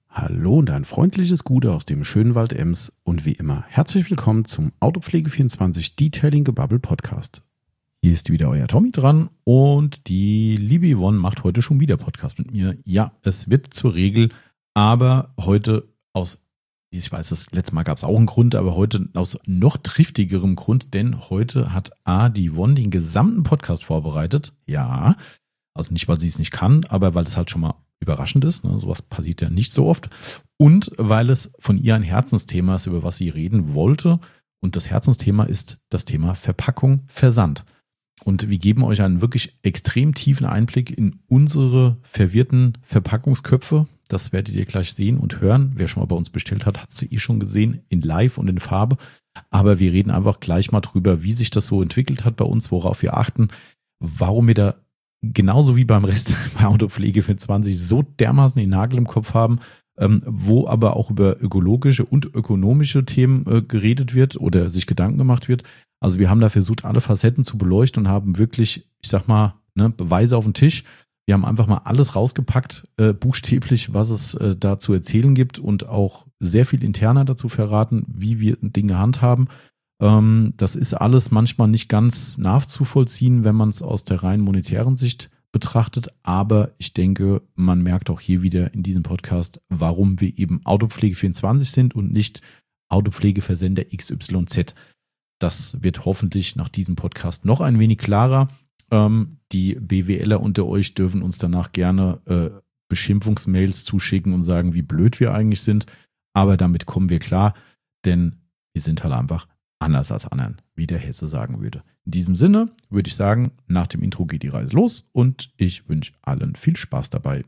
Hallo und ein freundliches Gute aus dem schönen Wald Ems und wie immer herzlich willkommen zum Autopflege24 Detailing Gebubble Podcast. Hier ist wieder euer Tommy dran und die liebe Yvonne macht heute schon wieder Podcast mit mir. Ja, es wird zur Regel, aber heute ich weiß, das letzte Mal gab es auch einen Grund, aber heute aus noch triftigerem Grund, denn heute hat die Yvonne den gesamten Podcast vorbereitet. Ja, also nicht, weil sie es nicht kann, aber weil es halt schon mal überraschend ist. Ne? Sowas passiert ja nicht so oft. Und weil es von ihr ein Herzensthema ist, über was sie reden wollte. Und das Herzensthema ist das Thema Verpackung, Versand. Und wir geben euch einen wirklich extrem tiefen Einblick in unsere verwirrten Verpackungsköpfe. Das werdet ihr gleich sehen und hören. Wer schon mal bei uns bestellt hat, hat es schon gesehen in Live und in Farbe. Aber wir reden einfach gleich mal drüber, wie sich das so entwickelt hat bei uns, worauf wir achten, warum wir da genauso wie beim Rest bei Autopflege24 so dermaßen den Nagel im Kopf haben, wo aber auch über ökologische und ökonomische Themen geredet wird oder sich Gedanken gemacht wird. Also wir haben da versucht, alle Facetten zu beleuchten und haben wirklich, ich sag mal, Beweise auf den Tisch. Wir haben einfach mal alles rausgepackt, buchstäblich, was es da zu erzählen gibt und auch sehr viel interner dazu verraten, wie wir Dinge handhaben. Das ist alles manchmal nicht ganz nachzuvollziehen, wenn man es aus der rein monetären Sicht betrachtet. Aber ich denke, man merkt auch hier wieder in diesem Podcast, warum wir eben Autopflege24 sind und nicht Autopflegeversender XYZ. Das wird hoffentlich nach diesem Podcast noch ein wenig klarer. Die BWLer unter euch dürfen uns danach gerne Beschimpfungsmails zuschicken und sagen, wie blöd wir eigentlich sind. Aber damit kommen wir klar, denn wir sind halt einfach anders als anderen, wie der Hesse sagen würde. In diesem Sinne würde ich sagen, nach dem Intro geht die Reise los und ich wünsche allen viel Spaß dabei.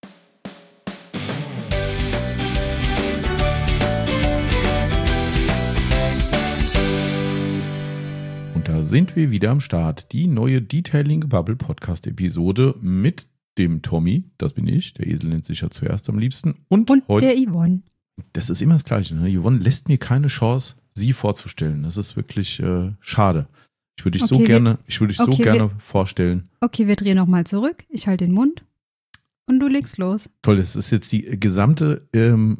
Und da sind wir wieder am Start. Die neue Detailing Bubble Podcast Episode mit dem Tommy, das bin ich, der Esel nennt sich ja zuerst am liebsten. Und heute, der Yvonne. Das ist immer das Gleiche. Ne? Yvonne lässt mir keine Chance, sie vorzustellen. Das ist wirklich schade. Ich würde dich so gerne vorstellen. Okay, wir drehen nochmal zurück. Ich halte den Mund und du legst los. Toll, das ist jetzt die gesamte,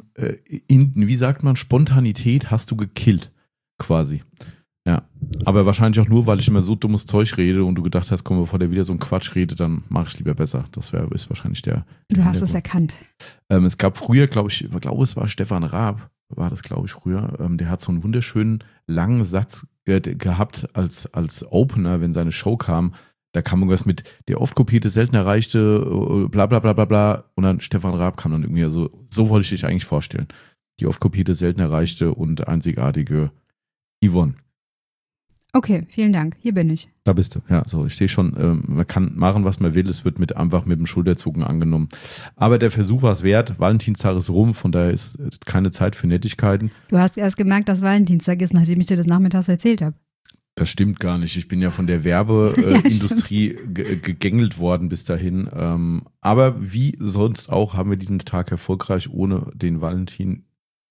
wie sagt man, Spontanität hast du gekillt, quasi. Ja, aber wahrscheinlich auch nur, weil ich immer so dummes Zeug rede und du gedacht hast, komm, bevor der wieder so ein Quatsch redet, dann mache ich es lieber besser. Das ist wahrscheinlich der. Du hast es erkannt. Es gab früher, ich glaube, es war Stefan Raab, war das, glaube ich, früher. Der hat so einen wunderschönen langen Satz gehabt als Opener, wenn seine Show kam. Da kam irgendwas mit, der oft kopierte, selten erreichte, bla bla bla bla bla. Und dann Stefan Raab kam dann irgendwie so wollte ich dich eigentlich vorstellen. Die oft kopierte, selten erreichte und einzigartige Yvonne. Okay, vielen Dank. Hier bin ich. Da bist du. Ja, so, ich sehe schon, man kann machen, was man will. Es wird einfach mit dem Schulterzucken angenommen. Aber der Versuch war es wert. Valentinstag ist rum, von daher ist keine Zeit für Nettigkeiten. Du hast erst gemerkt, dass Valentinstag ist, nachdem ich dir das nachmittags erzählt habe. Das stimmt gar nicht. Ich bin ja von der Werbeindustrie gegängelt worden bis dahin. Aber wie sonst auch haben wir diesen Tag erfolgreich ohne den Valentin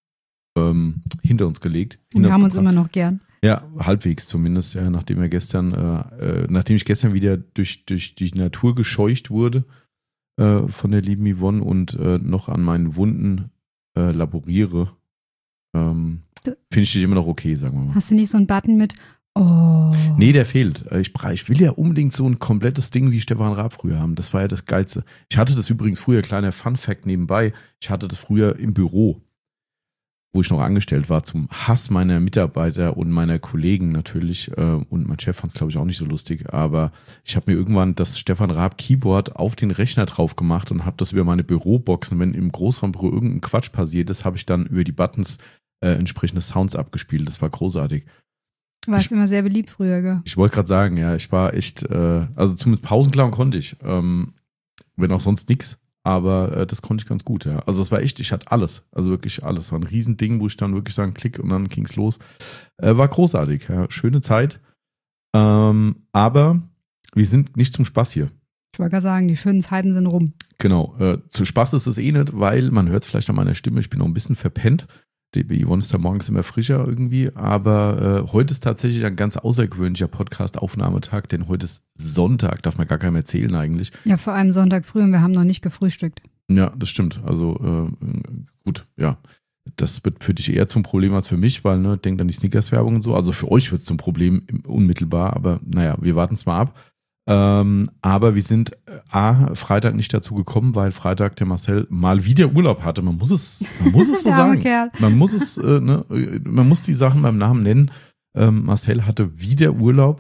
hinter uns gelegt. Wir haben uns immer noch gern. Ja, halbwegs zumindest, ja, nachdem ich gestern wieder durch die Natur gescheucht wurde von der lieben Yvonne und noch an meinen Wunden laboriere, finde ich dich immer noch okay, sagen wir mal. Hast du nicht so einen Button mit Oh? Nee, der fehlt. Ich will ja unbedingt so ein komplettes Ding wie Stefan Raab früher haben. Das war ja das Geilste. Ich hatte das übrigens früher, kleiner Fun-Fact nebenbei, ich hatte das früher im Büro, wo ich noch angestellt war, zum Hass meiner Mitarbeiter und meiner Kollegen natürlich. Und mein Chef fand es, glaube ich, auch nicht so lustig. Aber ich habe mir irgendwann das Stefan Raab Keyboard auf den Rechner drauf gemacht und habe das über meine Büroboxen, wenn im Großraumbüro irgendein Quatsch passiert ist, habe ich dann über die Buttons entsprechende Sounds abgespielt. Das war großartig. Warst immer sehr beliebt früher, gell? Ich wollte gerade sagen, ja, ich war echt, also zumindest Pausenklauen konnte ich. Wenn auch sonst nichts. Aber das konnte ich ganz gut, ja. Also das war echt, ich hatte alles. Also wirklich alles. War ein Riesending, wo ich dann wirklich sagen, klick und dann ging's los. War großartig, ja. Schöne Zeit. Aber wir sind nicht zum Spaß hier. Ich wollte gerade sagen, die schönen Zeiten sind rum. Genau. Zu Spaß ist es eh nicht, weil man hört es vielleicht an meiner Stimme, ich bin noch ein bisschen verpennt. Die Yvonne ist da morgens immer frischer irgendwie. Aber heute ist tatsächlich ein ganz außergewöhnlicher Podcast-Aufnahmetag, denn heute ist Sonntag, darf man gar keinem erzählen eigentlich. Ja, vor allem Sonntag früh und wir haben noch nicht gefrühstückt. Ja, das stimmt. Also gut, ja. Das wird für dich eher zum Problem als für mich, weil, ne, denk an die Snickers-Werbung und so. Also für euch wird es zum Problem unmittelbar, aber naja, wir warten es mal ab. Aber wir sind Freitag nicht dazu gekommen, weil Freitag der Marcel mal wieder Urlaub hatte. Man muss es so sagen. Kerl. Man muss es, man muss die Sachen beim Namen nennen. Marcel hatte wieder Urlaub.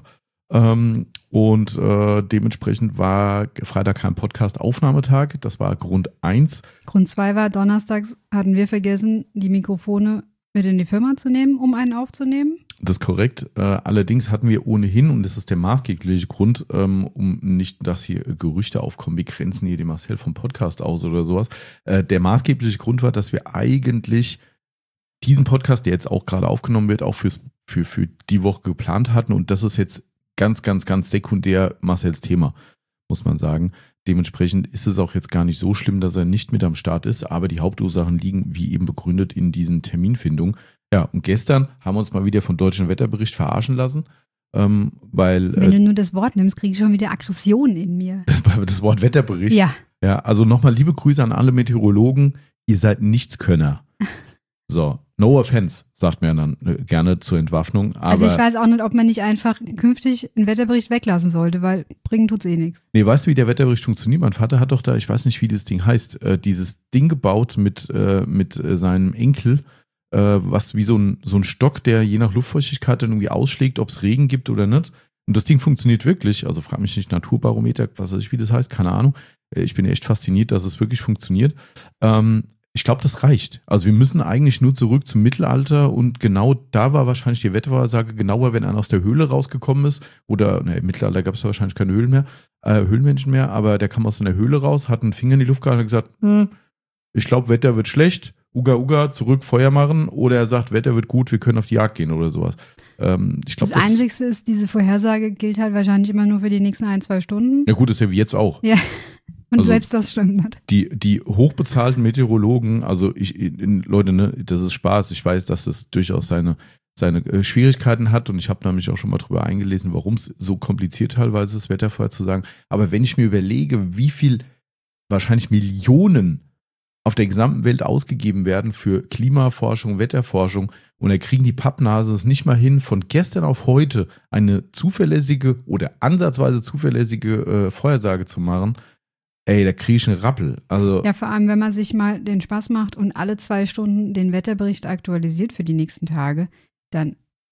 Und dementsprechend war Freitag kein Podcast-Aufnahmetag. Das war Grund 1. Grund 2 war, donnerstags hatten wir vergessen, die Mikrofone mit in die Firma zu nehmen, um einen aufzunehmen. Das ist korrekt. Allerdings hatten wir ohnehin, und das ist der maßgebliche Grund, um nicht, dass hier Gerüchte aufkommen, wir grenzen hier den Marcel vom Podcast aus oder sowas. Der maßgebliche Grund war, dass wir eigentlich diesen Podcast, der jetzt auch gerade aufgenommen wird, auch für die Woche geplant hatten. Und das ist jetzt ganz, ganz, ganz sekundär Marcels Thema, muss man sagen. Dementsprechend ist es auch jetzt gar nicht so schlimm, dass er nicht mit am Start ist, aber die Hauptursachen liegen, wie eben begründet, in diesen Terminfindungen. Ja, und gestern haben wir uns mal wieder von Deutschen Wetterbericht verarschen lassen, weil... Wenn du nur das Wort nimmst, kriege ich schon wieder Aggression in mir. Das Wort Wetterbericht? Ja. Ja, also nochmal liebe Grüße an alle Meteorologen, ihr seid Nichtskönner. So, no offense, sagt man dann gerne zur Entwaffnung. Aber also ich weiß auch nicht, ob man nicht einfach künftig einen Wetterbericht weglassen sollte, weil bringen tut's eh nichts. Nee, weißt du, wie der Wetterbericht funktioniert? Mein Vater hat doch da, ich weiß nicht, wie das Ding heißt, dieses Ding gebaut mit seinem Enkel, was wie so ein Stock, der je nach Luftfeuchtigkeit dann irgendwie ausschlägt, ob es Regen gibt oder nicht. Und das Ding funktioniert wirklich. Also frag mich nicht, Naturbarometer, was weiß ich, wie das heißt, keine Ahnung. Ich bin echt fasziniert, dass es wirklich funktioniert. Ich glaube, das reicht. Also wir müssen eigentlich nur zurück zum Mittelalter und genau da war wahrscheinlich die Wettervorhersage genauer, wenn einer aus der Höhle rausgekommen ist oder im Mittelalter gab es wahrscheinlich keine Höhlenmenschen mehr, aber der kam aus einer Höhle raus, hat einen Finger in die Luft gehalten und gesagt, ich glaube, Wetter wird schlecht, Uga Uga, zurück Feuer machen, oder er sagt, Wetter wird gut, wir können auf die Jagd gehen oder sowas. Ich glaub, das Einzigste ist, diese Vorhersage gilt halt wahrscheinlich immer nur für die nächsten 1-2 Stunden. Ja gut, ist ja wie jetzt auch. Ja. Und Also, selbst das stimmt nicht. Die hochbezahlten Meteorologen, also Leute, ne, das ist Spaß. Ich weiß, dass das durchaus seine Schwierigkeiten hat und ich habe nämlich auch schon mal drüber eingelesen, warum es so kompliziert teilweise ist, Wetter vorherzusagen. Aber wenn ich mir überlege, wie viel wahrscheinlich Millionen auf der gesamten Welt ausgegeben werden für Klimaforschung, Wetterforschung und da kriegen die Pappnasen es nicht mal hin, von gestern auf heute eine zuverlässige oder ansatzweise zuverlässige Vorhersage zu machen. Ey, da kriege ich einen Rappel. Also, ja, vor allem, wenn man sich mal den Spaß macht und alle 2 Stunden den Wetterbericht aktualisiert für die nächsten Tage, dann,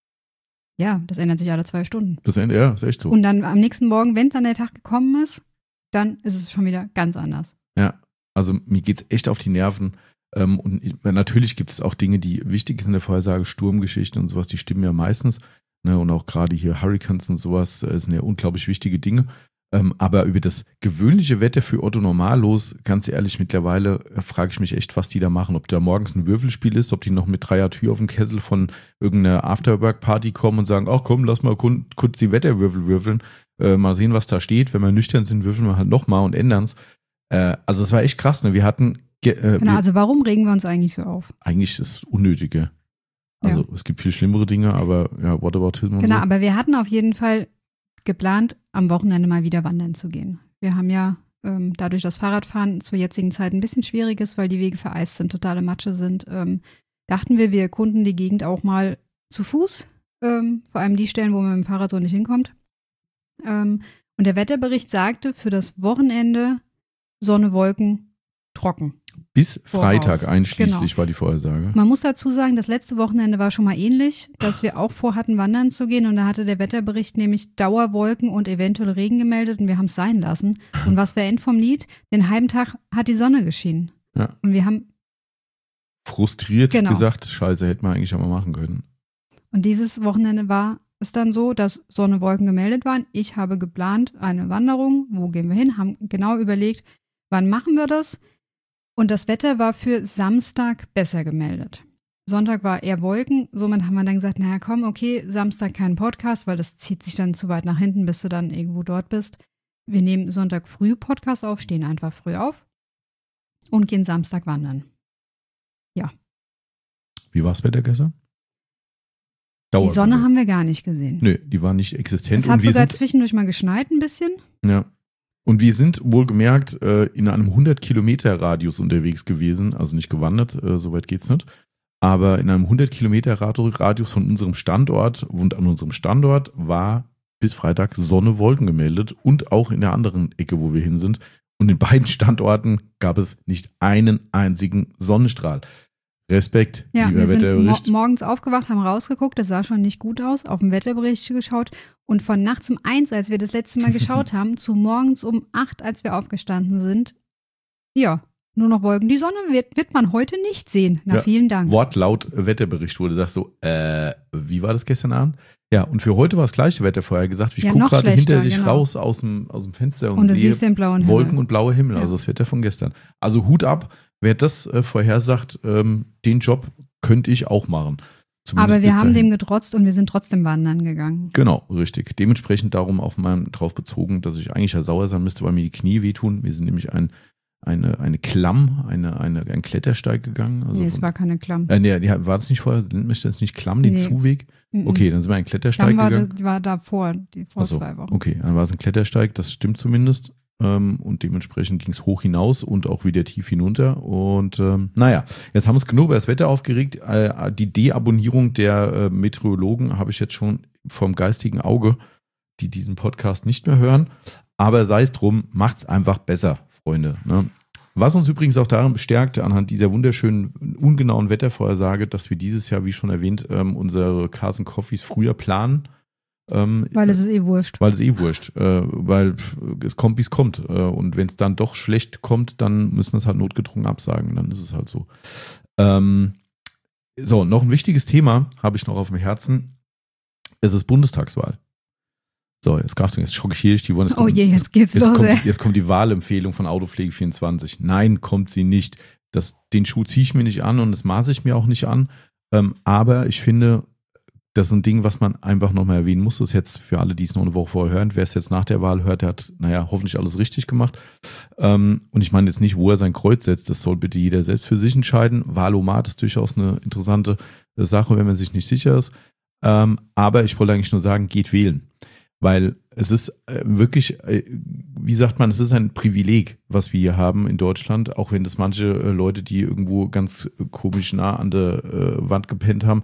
ja, das ändert sich alle 2 Stunden. Ja, ist echt so. Und dann am nächsten Morgen, wenn dann der Tag gekommen ist, dann ist es schon wieder ganz anders. Ja, also mir geht's echt auf die Nerven. Und natürlich gibt es auch Dinge, die wichtig sind in der Vorhersage, Sturmgeschichten und sowas, die stimmen ja meistens. Ne, und auch gerade hier Hurricanes und sowas sind ja unglaublich wichtige Dinge. Aber über das gewöhnliche Wetter für Otto Normalos, ganz ehrlich, mittlerweile frage ich mich echt, was die da machen. Ob da morgens ein Würfelspiel ist, ob die noch mit Dreier-Tür auf dem Kessel von irgendeiner Afterwork-Party kommen und sagen, ach komm, lass mal kurz die Wetterwürfel würfeln, mal sehen, was da steht. Wenn wir nüchtern sind, würfeln wir halt nochmal und ändern's. Also es war echt krass, ne? Wir hatten... genau, also warum regen wir uns eigentlich so auf? Eigentlich ist es Unnötige. Also Ja. es gibt viel schlimmere Dinge, aber ja, Whataboutism und Genau, so. aber wir hatten auf jeden Fall geplant, am Wochenende mal wieder wandern zu gehen. Wir haben ja dadurch, dass Fahrradfahren zur jetzigen Zeit ein bisschen schwierig ist, weil die Wege vereist sind, totale Matsche sind, dachten wir erkunden die Gegend auch mal zu Fuß, vor allem die Stellen, wo man mit dem Fahrrad so nicht hinkommt. Und der Wetterbericht sagte, für das Wochenende Sonne, Wolken, trocken. Bis Freitag voraus. einschließlich Genau. war die Vorhersage. Man muss dazu sagen, das letzte Wochenende war schon mal ähnlich, dass wir auch vorhatten, wandern zu gehen. Und da hatte der Wetterbericht nämlich Dauerwolken und eventuell Regen gemeldet und wir haben es sein lassen. Und was war End vom Lied? Den halben Tag hat die Sonne geschienen. Ja. Und wir haben, Frustriert Genau. gesagt, scheiße, hätte man eigentlich auch mal machen können. und dieses Wochenende war es dann so, dass Sonne, Wolken gemeldet waren. Ich habe geplant, eine Wanderung. Wo gehen wir hin? Haben genau überlegt, wann machen wir das? Und das Wetter war für Samstag besser gemeldet. Sonntag war eher Wolken, somit haben wir dann gesagt, naja komm, okay, Samstag kein Podcast, weil das zieht sich dann zu weit nach hinten, bis du dann irgendwo dort bist. Wir nehmen Sonntag früh Podcast auf, stehen einfach früh auf und gehen Samstag wandern. Wie war das Wetter gestern? Die Sonne haben wir gar nicht gesehen. Nö, die war nicht existent. Es hat und wir sogar sind, zwischendurch mal geschneit ein bisschen. ja, Und wir sind wohlgemerkt in einem 100-Kilometer-Radius unterwegs gewesen, also nicht gewandert, soweit geht's nicht, aber in einem 100-Kilometer-Radius von unserem Standort, und an unserem Standort war bis Freitag Sonne, Wolken gemeldet und auch in der anderen Ecke, wo wir hin sind. Und in beiden Standorten gab es nicht einen einzigen Sonnenstrahl. Respekt, ja, lieber Wetterbericht. Wir sind morgens aufgewacht, haben rausgeguckt, das sah schon nicht gut aus, auf den Wetterbericht geschaut und von nachts um 1, als wir das letzte Mal geschaut haben, zu morgens um 8, als wir aufgestanden sind, ja, nur noch Wolken. Die Sonne wird man heute nicht sehen. Na, vielen Dank. Wortlaut Wetterbericht wurde das so, wie war das gestern Abend? Ja, und für heute war das gleiche Wetter vorher gesagt. Ich gucke gerade hinter dich raus aus dem Fenster und du sehe siehst den blauen Wolken Himmel. Und blauer Himmel, also das Wetter von gestern. Also Hut ab, wer das vorhersagt, den Job könnte ich auch machen. Aber wir haben dem getrotzt und wir sind trotzdem wandern gegangen. Genau, richtig. Dementsprechend darum auch mal drauf bezogen, dass ich eigentlich ja sauer sein müsste, weil mir die Knie wehtun. Wir sind nämlich eine Klamm, ein Klettersteig gegangen. Also nee, es war keine Klamm. War das nicht vorher, nennt mich das nicht Klamm, den Zuweg? Okay, dann sind wir einen Klettersteig gegangen. Die war davor, vor 2 Wochen. Okay, dann war es ein Klettersteig, das stimmt zumindest. Und dementsprechend ging es hoch hinaus und auch wieder tief hinunter. Und naja, jetzt haben wir uns genug über das Wetter aufgeregt. Die Deabonnierung der Meteorologen habe ich jetzt schon vom geistigen Auge, die diesen Podcast nicht mehr hören. Aber sei es drum, macht's einfach besser, Freunde. Ne? Was uns übrigens auch darin bestärkt, anhand dieser wunderschönen, ungenauen Wettervorhersage, dass wir dieses Jahr, wie schon erwähnt, unsere Cars and Coffees früher planen. Weil es ist eh wurscht. Weil es kommt, wie es kommt. Und wenn es dann doch schlecht kommt, dann müssen wir es halt notgedrungen absagen. Dann ist es halt so. So, noch ein wichtiges Thema habe ich noch auf dem Herzen. Es ist Bundestagswahl. So, jetzt schockiere ich die Wohnung. Jetzt geht's los. Jetzt kommt die Wahlempfehlung von Autopflege24. Nein, kommt sie nicht. Den Schuh ziehe ich mir nicht an und das maße ich mir auch nicht an. Aber ich finde, das ist ein Ding, was man einfach nochmal erwähnen muss. Das ist jetzt für alle, die es noch eine Woche vorher hören. Wer es jetzt nach der Wahl hört, der hat, hoffentlich alles richtig gemacht. Und ich meine jetzt nicht, wo er sein Kreuz setzt. Das soll bitte jeder selbst für sich entscheiden. Wahlomat ist durchaus eine interessante Sache, wenn man sich nicht sicher ist. Aber ich wollte eigentlich nur sagen, geht wählen. Weil es ist wirklich, wie sagt man, es ist ein Privileg, was wir hier haben in Deutschland, auch wenn das manche Leute, die irgendwo ganz komisch nah an der Wand gepennt haben,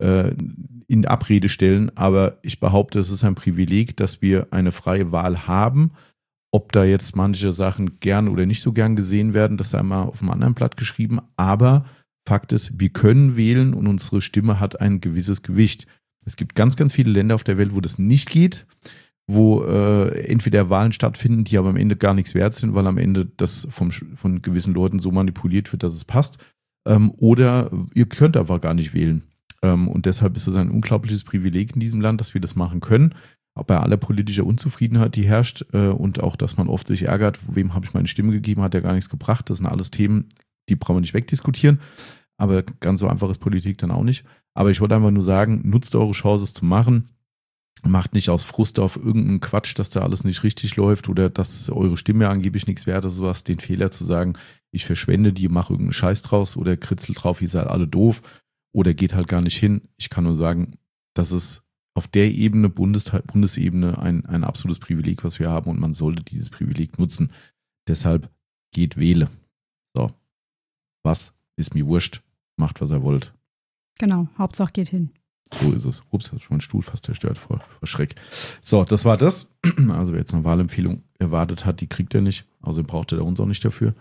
in Abrede stellen. Aber ich behaupte, es ist ein Privileg, dass wir eine freie Wahl haben. Ob da jetzt manche Sachen gern oder nicht so gern gesehen werden, das sei mal auf einem anderen Blatt geschrieben. Aber Fakt ist, wir können wählen und unsere Stimme hat ein gewisses Gewicht. Es gibt ganz, ganz viele Länder auf der Welt, wo das nicht geht, wo entweder Wahlen stattfinden, die aber am Ende gar nichts wert sind, weil am Ende das von gewissen Leuten so manipuliert wird, dass es passt. Oder ihr könnt einfach gar nicht wählen. Und deshalb ist es ein unglaubliches Privileg in diesem Land, dass wir das machen können. Auch bei aller politischer Unzufriedenheit, die herrscht und auch, dass man oft sich ärgert, wem habe ich meine Stimme gegeben, hat ja gar nichts gebracht. Das sind alles Themen, die brauchen wir nicht wegdiskutieren. Aber ganz so einfach ist Politik dann auch nicht. Aber ich wollte einfach nur sagen, nutzt eure Chance, es zu machen. Macht nicht aus Frust auf irgendeinen Quatsch, dass da alles nicht richtig läuft oder dass eure Stimme angeblich nichts wert ist, sowas, den Fehler zu sagen, ich verschwende die, mache irgendeinen Scheiß draus oder kritzel drauf, ihr seid alle doof oder geht halt gar nicht hin. Ich kann nur sagen, das ist auf der Ebene, Bundesebene, ein absolutes Privileg, was wir haben und man sollte dieses Privileg nutzen. Deshalb geht wähle. So, was ist mir wurscht, macht, was ihr wollt. Genau, Hauptsache geht hin. So ist es. Ups, hat schon mein Stuhl fast zerstört vor Schreck. So, das war das. Also wer jetzt eine Wahlempfehlung erwartet hat, die kriegt er nicht. Außerdem braucht er uns auch nicht dafür.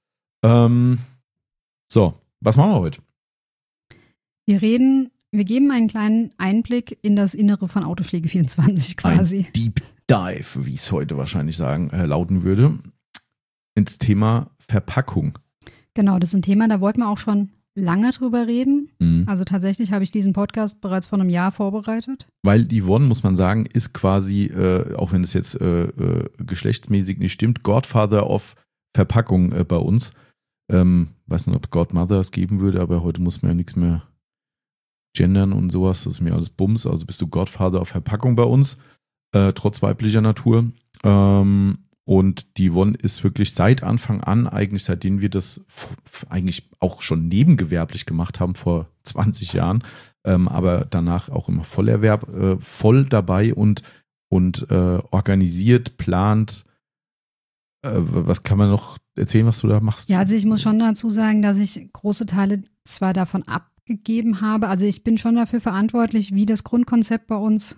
So, was machen wir heute? Wir geben einen kleinen Einblick in das Innere von Autopflege24 quasi. Ein Deep Dive, wie ich es heute wahrscheinlich lauten würde, ins Thema Verpackung. Genau, das ist ein Thema, da wollten wir auch schon lange drüber reden. Also tatsächlich habe ich diesen Podcast bereits vor einem Jahr vorbereitet. Weil die Yvonne, muss man sagen, ist quasi, auch wenn es jetzt geschlechtsmäßig nicht stimmt, Godfather of Verpackung bei uns. Weiß nicht, ob Godmother es geben würde, aber heute muss man ja nichts mehr gendern und sowas. Das ist mir alles Bums. Also bist du Godfather of Verpackung bei uns, trotz weiblicher Natur. Und die Yvonne ist wirklich seit Anfang an, eigentlich seitdem wir das eigentlich auch schon nebengewerblich gemacht haben, vor 20 Jahren, aber danach auch im Vollerwerb, voll dabei und organisiert, plant, Was kann man noch erzählen, was du da machst? Ja, also ich muss schon dazu sagen, dass ich große Teile zwar davon abgegeben habe, also ich bin schon dafür verantwortlich, wie das Grundkonzept bei uns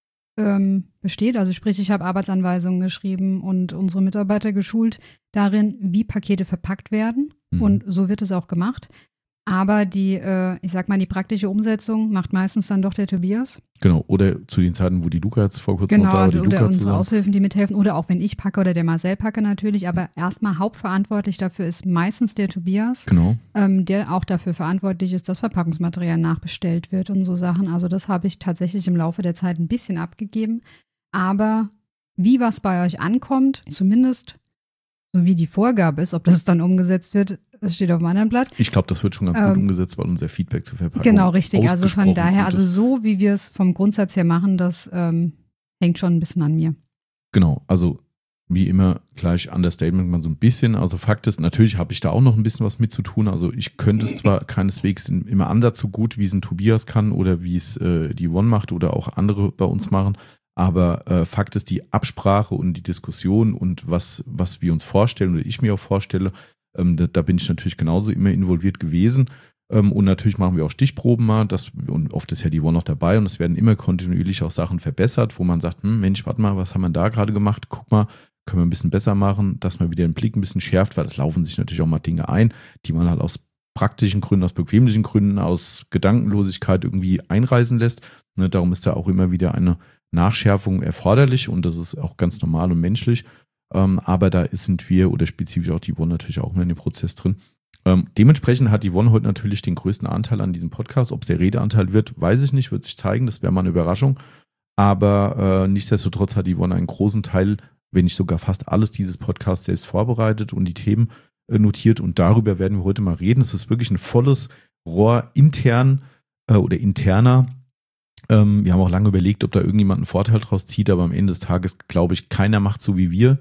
besteht. Also sprich, ich habe Arbeitsanweisungen geschrieben und unsere Mitarbeiter geschult darin, wie Pakete verpackt werden. Und so wird es auch gemacht. Aber die praktische Umsetzung macht meistens dann doch der Tobias. Genau, oder zu den Zeiten, wo die Luca jetzt vor kurzem noch da war. Genau, oder unsere Aushilfen, die mithelfen. Oder auch wenn ich packe oder der Marcel packe natürlich. Aber erstmal hauptverantwortlich dafür ist meistens der Tobias. Genau. Der auch dafür verantwortlich ist, dass Verpackungsmaterial nachbestellt wird und so Sachen. Also das habe ich tatsächlich im Laufe der Zeit ein bisschen abgegeben. Aber wie was bei euch ankommt, zumindest so wie die Vorgabe ist, ob das dann umgesetzt wird, das steht auf einem anderen Blatt. Ich glaube, das wird schon ganz gut umgesetzt, weil unser Feedback zur Verpackung genau, richtig. Also von daher, also so wie wir es vom Grundsatz her machen, das hängt schon ein bisschen an mir. Genau, also wie immer gleich Understatement mal so ein bisschen. Also Fakt ist, natürlich habe ich da auch noch ein bisschen was mit zu tun. Also ich könnte es zwar keineswegs immer anders so gut, wie es ein Tobias kann oder wie es die Yvonne macht oder auch andere bei uns machen. Aber Fakt ist, die Absprache und die Diskussion und was wir uns vorstellen oder ich mir auch vorstelle, da bin ich natürlich genauso immer involviert gewesen. Und natürlich machen wir auch Stichproben mal, und oft ist ja die Yvonne noch dabei und es werden immer kontinuierlich auch Sachen verbessert, wo man sagt, Mensch, warte mal, was haben wir da gerade gemacht? Guck mal, können wir ein bisschen besser machen, dass man wieder den Blick ein bisschen schärft, weil es laufen sich natürlich auch mal Dinge ein, die man halt aus praktischen Gründen, aus bequemlichen Gründen, aus Gedankenlosigkeit irgendwie einreißen lässt. Ne, darum ist da auch immer wieder eine Nachschärfung erforderlich und das ist auch ganz normal und menschlich. Aber da sind wir oder spezifisch auch die Yvonne natürlich auch immer in dem Prozess drin. Dementsprechend hat die Yvonne heute natürlich den größten Anteil an diesem Podcast. Ob es der Redeanteil wird, weiß ich nicht, wird sich zeigen, das wäre mal eine Überraschung. Aber nichtsdestotrotz hat die Yvonne einen großen Teil, wenn nicht sogar fast alles dieses Podcasts selbst vorbereitet und die Themen notiert und darüber werden wir heute mal reden. Es ist wirklich ein volles Rohr intern oder interner. Wir haben auch lange überlegt, ob da irgendjemand einen Vorteil draus zieht, aber am Ende des Tages glaube ich, keiner macht so wie wir.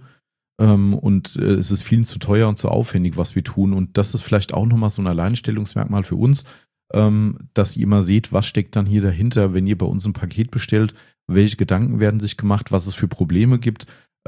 Und es ist vielen zu teuer und zu aufwendig, was wir tun. Und das ist vielleicht auch nochmal so ein Alleinstellungsmerkmal für uns, dass ihr immer seht, was steckt dann hier dahinter, wenn ihr bei uns ein Paket bestellt, welche Gedanken werden sich gemacht, was es für Probleme gibt,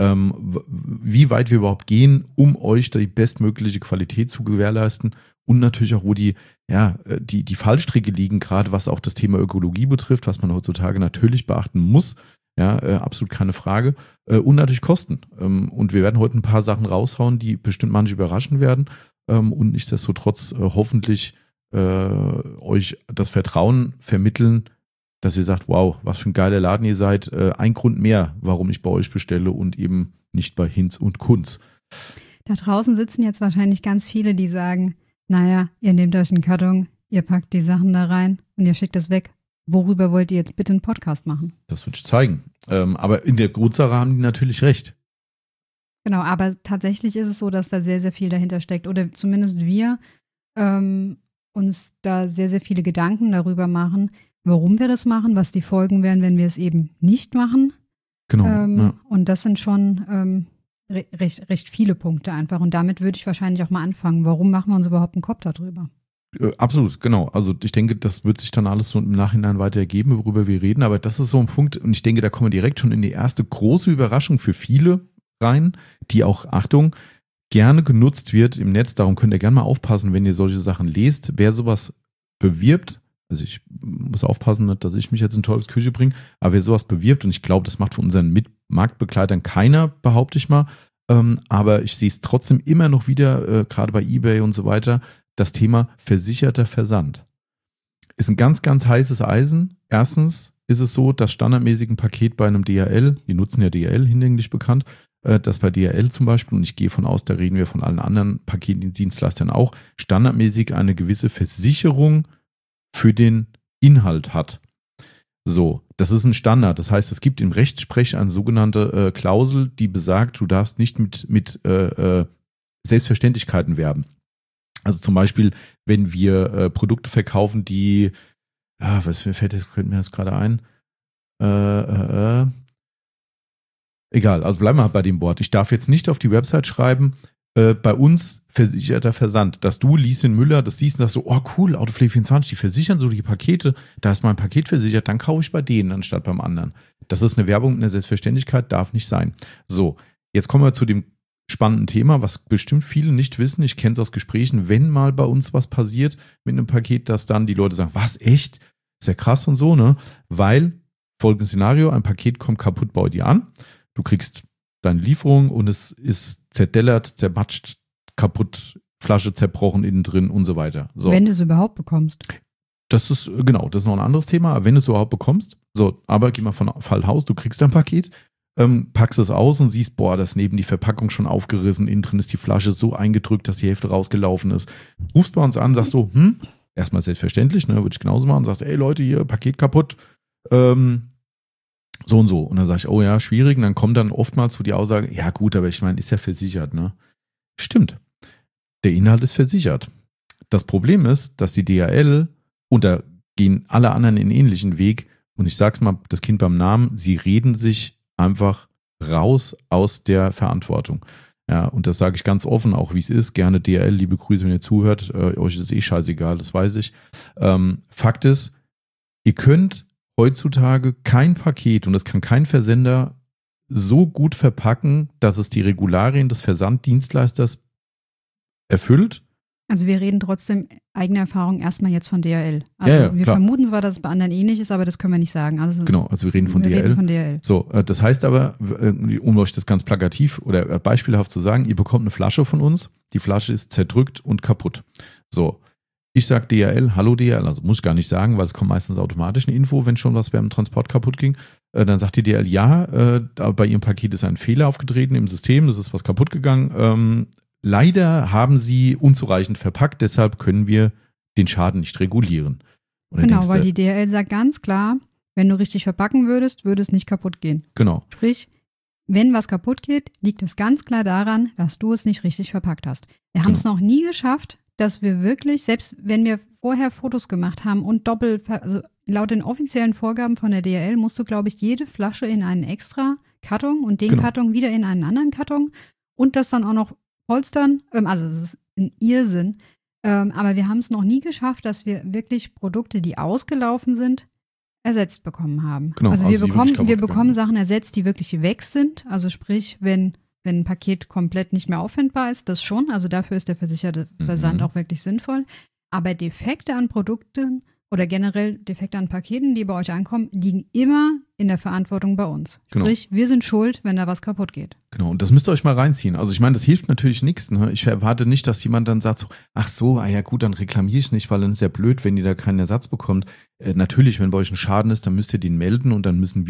wie weit wir überhaupt gehen, um euch die bestmögliche Qualität zu gewährleisten und natürlich auch, wo die Fallstricke liegen, gerade was auch das Thema Ökologie betrifft, was man heutzutage natürlich beachten muss. Ja, absolut keine Frage. Und natürlich Kosten. Und wir werden heute ein paar Sachen raushauen, die bestimmt manche überraschen werden. Und nichtsdestotrotz hoffentlich euch das Vertrauen vermitteln, dass ihr sagt, wow, was für ein geiler Laden ihr seid. Ein Grund mehr, warum ich bei euch bestelle und eben nicht bei Hinz und Kunz. Da draußen sitzen jetzt wahrscheinlich ganz viele, die sagen, naja, ihr nehmt euch einen Karton, ihr packt die Sachen da rein und ihr schickt es weg. Worüber wollt ihr jetzt bitte einen Podcast machen? Das wird ich zeigen. Aber in der Grundsache haben die natürlich recht. Genau, aber tatsächlich ist es so, dass da sehr, sehr viel dahinter steckt. Oder zumindest wir uns da sehr, sehr viele Gedanken darüber machen, warum wir das machen, was die Folgen wären, wenn wir es eben nicht machen. Genau. Ja. Und das sind schon recht viele Punkte einfach. Und damit würde ich wahrscheinlich auch mal anfangen. Warum machen wir uns überhaupt einen Kopf darüber? Absolut, genau. Also ich denke, das wird sich dann alles so im Nachhinein weiter ergeben, worüber wir reden. Aber das ist so ein Punkt und ich denke, da kommen wir direkt schon in die erste große Überraschung für viele rein, die auch, Achtung, gerne genutzt wird im Netz. Darum könnt ihr gerne mal aufpassen, wenn ihr solche Sachen lest. Wer sowas bewirbt, also ich muss aufpassen, dass ich mich jetzt in Teufels Küche bringe, aber wer sowas bewirbt, und ich glaube, das macht von unseren Marktbegleitern keiner, behaupte ich mal, aber ich sehe es trotzdem immer noch wieder, gerade bei eBay und so weiter, das Thema versicherter Versand. Ist ein ganz, ganz heißes Eisen. Erstens ist es so, dass standardmäßig ein Paket bei einem DHL, wir nutzen ja DHL hinlänglich bekannt, dass bei DHL zum Beispiel, und ich gehe von aus, da reden wir von allen anderen Paketdienstleistern auch, standardmäßig eine gewisse Versicherung für den Inhalt hat. So, das ist ein Standard. Das heißt, es gibt im Rechtssprech eine sogenannte Klausel, die besagt, du darfst nicht mit Selbstverständlichkeiten werben. Also zum Beispiel, wenn wir Produkte verkaufen, die, fällt mir das gerade ein? Egal, also bleiben wir bei dem Wort. Ich darf jetzt nicht auf die Website schreiben, bei uns versicherter Versand, dass du, Lieschen Müller, das siehst und sagst so, oh cool, Autopflege24, die versichern so die Pakete, da ist mein Paket versichert, dann kaufe ich bei denen anstatt beim anderen. Das ist eine Werbung, eine Selbstverständlichkeit, darf nicht sein. So, jetzt kommen wir zu dem spannenden Thema, was bestimmt viele nicht wissen. Ich kenne es aus Gesprächen, wenn mal bei uns was passiert mit einem Paket, dass dann die Leute sagen, was, echt? Ist ja krass und so, ne? Weil, folgendes Szenario, ein Paket kommt kaputt bei dir an, du kriegst deine Lieferung und es ist zerdellert, zermatscht, kaputt, Flasche zerbrochen innen drin und so weiter. So. Wenn du es überhaupt bekommst. Das ist noch ein anderes Thema, aber wenn du es überhaupt bekommst, so, aber geh mal von Fall aus, du kriegst dein Paket, packst es aus und siehst, boah, das ist neben die Verpackung schon aufgerissen, innen drin ist die Flasche so eingedrückt, dass die Hälfte rausgelaufen ist. Rufst bei uns an, sagst so, erstmal selbstverständlich, ne, würde ich genauso machen, sagst, ey Leute, hier, Paket kaputt, so und so. Und dann sag ich, oh ja, schwierig. Und dann kommt dann oftmals so die Aussage, ja gut, aber ich meine, ist ja versichert, ne? Stimmt. Der Inhalt ist versichert. Das Problem ist, dass die DHL, und da gehen alle anderen in einen ähnlichen Weg, und ich sag's mal, das Kind beim Namen, sie reden sich einfach raus aus der Verantwortung. Ja, und das sage ich ganz offen, auch wie es ist. Gerne DHL, liebe Grüße, wenn ihr zuhört. Euch ist scheißegal, das weiß ich. Fakt ist, ihr könnt heutzutage kein Paket, und das kann kein Versender so gut verpacken, dass es die Regularien des Versanddienstleisters erfüllt. Also wir reden trotzdem eigener Erfahrung erstmal jetzt von DHL. Also wir vermuten zwar, dass es bei anderen ähnlich ist, aber das können wir nicht sagen. Also wir reden von DHL. So, das heißt aber, um euch das ganz plakativ oder beispielhaft zu sagen, ihr bekommt eine Flasche von uns, die Flasche ist zerdrückt und kaputt. So, ich sage DHL, hallo DHL, also muss ich gar nicht sagen, weil es kommt meistens automatisch eine Info, wenn schon was beim Transport kaputt ging. Dann sagt die DHL, ja, bei ihrem Paket ist ein Fehler aufgetreten im System, das ist was kaputt gegangen. Leider haben sie unzureichend verpackt, deshalb können wir den Schaden nicht regulieren. Genau, weil die DHL sagt ganz klar, wenn du richtig verpacken würdest, würde es nicht kaputt gehen. Genau. Sprich, wenn was kaputt geht, liegt es ganz klar daran, dass du es nicht richtig verpackt hast. Wir haben es noch nie geschafft, dass wir wirklich, selbst wenn wir vorher Fotos gemacht haben und also laut den offiziellen Vorgaben von der DHL musst du, glaube ich, jede Flasche in einen extra Karton und den Karton wieder in einen anderen Karton und das dann auch noch polstern. Also das ist ein Irrsinn. Aber wir haben es noch nie geschafft, dass wir wirklich Produkte, die ausgelaufen sind, ersetzt bekommen haben. Genau, also wir bekommen Sachen ersetzt, die wirklich weg sind. Also sprich, wenn ein Paket komplett nicht mehr auffindbar ist, das schon. Also dafür ist der versicherte Versand auch wirklich sinnvoll. Aber Defekte an Produkten oder generell Defekte an Paketen, die bei euch ankommen, liegen immer in der Verantwortung bei uns. Sprich, wir sind schuld, wenn da was kaputt geht. Genau, und das müsst ihr euch mal reinziehen. Also ich meine, das hilft natürlich nichts. Ne? Ich erwarte nicht, dass jemand dann sagt so, ach so, ja gut, dann reklamiere ich es nicht, weil dann ist ja blöd, wenn ihr da keinen Ersatz bekommt. Natürlich, wenn bei euch ein Schaden ist, dann müsst ihr den melden und dann müssen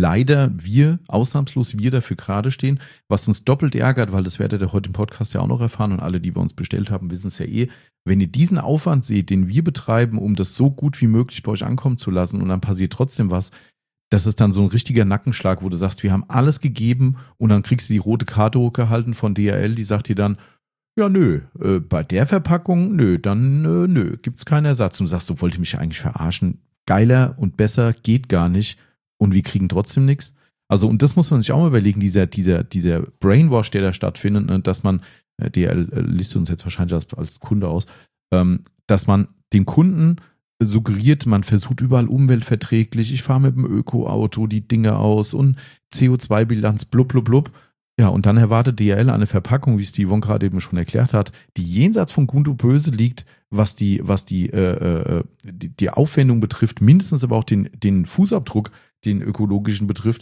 wir ausnahmslos dafür gerade stehen, was uns doppelt ärgert, weil das werdet ihr heute im Podcast ja auch noch erfahren und alle, die bei uns bestellt haben, wissen es ja eh. Wenn ihr diesen Aufwand seht, den wir betreiben, um das so gut wie möglich bei euch ankommen zu lassen und dann passiert trotzdem was, das ist dann so ein richtiger Nackenschlag, wo du sagst, wir haben alles gegeben und dann kriegst du die rote Karte hochgehalten von DHL, die sagt dir dann, ja nö, bei der Verpackung, nö, gibt's keinen Ersatz. Und du sagst, so wollte mich eigentlich verarschen, geiler und besser geht gar nicht und wir kriegen trotzdem nichts. Also und das muss man sich auch mal überlegen, dieser Brainwash, der da stattfindet, ne, dass man, DHL listet uns jetzt wahrscheinlich als Kunde aus, dass man dem Kunden suggeriert, man versucht überall umweltverträglich, ich fahre mit dem Öko-Auto die Dinge aus und CO2-Bilanz, blub. Ja, und dann erwartet DHL eine Verpackung, wie es die Yvonne gerade eben schon erklärt hat, die jenseits von Gut und Böse liegt, was die Aufwendung betrifft, mindestens aber auch den Fußabdruck, den ökologischen betrifft.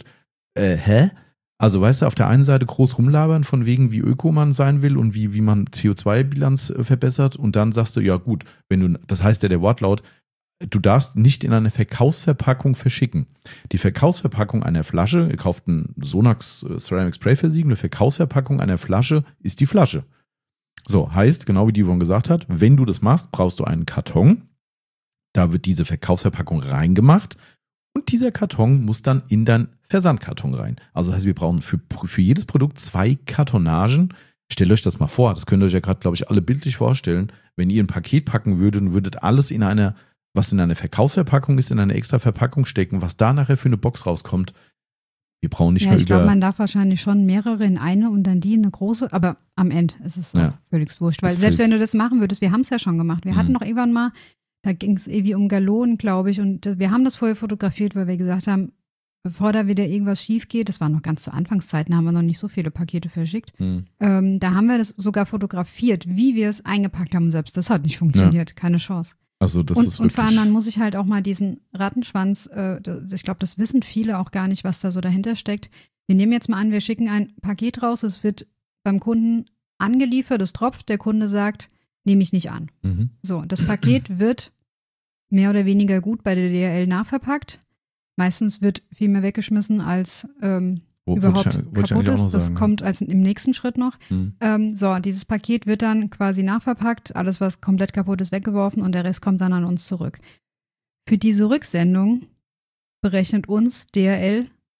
Also weißt du, auf der einen Seite groß rumlabern von wegen, wie öko man sein will und wie man CO2-Bilanz verbessert und dann sagst du, ja gut, das heißt ja der Wortlaut, du darfst nicht in eine Verkaufsverpackung verschicken. Die Verkaufsverpackung einer Flasche, ihr kauft ein Sonax Ceramic Spray Versiegel, eine Verkaufsverpackung einer Flasche ist die Flasche. So, heißt, genau wie die Yvonne gesagt hat, wenn du das machst, brauchst du einen Karton, da wird diese Verkaufsverpackung reingemacht und dieser Karton muss dann in dein Versandkarton rein. Also das heißt, wir brauchen für jedes Produkt 2 Kartonagen. Stellt euch das mal vor, das könnt ihr euch ja gerade, glaube ich, alle bildlich vorstellen. Wenn ihr ein Paket packen würdet und würdet alles was in einer Verkaufsverpackung ist, in eine extra Verpackung stecken, was da nachher für eine Box rauskommt. Wir brauchen nicht mehr ich glaube, man darf wahrscheinlich schon mehrere in eine und dann die in eine große, aber am Ende ist es auch völlig wurscht. Weil selbst wenn du das machen würdest, wir haben es ja schon gemacht. Wir hatten noch irgendwann mal, da ging es irgendwie um Gallonen, glaube ich, und wir haben das vorher fotografiert, weil wir gesagt haben, bevor da wieder irgendwas schief geht, das war noch ganz zu Anfangszeiten, haben wir noch nicht so viele Pakete verschickt, da haben wir das sogar fotografiert, wie wir es eingepackt haben. Selbst das hat nicht funktioniert, keine Chance. Also das ist und vor allem muss ich halt auch mal diesen Rattenschwanz, ich glaube, das wissen viele auch gar nicht, was da so dahinter steckt. Wir nehmen jetzt mal an, wir schicken ein Paket raus, es wird beim Kunden angeliefert, es tropft, der Kunde sagt, nehme ich nicht an. So, das Paket wird mehr oder weniger gut bei der DHL nachverpackt. Meistens wird viel mehr weggeschmissen, als überhaupt kaputt ist. Das kommt als im nächsten Schritt noch. So, dieses Paket wird dann quasi nachverpackt, alles, was komplett kaputt ist, weggeworfen und der Rest kommt dann an uns zurück. Für diese Rücksendung berechnet uns DHL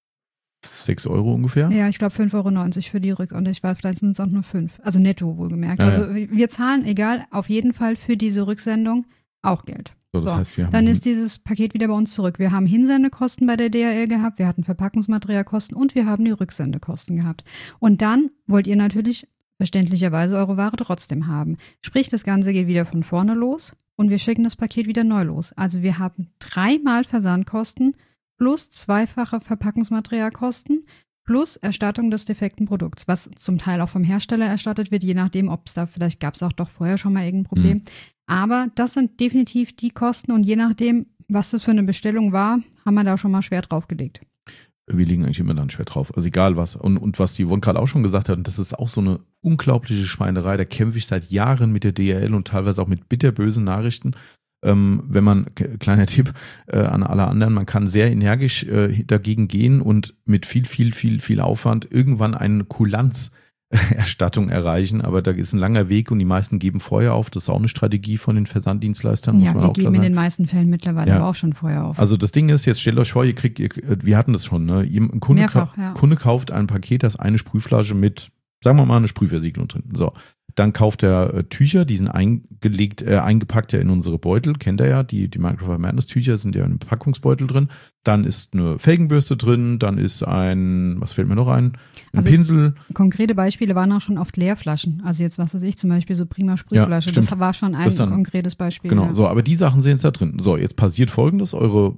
6 Euro ungefähr? Ja, ich glaube 5,90 € für die und ich weiß, vielleicht sind es auch nur 5. Also netto wohlgemerkt. Also wir zahlen, egal, auf jeden Fall für diese Rücksendung auch Geld. So, das heißt, wir haben dann ist dieses Paket wieder bei uns zurück. Wir haben Hinsendekosten bei der DHL gehabt, wir hatten Verpackungsmaterialkosten und wir haben die Rücksendekosten gehabt. Und dann wollt ihr natürlich verständlicherweise eure Ware trotzdem haben. Sprich, das Ganze geht wieder von vorne los und wir schicken das Paket wieder neu los. Also wir haben 3-mal Versandkosten plus 2-fache Verpackungsmaterialkosten plus Erstattung des defekten Produkts, was zum Teil auch vom Hersteller erstattet wird, je nachdem, ob es da, vielleicht gab es auch doch vorher schon mal irgendein Problem. Aber das sind definitiv die Kosten und je nachdem, was das für eine Bestellung war, haben wir da schon mal schwer draufgelegt. Wir legen eigentlich immer dann schwer drauf. Also egal was. Und was die Yvonne gerade auch schon gesagt hat, und das ist auch so eine unglaubliche Schweinerei, da kämpfe ich seit Jahren mit der DHL und teilweise auch mit bitterbösen Nachrichten. Wenn man, kleiner Tipp an alle anderen, man kann sehr energisch dagegen gehen und mit viel Aufwand irgendwann eine Kulanzerstattung erreichen, aber da ist ein langer Weg und die meisten geben Feuer auf. Das ist auch eine Strategie von den Versanddienstleistern. Ja, wir geben in den meisten Fällen mittlerweile aber auch schon Feuer auf. Also das Ding ist, jetzt stellt euch vor, wir hatten das schon, ne? Ein Kunde kauft ein Paket, das eine Sprühflasche mit, sagen wir mal, eine Sprühversiegelung drin. So, dann kauft er Tücher, die sind eingepackt ja in unsere Beutel, kennt er ja, die Microfiber Madness Tücher sind ja in einem Packungsbeutel drin. Dann ist eine Felgenbürste drin, dann ist was fällt mir noch ein? Pinsel. Konkrete Beispiele waren auch schon oft Leerflaschen. Also jetzt, was weiß ich, zum Beispiel so Prima Sprühflasche, das war schon ein konkretes Beispiel. Genau, so, aber die Sachen sind jetzt da drin. So, jetzt passiert Folgendes,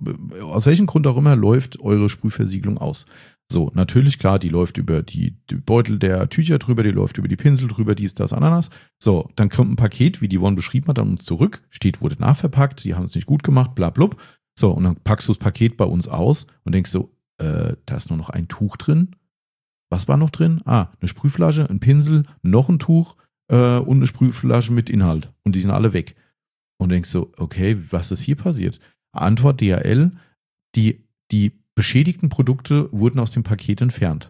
aus welchem Grund auch immer läuft eure Sprühversiegelung aus. So, natürlich, klar, die läuft über die Beutel der Tücher drüber, die läuft über die Pinsel drüber, dies, das, Ananas. So, dann kommt ein Paket, wie die Yvonne beschrieben hat, an uns zurück, steht, wurde nachverpackt, sie haben es nicht gut gemacht, bla blub. So, und dann packst du das Paket bei uns aus und denkst so, da ist nur noch ein Tuch drin. Was war noch drin? Eine Sprühflasche, ein Pinsel, noch ein Tuch und eine Sprühflasche mit Inhalt. Und die sind alle weg. Und denkst so, okay, was ist hier passiert? Antwort DHL, die beschädigten Produkte wurden aus dem Paket entfernt.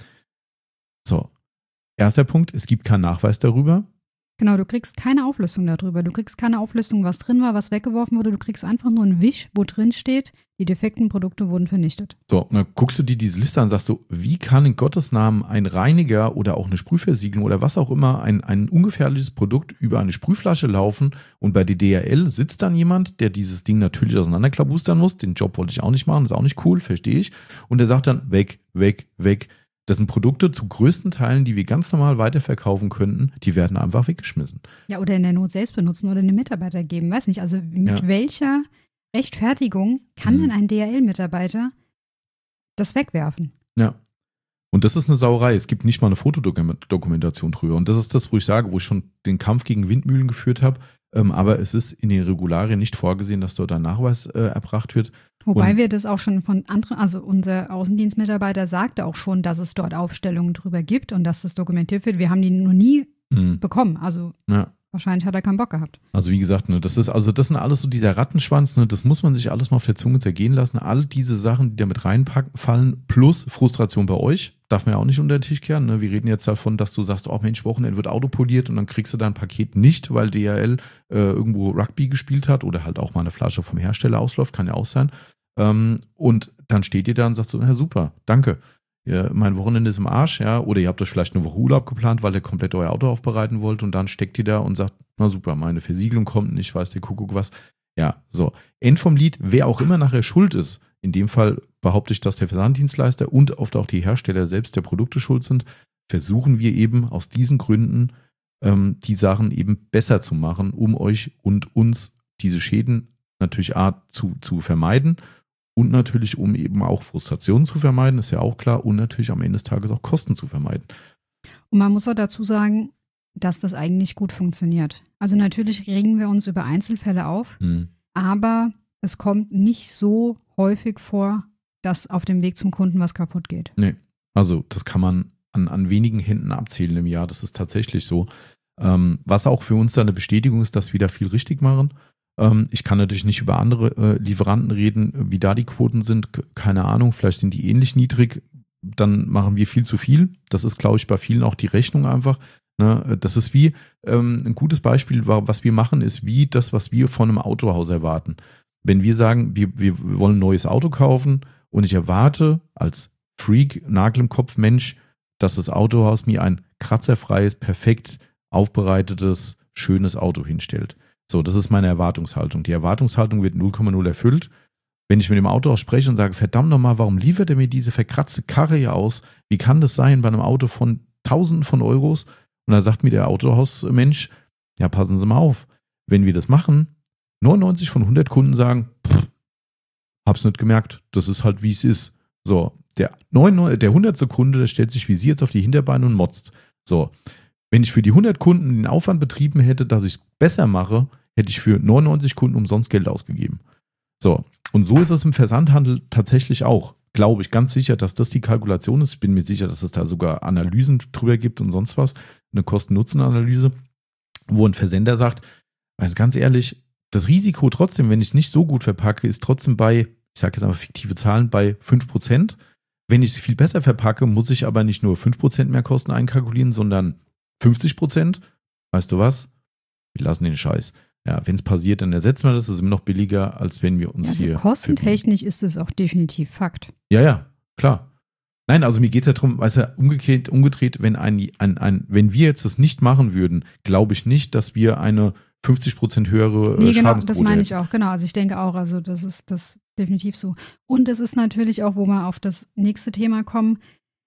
So, erster Punkt, es gibt keinen Nachweis darüber. Genau, du kriegst keine Auflistung darüber. Du kriegst keine Auflistung, was drin war, was weggeworfen wurde. Du kriegst einfach nur einen Wisch, wo drin steht, die defekten Produkte wurden vernichtet. So, und dann guckst du dir diese Liste an und sagst so, wie kann in Gottes Namen ein Reiniger oder auch eine Sprühversiegelung oder was auch immer ein ungefährliches Produkt über eine Sprühflasche laufen und bei der DHL sitzt dann jemand, der dieses Ding natürlich auseinanderklabustern muss. Den Job wollte ich auch nicht machen, ist auch nicht cool, verstehe ich. Und der sagt dann, weg. Das sind Produkte zu größten Teilen, die wir ganz normal weiterverkaufen könnten, die werden einfach weggeschmissen. Ja, oder in der Not selbst benutzen oder einem Mitarbeiter geben. Weiß nicht, also mit welcher Rechtfertigung kann denn ein DHL-Mitarbeiter das wegwerfen? Ja. Und das ist eine Sauerei. Es gibt nicht mal eine Fotodokumentation drüber. Und das ist das, wo ich sage, wo ich schon den Kampf gegen Windmühlen geführt habe. Aber es ist in den Regularien nicht vorgesehen, dass dort ein Nachweis erbracht wird. Wobei wir das auch schon von anderen, also unser Außendienstmitarbeiter sagte auch schon, dass es dort Aufstellungen drüber gibt und dass das dokumentiert wird. Wir haben die noch nie bekommen. Also wahrscheinlich hat er keinen Bock gehabt. Also wie gesagt, ne, das sind alles so dieser Rattenschwanz, ne, das muss man sich alles mal auf der Zunge zergehen lassen. All diese Sachen, die da mit reinfallen, plus Frustration bei euch, darf man ja auch nicht unter den Tisch kehren. Ne? Wir reden jetzt davon, dass du sagst, oh Mensch, Wochenende wird Auto poliert und dann kriegst du dein Paket nicht, weil DHL irgendwo Rugby gespielt hat oder halt auch mal eine Flasche vom Hersteller ausläuft, kann ja auch sein. Und dann steht ihr da und sagt so, ja super, danke. Ja, mein Wochenende ist im Arsch, ja, oder ihr habt euch vielleicht eine Woche Urlaub geplant, weil ihr komplett euer Auto aufbereiten wollt und dann steckt ihr da und sagt, na super, meine Versiegelung kommt nicht, weiß der Kuckuck was. Ja, so. End vom Lied, wer auch immer nachher schuld ist, in dem Fall behaupte ich, dass der Versanddienstleister und oft auch die Hersteller selbst der Produkte schuld sind, versuchen wir eben aus diesen Gründen die Sachen eben besser zu machen, um euch und uns diese Schäden natürlich zu vermeiden und natürlich, um eben auch Frustrationen zu vermeiden, ist ja auch klar, und natürlich am Ende des Tages auch Kosten zu vermeiden. Und man muss auch dazu sagen, dass das eigentlich gut funktioniert. Also natürlich regen wir uns über Einzelfälle auf, aber es kommt nicht so häufig vor, dass auf dem Weg zum Kunden was kaputt geht. Nee, also das kann man an wenigen Händen abzählen im Jahr, das ist tatsächlich so. Was auch für uns da eine Bestätigung ist, dass wir da viel richtig machen. Ich kann natürlich nicht über andere Lieferanten reden, wie da die Quoten sind, keine Ahnung, vielleicht sind die ähnlich niedrig, dann machen wir viel zu viel. Das ist, glaube ich, bei vielen auch die Rechnung einfach. Ne? Das ist wie, ein gutes Beispiel, was wir machen, ist wie das, was wir von einem Autohaus erwarten. Wenn wir sagen, wir wollen ein neues Auto kaufen und ich erwarte als Freak, Nagel im Kopf Mensch, dass das Autohaus mir ein kratzerfreies, perfekt aufbereitetes, schönes Auto hinstellt. So, das ist meine Erwartungshaltung. Die Erwartungshaltung wird 0,0 erfüllt. Wenn ich mit dem Autohaus spreche und sage, verdammt nochmal, warum liefert er mir diese verkratzte Karre hier aus? Wie kann das sein bei einem Auto von Tausenden von Euros? Und da sagt mir der Autohausmensch, ja, passen Sie mal auf. Wenn wir das machen, 99 von 100 Kunden sagen, hab's nicht gemerkt, das ist halt wie es ist. So, der 100. Kunde, der stellt sich wie Sie jetzt auf die Hinterbeine und motzt. So, wenn ich für die 100 Kunden den Aufwand betrieben hätte, dass ich es besser mache, hätte ich für 99 Kunden umsonst Geld ausgegeben. So, und so ist es im Versandhandel tatsächlich auch. Glaube ich ganz sicher, dass das die Kalkulation ist. Ich bin mir sicher, dass es da sogar Analysen drüber gibt und sonst was. Eine Kosten-Nutzen-Analyse, wo ein Versender sagt, also ganz ehrlich, das Risiko trotzdem, wenn ich es nicht so gut verpacke, ist trotzdem bei, ich sage jetzt einfach fiktive Zahlen, bei 5%. Wenn ich es viel besser verpacke, muss ich aber nicht nur 5% mehr Kosten einkalkulieren, sondern 50%. Weißt du was? Wir lassen den Scheiß. Ja, wenn es passiert, dann ersetzen wir das. Das ist immer noch billiger, als wenn wir uns also hier... Kostentechnisch ist es auch definitiv Fakt. Ja, klar. Nein, also mir geht es ja darum, weißt du, umgedreht, wenn wenn wir jetzt das nicht machen würden, glaube ich nicht, dass wir eine 50% höhere Nee, genau, Schadensquote das meine ich hätten. auch. Genau, also ich denke auch, also das ist das definitiv so. Und es ist natürlich auch, wo wir auf das nächste Thema kommen,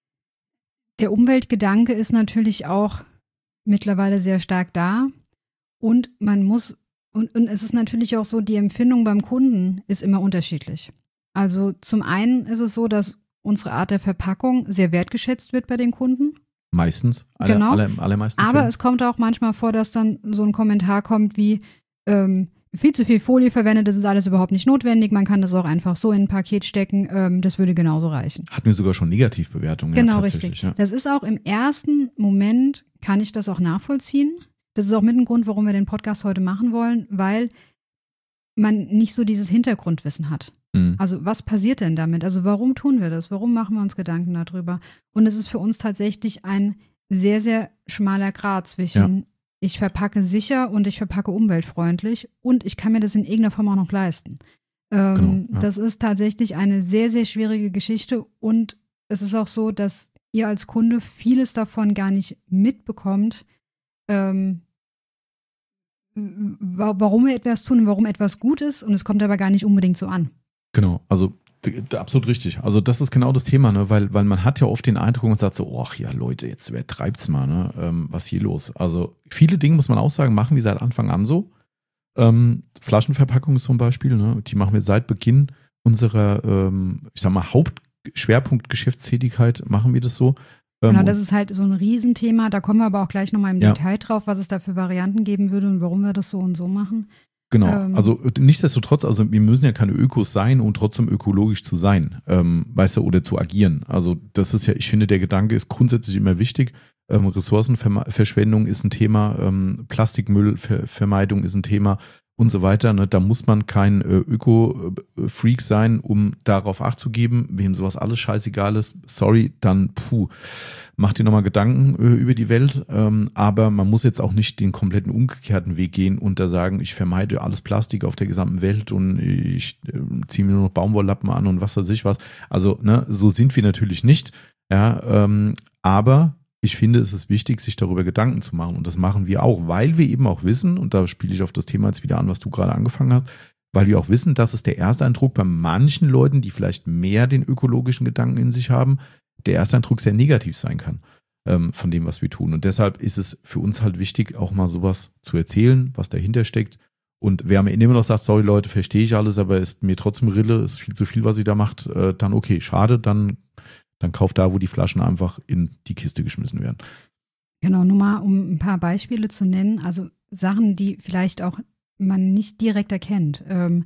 der Umweltgedanke ist natürlich auch mittlerweile sehr stark da. Und man muss, und es ist natürlich auch so, die Empfindung beim Kunden ist immer unterschiedlich. Also zum einen ist es so, dass unsere Art der Verpackung sehr wertgeschätzt wird bei den Kunden. Meistens, Genau. allermeisten Aber Fällen. es kommt auch manchmal vor, dass dann so ein Kommentar kommt wie, viel zu viel Folie verwendet, das ist alles überhaupt nicht notwendig, man kann das auch einfach so in ein Paket stecken, das würde genauso reichen. Hatten wir sogar schon Negativbewertungen. Genau, ja, tatsächlich, richtig. Ja. Das ist auch im ersten Moment, kann ich das auch nachvollziehen. Das ist auch mit ein Grund, warum wir den Podcast heute machen wollen, weil man nicht so dieses Hintergrundwissen hat. Mhm. Also was passiert denn damit? Also warum tun wir das? Warum machen wir uns Gedanken darüber? Und es ist für uns tatsächlich ein sehr, sehr schmaler Grat zwischen ich verpacke sicher und ich verpacke umweltfreundlich und ich kann mir das in irgendeiner Form auch noch leisten. Genau, ja. Das ist tatsächlich eine sehr, sehr schwierige Geschichte und es ist auch so, dass ihr als Kunde vieles davon gar nicht mitbekommt, warum wir etwas tun und warum etwas gut ist und es kommt aber gar nicht unbedingt so an. Genau, also absolut richtig. Also das ist genau das Thema, ne? Weil man hat ja oft den Eindruck und sagt so, ach ja Leute, jetzt wer treibt's mal, ne? Was hier los? Also viele Dinge, muss man auch sagen, machen wir seit Anfang an so. Flaschenverpackung ist zum Beispiel, ne? Die machen wir seit Beginn unserer, ich sag mal, Hauptschwerpunkt-Geschäftstätigkeit, machen wir das so. Genau, das ist halt so ein Riesenthema. Da kommen wir aber auch gleich nochmal im Detail drauf, was es da für Varianten geben würde und warum wir das so und so machen. Genau, also nichtsdestotrotz, also wir müssen ja keine Ökos sein, um trotzdem ökologisch zu sein, weißt du, oder zu agieren. Also das ist ja, ich finde, der Gedanke ist grundsätzlich immer wichtig. Ressourcenverschwendung ist ein Thema, Plastikmüllvermeidung ist ein Thema und so weiter. Ne? Da muss man kein Öko-Freak sein, um darauf Acht zu geben. Wem sowas alles scheißegal ist, sorry, dann macht dir nochmal Gedanken über die Welt. Aber man muss jetzt auch nicht den kompletten umgekehrten Weg gehen und da sagen, ich vermeide alles Plastik auf der gesamten Welt und ich ziehe mir nur noch Baumwolllappen an und was weiß ich was. Also ne, so sind wir natürlich nicht. Ja, aber ich finde, es ist wichtig, sich darüber Gedanken zu machen. Und das machen wir auch, weil wir eben auch wissen, und da spiele ich auf das Thema jetzt wieder an, was du gerade angefangen hast, weil wir auch wissen, dass es der Ersteindruck bei manchen Leuten, die vielleicht mehr den ökologischen Gedanken in sich haben, der Ersteindruck sehr negativ sein kann von dem, was wir tun. Und deshalb ist es für uns halt wichtig, auch mal sowas zu erzählen, was dahinter steckt Und wer am Ende immer noch sagt, sorry Leute, verstehe ich alles, aber ist mir trotzdem Rille, ist viel zu viel, was ihr da macht, dann okay, schade, dann kauft da, wo die Flaschen einfach in die Kiste geschmissen werden. Genau, nur mal, um ein paar Beispiele zu nennen, also Sachen, die vielleicht auch man nicht direkt erkennt.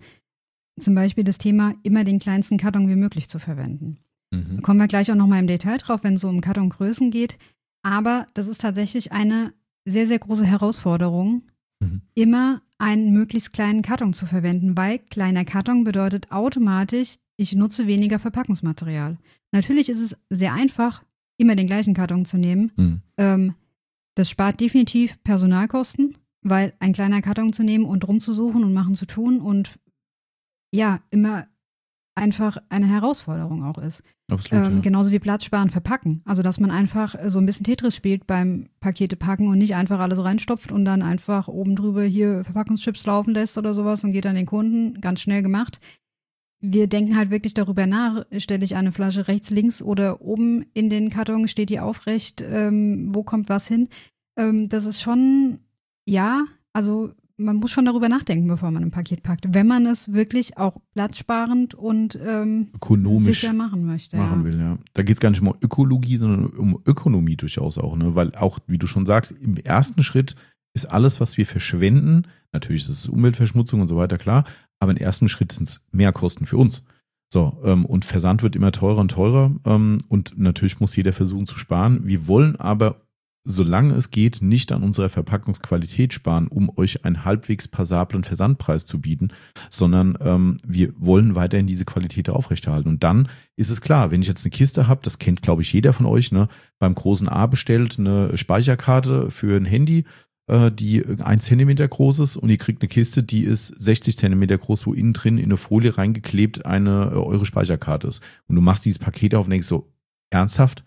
Zum Beispiel das Thema, immer den kleinsten Karton wie möglich zu verwenden. Da kommen wir gleich auch nochmal im Detail drauf, wenn es so um Kartongrößen geht. Aber das ist tatsächlich eine sehr, sehr große Herausforderung, immer einen möglichst kleinen Karton zu verwenden, weil kleiner Karton bedeutet automatisch, ich nutze weniger Verpackungsmaterial. Natürlich ist es sehr einfach, immer den gleichen Karton zu nehmen. Das spart definitiv Personalkosten, weil ein kleiner Karton zu nehmen und rumzusuchen und machen zu tun und ja, immer einfach eine Herausforderung auch ist. Absolut, ja. Genauso wie Platz sparen, verpacken. Also, dass man einfach so ein bisschen Tetris spielt beim Pakete packen und nicht einfach alles reinstopft und dann einfach oben drüber hier Verpackungschips laufen lässt oder sowas und geht an den Kunden. Ganz schnell gemacht. Wir denken halt wirklich darüber nach, stelle ich eine Flasche rechts, links oder oben in den Karton, steht die aufrecht, wo kommt was hin? Das ist schon, ja, also man muss schon darüber nachdenken, bevor man ein Paket packt, wenn man es wirklich auch platzsparend und ökonomisch sicher machen möchte. Will, ja. Da geht es gar nicht um Ökologie, sondern um Ökonomie durchaus auch, ne? Weil auch, wie du schon sagst, im ersten Schritt ist alles, was wir verschwenden, natürlich ist es Umweltverschmutzung und so weiter, klar, aber im ersten Schritt sind es Mehrkosten für uns. So, und Versand wird immer teurer und teurer und natürlich muss jeder versuchen zu sparen. Wir wollen aber, solange es geht, nicht an unserer Verpackungsqualität sparen, um euch einen halbwegs passablen Versandpreis zu bieten, sondern wir wollen weiterhin diese Qualität aufrechterhalten. Und dann ist es klar, wenn ich jetzt eine Kiste habe, das kennt, glaube ich, jeder von euch, ne, beim großen A bestellt eine Speicherkarte für ein Handy, die 1 Zentimeter groß ist und ihr kriegt eine Kiste, die ist 60 Zentimeter groß, wo innen drin in eine Folie reingeklebt eure Speicherkarte ist. Und du machst dieses Paket auf und denkst so, ernsthaft?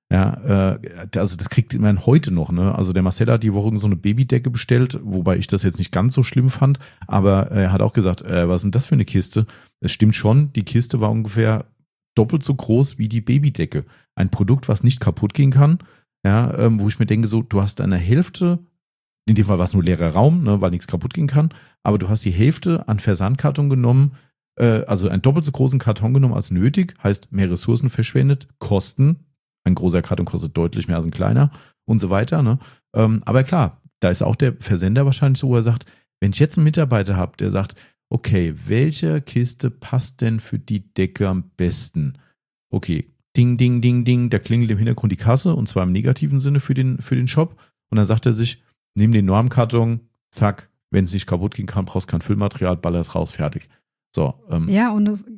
Ja, also das kriegt man heute noch, ne? Also der Marcel hat die Woche so eine Babydecke bestellt, wobei ich das jetzt nicht ganz so schlimm fand, aber er hat auch gesagt, was ist denn das für eine Kiste? Es stimmt schon, die Kiste war ungefähr doppelt so groß wie die Babydecke. Ein Produkt, was nicht kaputt gehen kann, ja, wo ich mir denke, so, du hast eine Hälfte, in dem Fall war es nur leerer Raum, ne, weil nichts kaputt gehen kann, aber du hast die Hälfte an Versandkarton genommen, also einen doppelt so großen Karton genommen als nötig, heißt mehr Ressourcen verschwendet, Kosten. Ein großer Karton kostet deutlich mehr als ein kleiner und so weiter. Ne? Aber klar, da ist auch der Versender wahrscheinlich so, wo er sagt, wenn ich jetzt einen Mitarbeiter habe, der sagt, okay, welche Kiste passt denn für die Decke am besten? Okay, ding, ding, ding, ding, da klingelt im Hintergrund die Kasse und zwar im negativen Sinne für den Shop. Und dann sagt er sich, nimm den Normkarton, zack, wenn es nicht kaputt gehen kann, brauchst kein Füllmaterial, baller es raus, fertig. So, ja, und das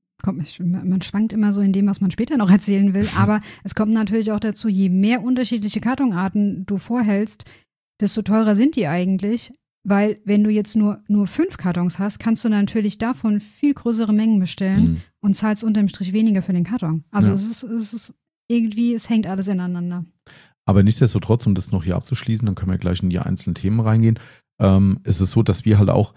man schwankt immer so in dem, was man später noch erzählen will, aber es kommt natürlich auch dazu, je mehr unterschiedliche Kartonarten du vorhältst, desto teurer sind die eigentlich, weil wenn du jetzt nur 5 Kartons hast, kannst du natürlich davon viel größere Mengen bestellen und zahlst unterm Strich weniger für den Karton. Also ja. es ist irgendwie, es hängt alles ineinander. Aber nichtsdestotrotz, um das noch hier abzuschließen, dann können wir gleich in die einzelnen Themen reingehen, es ist so, dass wir halt auch,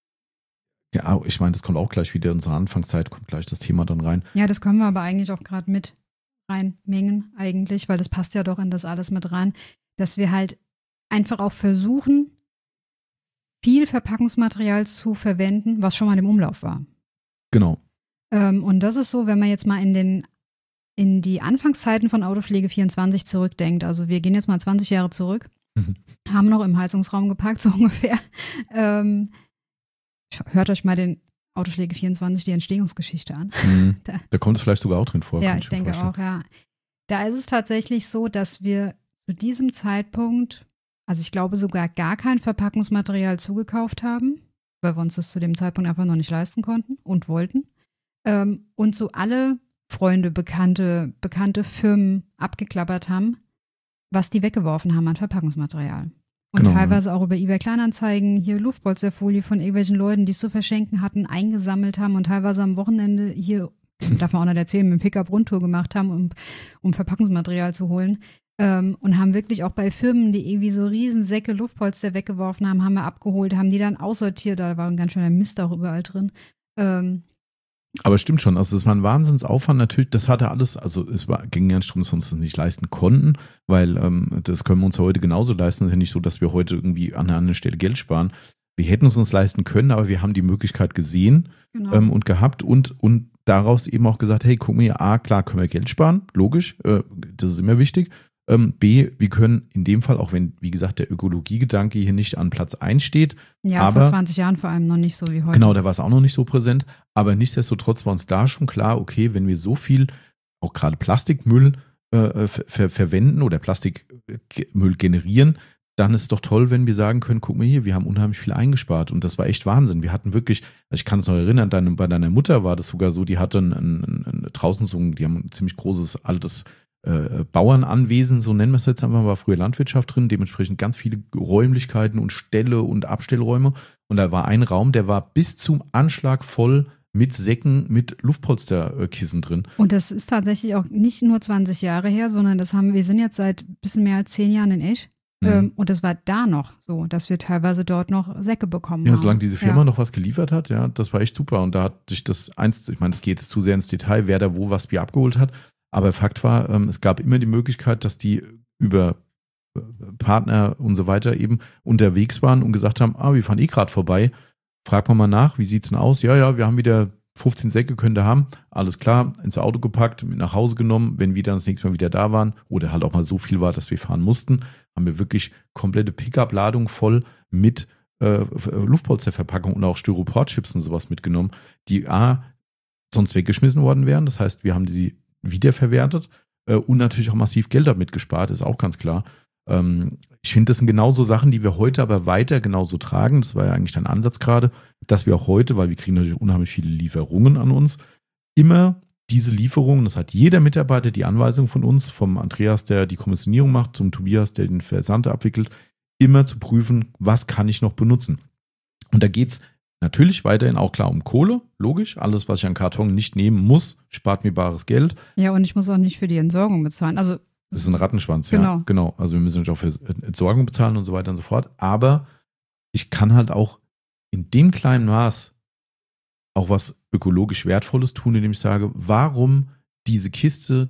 ja, ich meine, das kommt auch gleich wieder in unserer Anfangszeit, kommt gleich das Thema dann rein. Ja, das können wir aber eigentlich auch gerade mit reinmengen eigentlich, weil das passt ja doch in das alles mit rein, dass wir halt einfach auch versuchen, viel Verpackungsmaterial zu verwenden, was schon mal im Umlauf war. Genau. Und das ist so, wenn man jetzt mal in die Anfangszeiten von Autopflege24 zurückdenkt, also wir gehen jetzt mal 20 Jahre zurück, haben noch im Heizungsraum geparkt, so ungefähr. Hört euch mal den Autopflege24 die Entstehungsgeschichte an. Da kommt es vielleicht sogar auch drin vor. Ja, ich denke auch, ja. Da ist es tatsächlich so, dass wir zu diesem Zeitpunkt, also ich glaube sogar gar kein Verpackungsmaterial zugekauft haben, weil wir uns das zu dem Zeitpunkt einfach noch nicht leisten konnten und wollten. Und so alle Freunde, bekannte Firmen abgeklappert haben, was die weggeworfen haben an Verpackungsmaterial. Und genau, teilweise auch über eBay Kleinanzeigen hier Luftpolsterfolie von irgendwelchen Leuten, die es zu verschenken hatten, eingesammelt haben und teilweise am Wochenende hier, darf man auch nicht erzählen, mit dem Pickup Rundtour gemacht haben, um Verpackungsmaterial zu holen. Und haben wirklich auch bei Firmen, die irgendwie so Riesensäcke Luftpolster weggeworfen haben wir abgeholt, haben die dann aussortiert, da war ein ganz schöner Mist auch überall drin. Aber stimmt schon, also es war ein Wahnsinnsaufwand natürlich, das hatte alles, also ging ja nicht darum, dass wir uns das nicht leisten konnten, weil das können wir uns ja heute genauso leisten, es ist ja nicht so, dass wir heute irgendwie an einer anderen Stelle Geld sparen, wir hätten es uns leisten können, aber wir haben die Möglichkeit gesehen und gehabt und daraus eben auch gesagt, hey, guck mal hier, A, klar können wir Geld sparen, logisch, das ist immer wichtig. B, wir können in dem Fall, auch wenn, wie gesagt, der Ökologiegedanke hier nicht an Platz 1 steht. Ja, aber, vor 20 Jahren vor allem noch nicht so wie heute. Genau, da war es auch noch nicht so präsent. Aber nichtsdestotrotz war uns da schon klar, okay, wenn wir so viel, auch gerade Plastikmüll verwenden oder Plastikmüll generieren, dann ist es doch toll, wenn wir sagen können, guck mal hier, wir haben unheimlich viel eingespart. Und das war echt Wahnsinn. Wir hatten wirklich, also ich kann es noch erinnern, bei deiner Mutter war das sogar so, die hatte draußen so, die haben ein ziemlich großes, altes Bauernanwesen, so nennen wir es jetzt einfach, war früher Landwirtschaft drin, dementsprechend ganz viele Räumlichkeiten und Ställe und Abstellräume. Und da war ein Raum, der war bis zum Anschlag voll mit Säcken, mit Luftpolsterkissen drin. Und das ist tatsächlich auch nicht nur 20 Jahre her, sondern wir sind jetzt seit ein bisschen mehr als 10 Jahren in Esch. Und das war da noch so, dass wir teilweise dort noch Säcke bekommen haben. Ja, solange diese Firma noch was geliefert hat, ja, das war echt super. Und da hat sich ich meine, es geht jetzt zu sehr ins Detail, wer da wo was Bier abgeholt hat. Aber Fakt war, es gab immer die Möglichkeit, dass die über Partner und so weiter eben unterwegs waren und gesagt haben, wir fahren gerade vorbei. Frag mal nach, wie sieht's denn aus? Ja, wir haben wieder 15 Säcke, könnt ihr haben. Alles klar, ins Auto gepackt, mit nach Hause genommen. Wenn wir dann das nächste Mal wieder da waren oder halt auch mal so viel war, dass wir fahren mussten, haben wir wirklich komplette Pickup-Ladung voll mit Luftpolsterverpackung und auch Styroporchips und sowas mitgenommen, die sonst weggeschmissen worden wären. Das heißt, wir haben sie wiederverwertet und natürlich auch massiv Geld damit gespart, ist auch ganz klar. Ich finde, das sind genauso Sachen, die wir heute aber weiter genauso tragen. Das war ja eigentlich dein Ansatz gerade, dass wir auch heute, weil wir kriegen natürlich unheimlich viele Lieferungen an uns, immer diese Lieferungen, das hat jeder Mitarbeiter die Anweisung von uns, vom Andreas, der die Kommissionierung macht, zum Tobias, der den Versand abwickelt, immer zu prüfen, was kann ich noch benutzen. Und da geht es natürlich weiterhin auch klar um Kohle, logisch. Alles, was ich an Karton nicht nehmen muss, spart mir bares Geld. Ja, und ich muss auch nicht für die Entsorgung bezahlen. Also das ist ein Rattenschwanz, genau. Ja. Genau. Also wir müssen nicht auch für Entsorgung bezahlen und so weiter und so fort. Aber ich kann halt auch in dem kleinen Maß auch was ökologisch Wertvolles tun, indem ich sage, warum diese Kiste,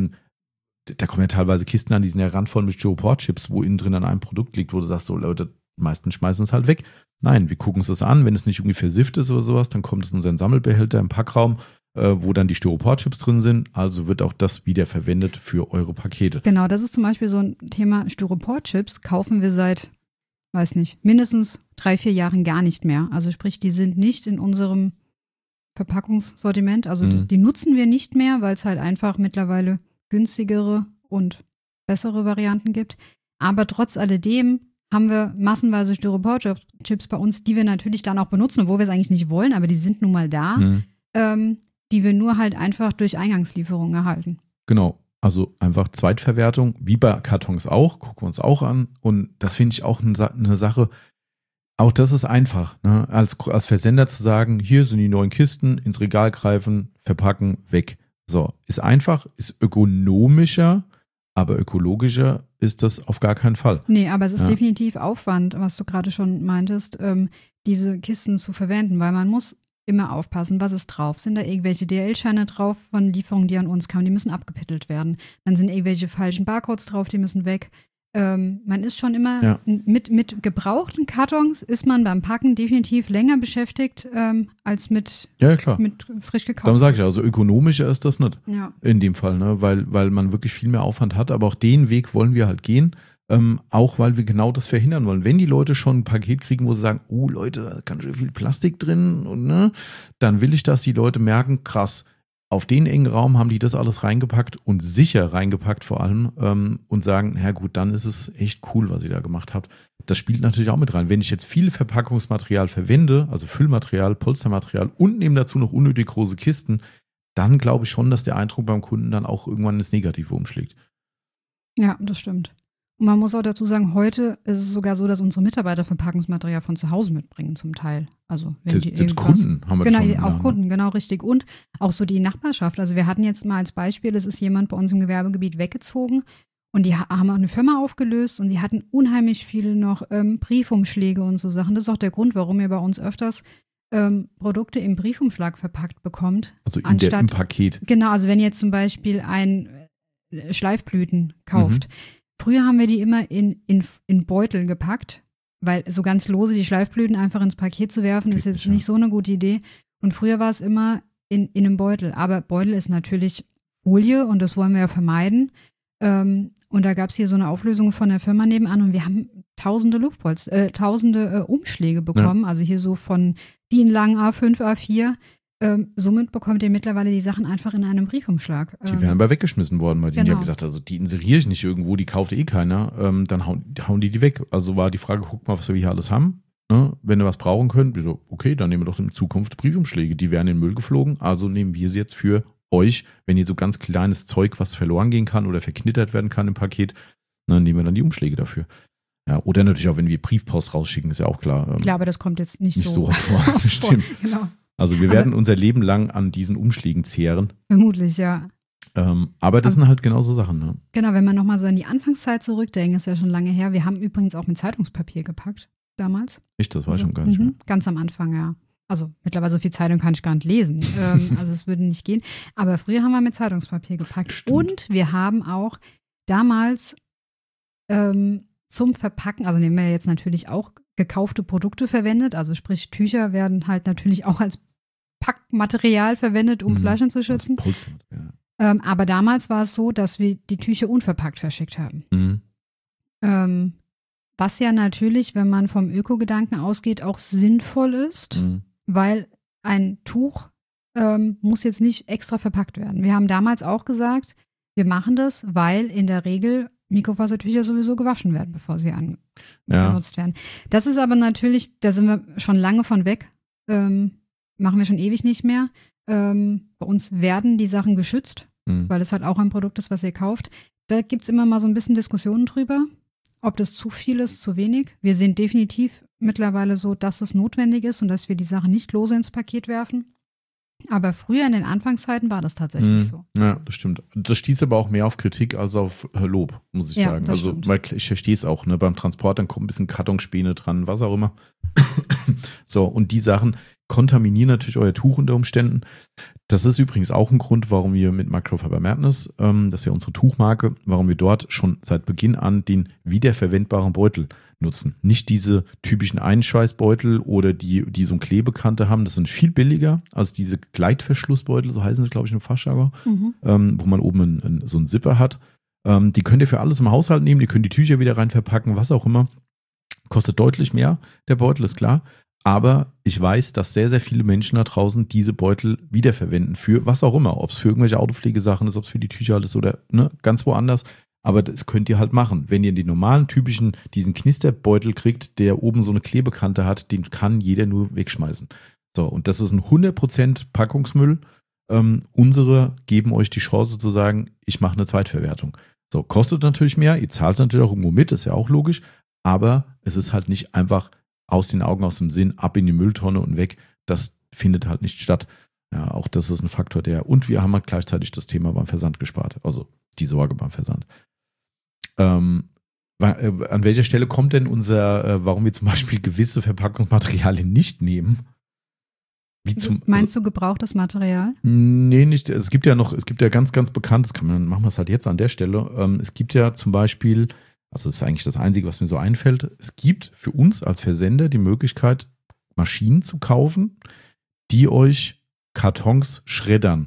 da kommen ja teilweise Kisten an, die sind ja randvoll mit Styroporchips, wo innen drin an einem Produkt liegt, wo du sagst, so Leute, die meisten schmeißen es halt weg. Nein, wir gucken uns das an, wenn es nicht irgendwie versifft ist oder sowas, dann kommt es in unseren Sammelbehälter im Packraum, wo dann die Styroporchips drin sind, also wird auch das wieder verwendet für eure Pakete. Genau, das ist zum Beispiel so ein Thema. Styroporchips kaufen wir seit, weiß nicht, mindestens 3-4 Jahren gar nicht mehr. Also sprich, die sind nicht in unserem Verpackungssortiment, also die nutzen wir nicht mehr, weil es halt einfach mittlerweile günstigere und bessere Varianten gibt. Aber trotz alledem haben wir massenweise Styroporchips bei uns, die wir natürlich dann auch benutzen, obwohl wir es eigentlich nicht wollen, aber die sind nun mal da, die wir nur halt einfach durch Eingangslieferungen erhalten. Genau, also einfach Zweitverwertung, wie bei Kartons auch, gucken wir uns auch an. Und das finde ich auch eine Sache, auch das ist einfach, ne? Als Versender zu sagen, hier sind die neuen Kisten, ins Regal greifen, verpacken, weg. So, ist einfach, ist ökonomischer, aber ökologischer ist das auf gar keinen Fall. Nee, aber es ist definitiv Aufwand, was du gerade schon meintest, diese Kisten zu verwenden, weil man muss immer aufpassen, was ist drauf. Sind da irgendwelche DHL-Scheine drauf von Lieferungen, die an uns kamen, die müssen abgepittelt werden. Dann sind irgendwelche falschen Barcodes drauf, die müssen weg. Man ist schon immer mit gebrauchten Kartons ist man beim Packen definitiv länger beschäftigt als mit frisch gekauften. Darum sage ich, also ökonomischer ist das nicht in dem Fall, ne? Weil man wirklich viel mehr Aufwand hat, aber auch den Weg wollen wir halt gehen, auch weil wir genau das verhindern wollen. Wenn die Leute schon ein Paket kriegen, wo sie sagen, oh Leute, da ist ganz schön viel Plastik drin, und, ne? Dann will ich, dass die Leute merken, krass, auf den engen Raum haben die das alles reingepackt und sicher reingepackt vor allem und sagen, ja gut, dann ist es echt cool, was ihr da gemacht habt. Das spielt natürlich auch mit rein. Wenn ich jetzt viel Verpackungsmaterial verwende, also Füllmaterial, Polstermaterial und neben dazu noch unnötig große Kisten, dann glaube ich schon, dass der Eindruck beim Kunden dann auch irgendwann ins Negative umschlägt. Ja, das stimmt. Und man muss auch dazu sagen, heute ist es sogar so, dass unsere Mitarbeiter Verpackungsmaterial von zu Hause mitbringen zum Teil. Also wenn selbst Kunden haben wir schon. Genau, auch Kunden, genau richtig. Und auch so die Nachbarschaft. Also wir hatten jetzt mal als Beispiel, es ist jemand bei uns im Gewerbegebiet weggezogen und die haben auch eine Firma aufgelöst und die hatten unheimlich viele noch Briefumschläge und so Sachen. Das ist auch der Grund, warum ihr bei uns öfters Produkte im Briefumschlag verpackt bekommt. Also im Paket. Genau, also wenn ihr jetzt zum Beispiel Schleifblüten kauft. Früher haben wir die immer in Beutel gepackt, weil so ganz lose die Schleifblüten einfach ins Paket zu werfen, ist jetzt nicht so eine gute Idee. Und früher war es immer in einem Beutel. Aber Beutel ist natürlich Folie und das wollen wir ja vermeiden. Und da gab es hier so eine Auflösung von der Firma nebenan und wir haben tausende Umschläge bekommen. Ja. Also hier so von DIN lang A5, A4. Somit bekommt ihr mittlerweile die Sachen einfach in einem Briefumschlag. Die wären aber weggeschmissen worden, weil die haben gesagt, also die inseriere ich nicht irgendwo, die kauft keiner, dann hauen die weg. Also war die Frage, guck mal, was wir hier alles haben. Ne? Wenn ihr was brauchen könnt, so, okay, dann nehmen wir doch in Zukunft Briefumschläge. Die wären in den Müll geflogen, also nehmen wir sie jetzt für euch, wenn ihr so ganz kleines Zeug, was verloren gehen kann oder verknittert werden kann im Paket, dann nehmen wir dann die Umschläge dafür. Ja, oder natürlich auch, wenn wir Briefpost rausschicken, ist ja auch klar. Klar, aber das kommt jetzt nicht so oft vor. Stimmt. Genau. Also wir werden unser Leben lang an diesen Umschlägen zehren. Vermutlich, ja. Aber das sind halt genauso Sachen. Ne? Genau, wenn man nochmal so an die Anfangszeit zurückdenkt, ist ja schon lange her. Wir haben übrigens auch mit Zeitungspapier gepackt damals. Echt? Das war schon gar nicht mehr. Ganz am Anfang, ja. Also mittlerweile so viel Zeitung kann ich gar nicht lesen. Also es würde nicht gehen. Aber früher haben wir mit Zeitungspapier gepackt. Stimmt. Und wir haben auch damals zum Verpacken, also nehmen wir jetzt natürlich auch gekaufte Produkte verwendet, also sprich Tücher werden halt natürlich auch als Packmaterial verwendet, um Flaschen zu schützen. Aber damals war es so, dass wir die Tücher unverpackt verschickt haben. Was ja natürlich, wenn man vom Öko-Gedanken ausgeht, auch sinnvoll ist, weil ein Tuch muss jetzt nicht extra verpackt werden. Wir haben damals auch gesagt, wir machen das, weil in der Regel Mikrofasertücher sowieso gewaschen werden, bevor sie benutzt werden. Das ist aber natürlich, da sind wir schon lange von weg, machen wir schon ewig nicht mehr. Bei uns werden die Sachen geschützt, weil es halt auch ein Produkt ist, was ihr kauft. Da gibt es immer mal so ein bisschen Diskussionen drüber, ob das zu viel ist, zu wenig. Wir sehen definitiv mittlerweile so, dass es notwendig ist und dass wir die Sachen nicht lose ins Paket werfen. Aber früher in den Anfangszeiten war das tatsächlich so. Ja, das stimmt. Das stieß aber auch mehr auf Kritik als auf Lob, muss ich sagen. Also, stimmt. Weil ich verstehe es auch, ne? Beim Transport, dann kommt ein bisschen Kartonspäne dran, was auch immer. So, und die Sachen kontaminieren natürlich euer Tuch unter Umständen. Das ist übrigens auch ein Grund, warum wir mit Microfiber Madness, das ist ja unsere Tuchmarke, warum wir dort schon seit Beginn an den wiederverwendbaren Beutel nutzen. Nicht diese typischen Einschweißbeutel oder die so eine Klebekante haben. Das sind viel billiger als diese Gleitverschlussbeutel, so heißen sie, glaube ich, im Fachjargon, wo man oben so einen Zipper hat. Die könnt ihr für alles im Haushalt nehmen. Die können die Tücher wieder rein verpacken, was auch immer. Kostet deutlich mehr, der Beutel, ist klar. Aber ich weiß, dass sehr, sehr viele Menschen da draußen diese Beutel wiederverwenden für was auch immer. Ob es für irgendwelche Autopflegesachen ist, ob es für die Tücher ist oder ganz woanders. Aber das könnt ihr halt machen. Wenn ihr den normalen, typischen, diesen Knisterbeutel kriegt, der oben so eine Klebekante hat, den kann jeder nur wegschmeißen. So, und das ist ein 100% Packungsmüll. Unsere geben euch die Chance zu sagen, ich mache eine Zweitverwertung. So, kostet natürlich mehr. Ihr zahlt es natürlich auch irgendwo mit, ist ja auch logisch. Aber es ist halt nicht einfach aus den Augen, aus dem Sinn, ab in die Mülltonne und weg. Das findet halt nicht statt. Ja, auch das ist ein Faktor, und wir haben halt gleichzeitig das Thema beim Versand gespart. Also die Sorge beim Versand. An welcher Stelle kommt denn warum wir zum Beispiel gewisse Verpackungsmaterialien nicht nehmen? Meinst du gebrauchtes Material? Nee, nicht. Es gibt ja ganz, ganz bekannt, machen wir es halt jetzt an der Stelle. Es gibt ja zum Beispiel, also das ist eigentlich das Einzige, was mir so einfällt, es gibt für uns als Versender die Möglichkeit, Maschinen zu kaufen, die euch Kartons schreddern.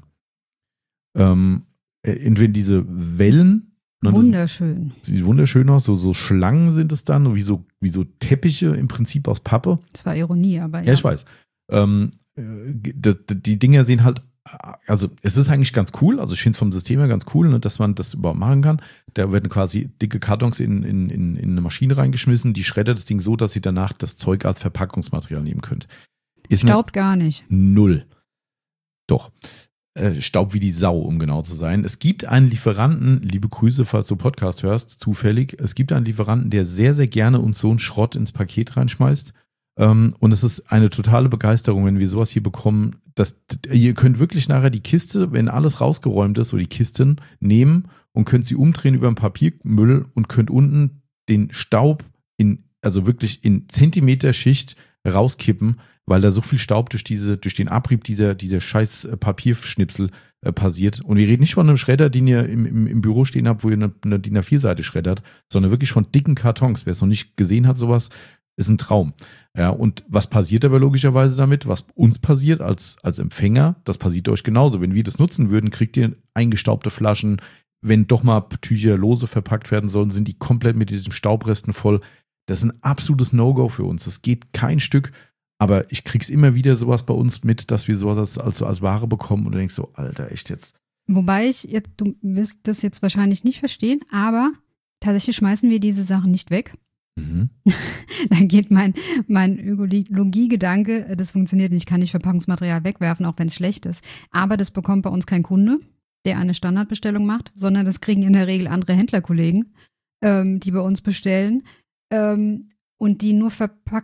Entweder diese Wellen. Wunderschön. Sieht wunderschön aus, so Schlangen sind es dann, wie so Teppiche im Prinzip aus Pappe. Das war Ironie, aber ja. Ja, ich weiß. Die Dinger sehen halt, also es ist eigentlich ganz cool, also ich finde es vom System her ganz cool, ne, dass man das überhaupt machen kann. Da werden quasi dicke Kartons in eine Maschine reingeschmissen, die schreddert das Ding so, dass ihr danach das Zeug als Verpackungsmaterial nehmen könnt. Staubt gar nicht. Null. Doch. Staub wie die Sau, um genau zu sein. Es gibt einen Lieferanten, liebe Grüße, falls du Podcast hörst, zufällig, es gibt einen Lieferanten, der sehr, sehr gerne uns so einen Schrott ins Paket reinschmeißt. Und es ist eine totale Begeisterung, wenn wir sowas hier bekommen, dass ihr könnt wirklich nachher die Kiste, wenn alles rausgeräumt ist, so die Kisten nehmen und könnt sie umdrehen über einen Papiermüll und könnt unten den Staub also wirklich in Zentimeter-Schicht rauskippen, weil da so viel Staub durch den Abrieb dieser scheiß Papierschnipsel passiert. Und wir reden nicht von einem Schredder, den ihr im Büro stehen habt, wo ihr eine DIN A4-Seite schreddert, sondern wirklich von dicken Kartons. Wer es noch nicht gesehen hat, sowas, ist ein Traum. Ja, und was passiert aber logischerweise damit? Was uns passiert als Empfänger, das passiert euch genauso. Wenn wir das nutzen würden, kriegt ihr eingestaubte Flaschen. Wenn doch mal Tücher lose verpackt werden sollen, sind die komplett mit diesen Staubresten voll. Das ist ein absolutes No-Go für uns. Das geht kein Stück. Aber ich krieg's immer wieder sowas bei uns mit, dass wir sowas als Ware bekommen und du denkst so, Alter, echt jetzt. Wobei du wirst das jetzt wahrscheinlich nicht verstehen, aber tatsächlich schmeißen wir diese Sachen nicht weg. Mhm. Da geht mein Ökologie-Gedanke, das funktioniert nicht, ich kann nicht Verpackungsmaterial wegwerfen, auch wenn es schlecht ist. Aber das bekommt bei uns kein Kunde, der eine Standardbestellung macht, sondern das kriegen in der Regel andere Händlerkollegen, die bei uns bestellen und die nur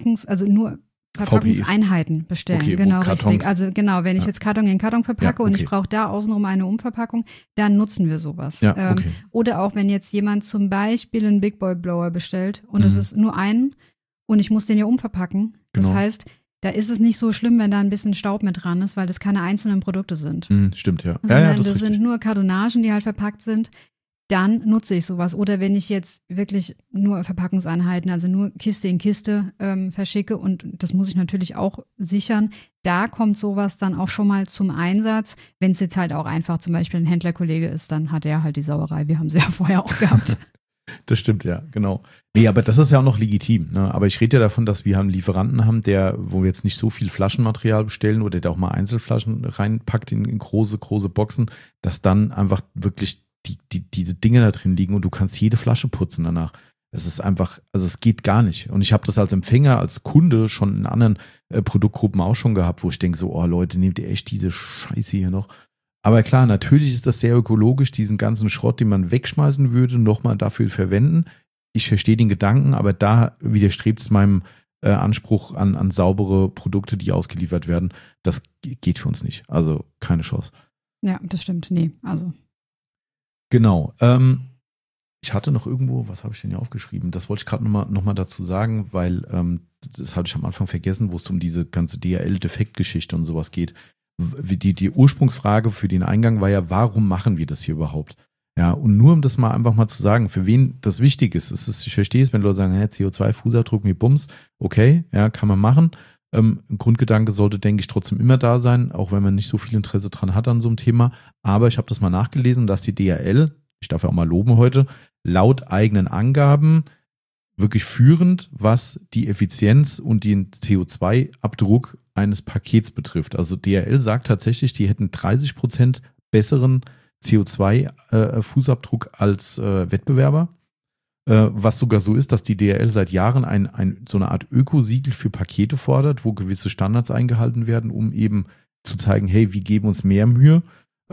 Verpackungseinheiten bestellen. Okay, genau, richtig. Also genau, wenn ich jetzt Karton in Karton verpacke und ich brauche da außenrum eine Umverpackung, dann nutzen wir sowas. Ja, okay. Oder auch wenn jetzt jemand zum Beispiel einen Big Boy Blower bestellt und es ist nur einen und ich muss den ja umverpacken. Das heißt, da ist es nicht so schlimm, wenn da ein bisschen Staub mit dran ist, weil das keine einzelnen Produkte sind. Stimmt, ja. Sondern das sind nur Kartonagen, die halt verpackt sind. Dann nutze ich sowas. Oder wenn ich jetzt wirklich nur Verpackungseinheiten, also nur Kiste in Kiste verschicke und das muss ich natürlich auch sichern, da kommt sowas dann auch schon mal zum Einsatz. Wenn es jetzt halt auch einfach zum Beispiel ein Händlerkollege ist, dann hat er halt die Sauerei. Wir haben sie ja vorher auch gehabt. Das stimmt, ja, genau. Nee, aber das ist ja auch noch legitim. Ne? Aber ich rede ja davon, dass wir einen Lieferanten haben, wo wir jetzt nicht so viel Flaschenmaterial bestellen oder der auch mal Einzelflaschen reinpackt in große Boxen, dass dann einfach wirklich diese Dinge da drin liegen und du kannst jede Flasche putzen danach. Es ist einfach, also es geht gar nicht. Und ich habe das als Empfänger, als Kunde schon in anderen Produktgruppen auch schon gehabt, wo ich denke so, oh Leute, nehmt ihr echt diese Scheiße hier noch? Aber klar, natürlich ist das sehr ökologisch, diesen ganzen Schrott, den man wegschmeißen würde, nochmal dafür verwenden. Ich verstehe den Gedanken, aber da widerstrebt es meinem Anspruch an saubere Produkte, die ausgeliefert werden. Das geht für uns nicht. Also keine Chance. Ja, das stimmt. Nee, also genau. Ich hatte noch irgendwo, was habe ich denn hier aufgeschrieben? Das wollte ich gerade noch mal dazu sagen, weil das hatte ich am Anfang vergessen, wo es um diese ganze DHL-Defektgeschichte und sowas geht. Die Ursprungsfrage für den Eingang war ja, warum machen wir das hier überhaupt? Ja, und nur um das mal einfach mal zu sagen, für wen das wichtig ist. Ich verstehe es, wenn Leute sagen, CO2-Fußabdruck mit Bums, okay, ja, kann man machen. Ein Grundgedanke sollte, denke ich, trotzdem immer da sein, auch wenn man nicht so viel Interesse dran hat an so einem Thema. Aber ich habe das mal nachgelesen, dass die DHL, ich darf ja auch mal loben heute, laut eigenen Angaben wirklich führend, was die Effizienz und den CO2-Abdruck eines Pakets betrifft. Also DHL sagt tatsächlich, die hätten 30% besseren CO2-Fußabdruck als Wettbewerber. Was sogar so ist, dass die DHL seit Jahren so eine Art Ökosiegel für Pakete fordert, wo gewisse Standards eingehalten werden, um eben zu zeigen, hey, wir geben uns mehr Mühe.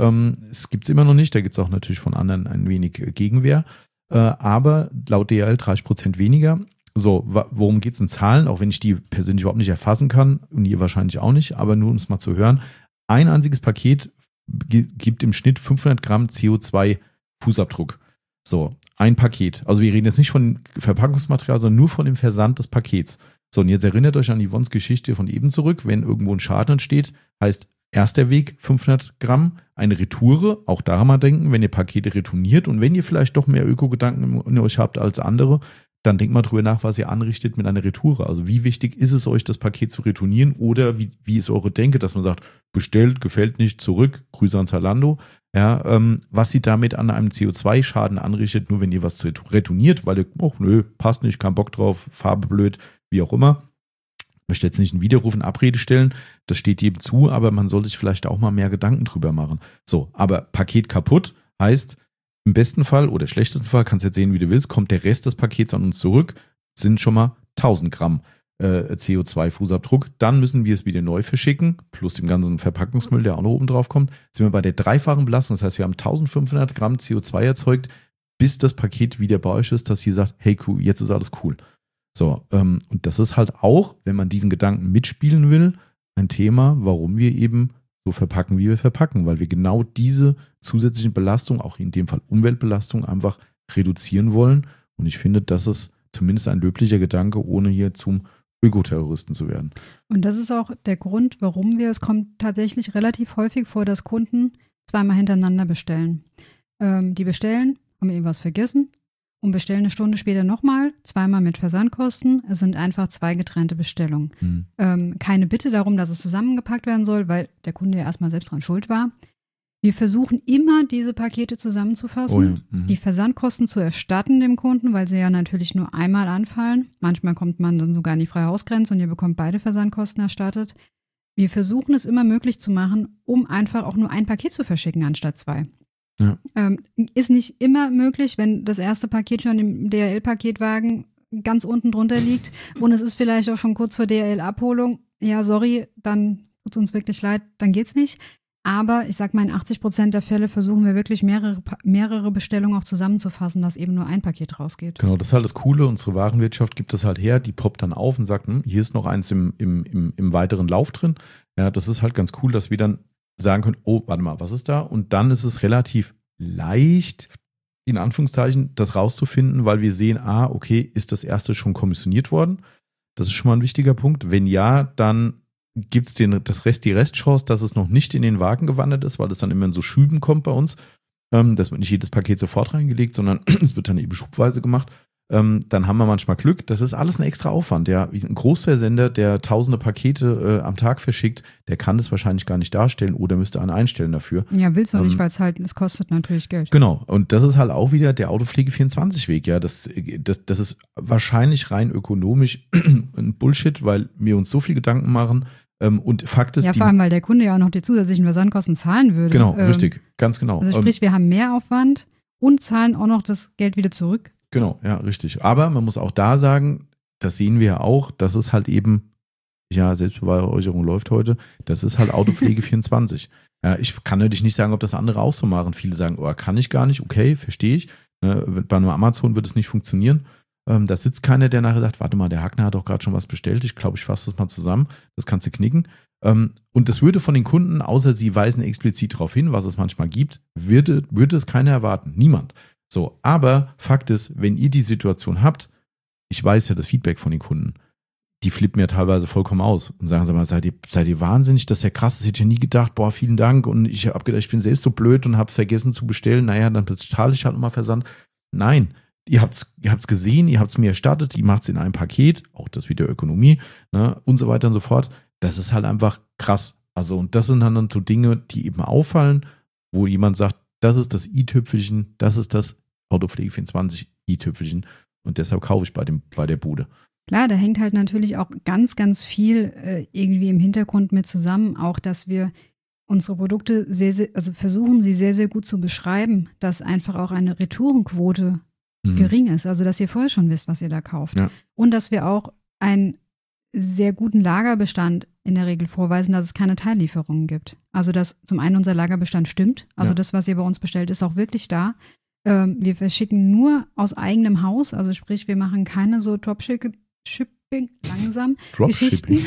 Es gibt es immer noch nicht, da gibt es auch natürlich von anderen ein wenig Gegenwehr. Aber laut DHL 30% weniger. So, worum geht es in Zahlen? Auch wenn ich die persönlich überhaupt nicht erfassen kann und ihr wahrscheinlich auch nicht, aber nur um es mal zu hören. Ein einziges Paket gibt im Schnitt 500 Gramm CO2-Fußabdruck. So, ein Paket. Also wir reden jetzt nicht von Verpackungsmaterial, sondern nur von dem Versand des Pakets. So, und jetzt erinnert euch an Yvonnes Geschichte von eben zurück. Wenn irgendwo ein Schaden entsteht, heißt erster Weg 500 Gramm, eine Retoure, auch daran mal denken, wenn ihr Pakete retourniert und wenn ihr vielleicht doch mehr Öko-Gedanken in euch habt als andere, dann denkt mal drüber nach, was ihr anrichtet mit einer Retoure. Also wie wichtig ist es euch, das Paket zu retournieren oder wie ist eure Denke, dass man sagt, bestellt, gefällt nicht, zurück, Grüße an Zalando. Ja, was sie damit an einem CO2-Schaden anrichtet, nur wenn ihr was retourniert, weil ihr, passt nicht, kein Bock drauf, Farbe blöd, wie auch immer. Ich möchte jetzt nicht einen Widerruf in Abrede stellen, das steht jedem zu, aber man sollte sich vielleicht auch mal mehr Gedanken drüber machen. So, aber Paket kaputt heißt, im besten Fall oder schlechtesten Fall, kannst du jetzt sehen, wie du willst, kommt der Rest des Pakets an uns zurück, sind schon mal 1000 Gramm CO2-Fußabdruck. Dann müssen wir es wieder neu verschicken, plus dem ganzen Verpackungsmüll, der auch noch oben drauf kommt. Sind wir bei der dreifachen Belastung, das heißt, wir haben 1500 Gramm CO2 erzeugt, bis das Paket wieder bei euch ist, dass ihr sagt, hey, cool, jetzt ist alles cool. So, und das ist halt auch, wenn man diesen Gedanken mitspielen will, ein Thema, warum wir eben so verpacken, wie wir verpacken, weil wir genau diese zusätzlichen Belastungen, auch in dem Fall Umweltbelastung, einfach reduzieren wollen. Und ich finde, das ist zumindest ein löblicher Gedanke, ohne hier zum Ökoterroristen zu werden. Und das ist auch der Grund, warum es kommt tatsächlich relativ häufig vor, dass Kunden zweimal hintereinander bestellen. Die bestellen, haben irgendwas vergessen und bestellen eine Stunde später nochmal, zweimal mit Versandkosten. Es sind einfach 2 getrennte Bestellungen. Keine Bitte darum, dass es zusammengepackt werden soll, weil der Kunde ja erstmal selbst dran schuld war. Wir versuchen immer, diese Pakete zusammenzufassen, die Versandkosten zu erstatten dem Kunden, weil sie ja natürlich nur einmal anfallen. Manchmal kommt man dann sogar an die freie Hausgrenze und ihr bekommt beide Versandkosten erstattet. Wir versuchen es immer möglich zu machen, um einfach auch nur ein Paket zu verschicken anstatt 2. Ja. Ist nicht immer möglich, wenn das erste Paket schon im DHL-Paketwagen ganz unten drunter liegt und es ist vielleicht auch schon kurz vor DHL-Abholung. Ja, sorry, dann tut es uns wirklich leid, dann geht's nicht. Aber ich sag mal, in 80% der Fälle versuchen wir wirklich mehrere Bestellungen auch zusammenzufassen, dass eben nur ein Paket rausgeht. Genau, das ist halt das Coole. Unsere Warenwirtschaft gibt es halt her, die poppt dann auf und sagt, hier ist noch eins im weiteren Lauf drin. Ja, das ist halt ganz cool, dass wir dann sagen können, oh, warte mal, was ist da? Und dann ist es relativ leicht, in Anführungszeichen, das rauszufinden, weil wir sehen, okay, ist das erste schon kommissioniert worden? Das ist schon mal ein wichtiger Punkt. Wenn ja, dann gibt es die Restchance, dass es noch nicht in den Wagen gewandert ist, weil es dann immer in so Schüben kommt bei uns. Das wird nicht jedes Paket sofort reingelegt, sondern es wird dann eben schubweise gemacht. Dann haben wir manchmal Glück. Das ist alles ein extra Aufwand. Ja. Ein Großversender, der tausende Pakete am Tag verschickt, der kann das wahrscheinlich gar nicht darstellen oder müsste einen einstellen dafür. Ja, willst du nicht, weil es kostet natürlich Geld. Genau. Und das ist halt auch wieder der Autopflege-24-Weg. Ja. Das ist wahrscheinlich rein ökonomisch ein Bullshit, weil wir uns so viel Gedanken machen. Und Fakt ist, ja, vor allem, weil der Kunde ja auch noch die zusätzlichen Versandkosten zahlen würde. Genau, richtig, ganz genau. Also sprich, wir haben mehr Aufwand und zahlen auch noch das Geld wieder zurück. Genau, ja, richtig. Aber man muss auch da sagen, das sehen wir ja auch, das ist halt eben, ja, Selbstbeweihräucherung läuft heute, das ist halt Autopflege 24. Ja, ich kann natürlich nicht sagen, ob das andere auch so machen. Viele sagen, kann ich gar nicht, okay, verstehe ich. Bei einem Amazon wird es nicht funktionieren. Da sitzt keiner, der nachher sagt, warte mal, der Hackner hat doch gerade schon was bestellt, ich glaube, ich fasse das mal zusammen, das kannst du knicken. Und das würde von den Kunden, außer sie weisen explizit darauf hin, was es manchmal gibt, würde es keiner erwarten, niemand. So, aber Fakt ist, wenn ihr die Situation habt, ich weiß ja das Feedback von den Kunden, die flippen ja teilweise vollkommen aus und sagen, sag mal, seid ihr wahnsinnig, das ist ja krass, das hätte ich ja nie gedacht, vielen Dank und ich habe gedacht, ich bin selbst so blöd und habe es vergessen zu bestellen, naja, dann bezahle ich halt nochmal Versand. Nein, ihr habt's gesehen, ihr habt es mir erstattet, ihr macht es in einem Paket, auch das wieder Ökonomie, ne, und so weiter und so fort. Das ist halt einfach krass. Also, und das sind dann so Dinge, die eben auffallen, wo jemand sagt, das ist das i-Tüpfelchen, das ist das Autopflege 24 i-Tüpfelchen und deshalb kaufe ich bei der Bude. Klar, da hängt halt natürlich auch ganz, ganz viel irgendwie im Hintergrund mit zusammen, auch dass wir unsere Produkte versuchen sie sehr, sehr gut zu beschreiben, dass einfach auch eine Retourenquote gering ist, also dass ihr vorher schon wisst, was ihr da kauft. Ja. Und dass wir auch einen sehr guten Lagerbestand in der Regel vorweisen, dass es keine Teillieferungen gibt. Also dass zum einen unser Lagerbestand stimmt, also das, was ihr bei uns bestellt, ist auch wirklich da. Wir verschicken nur aus eigenem Haus, also sprich, wir machen keine so Dropshipping, langsam Geschichten.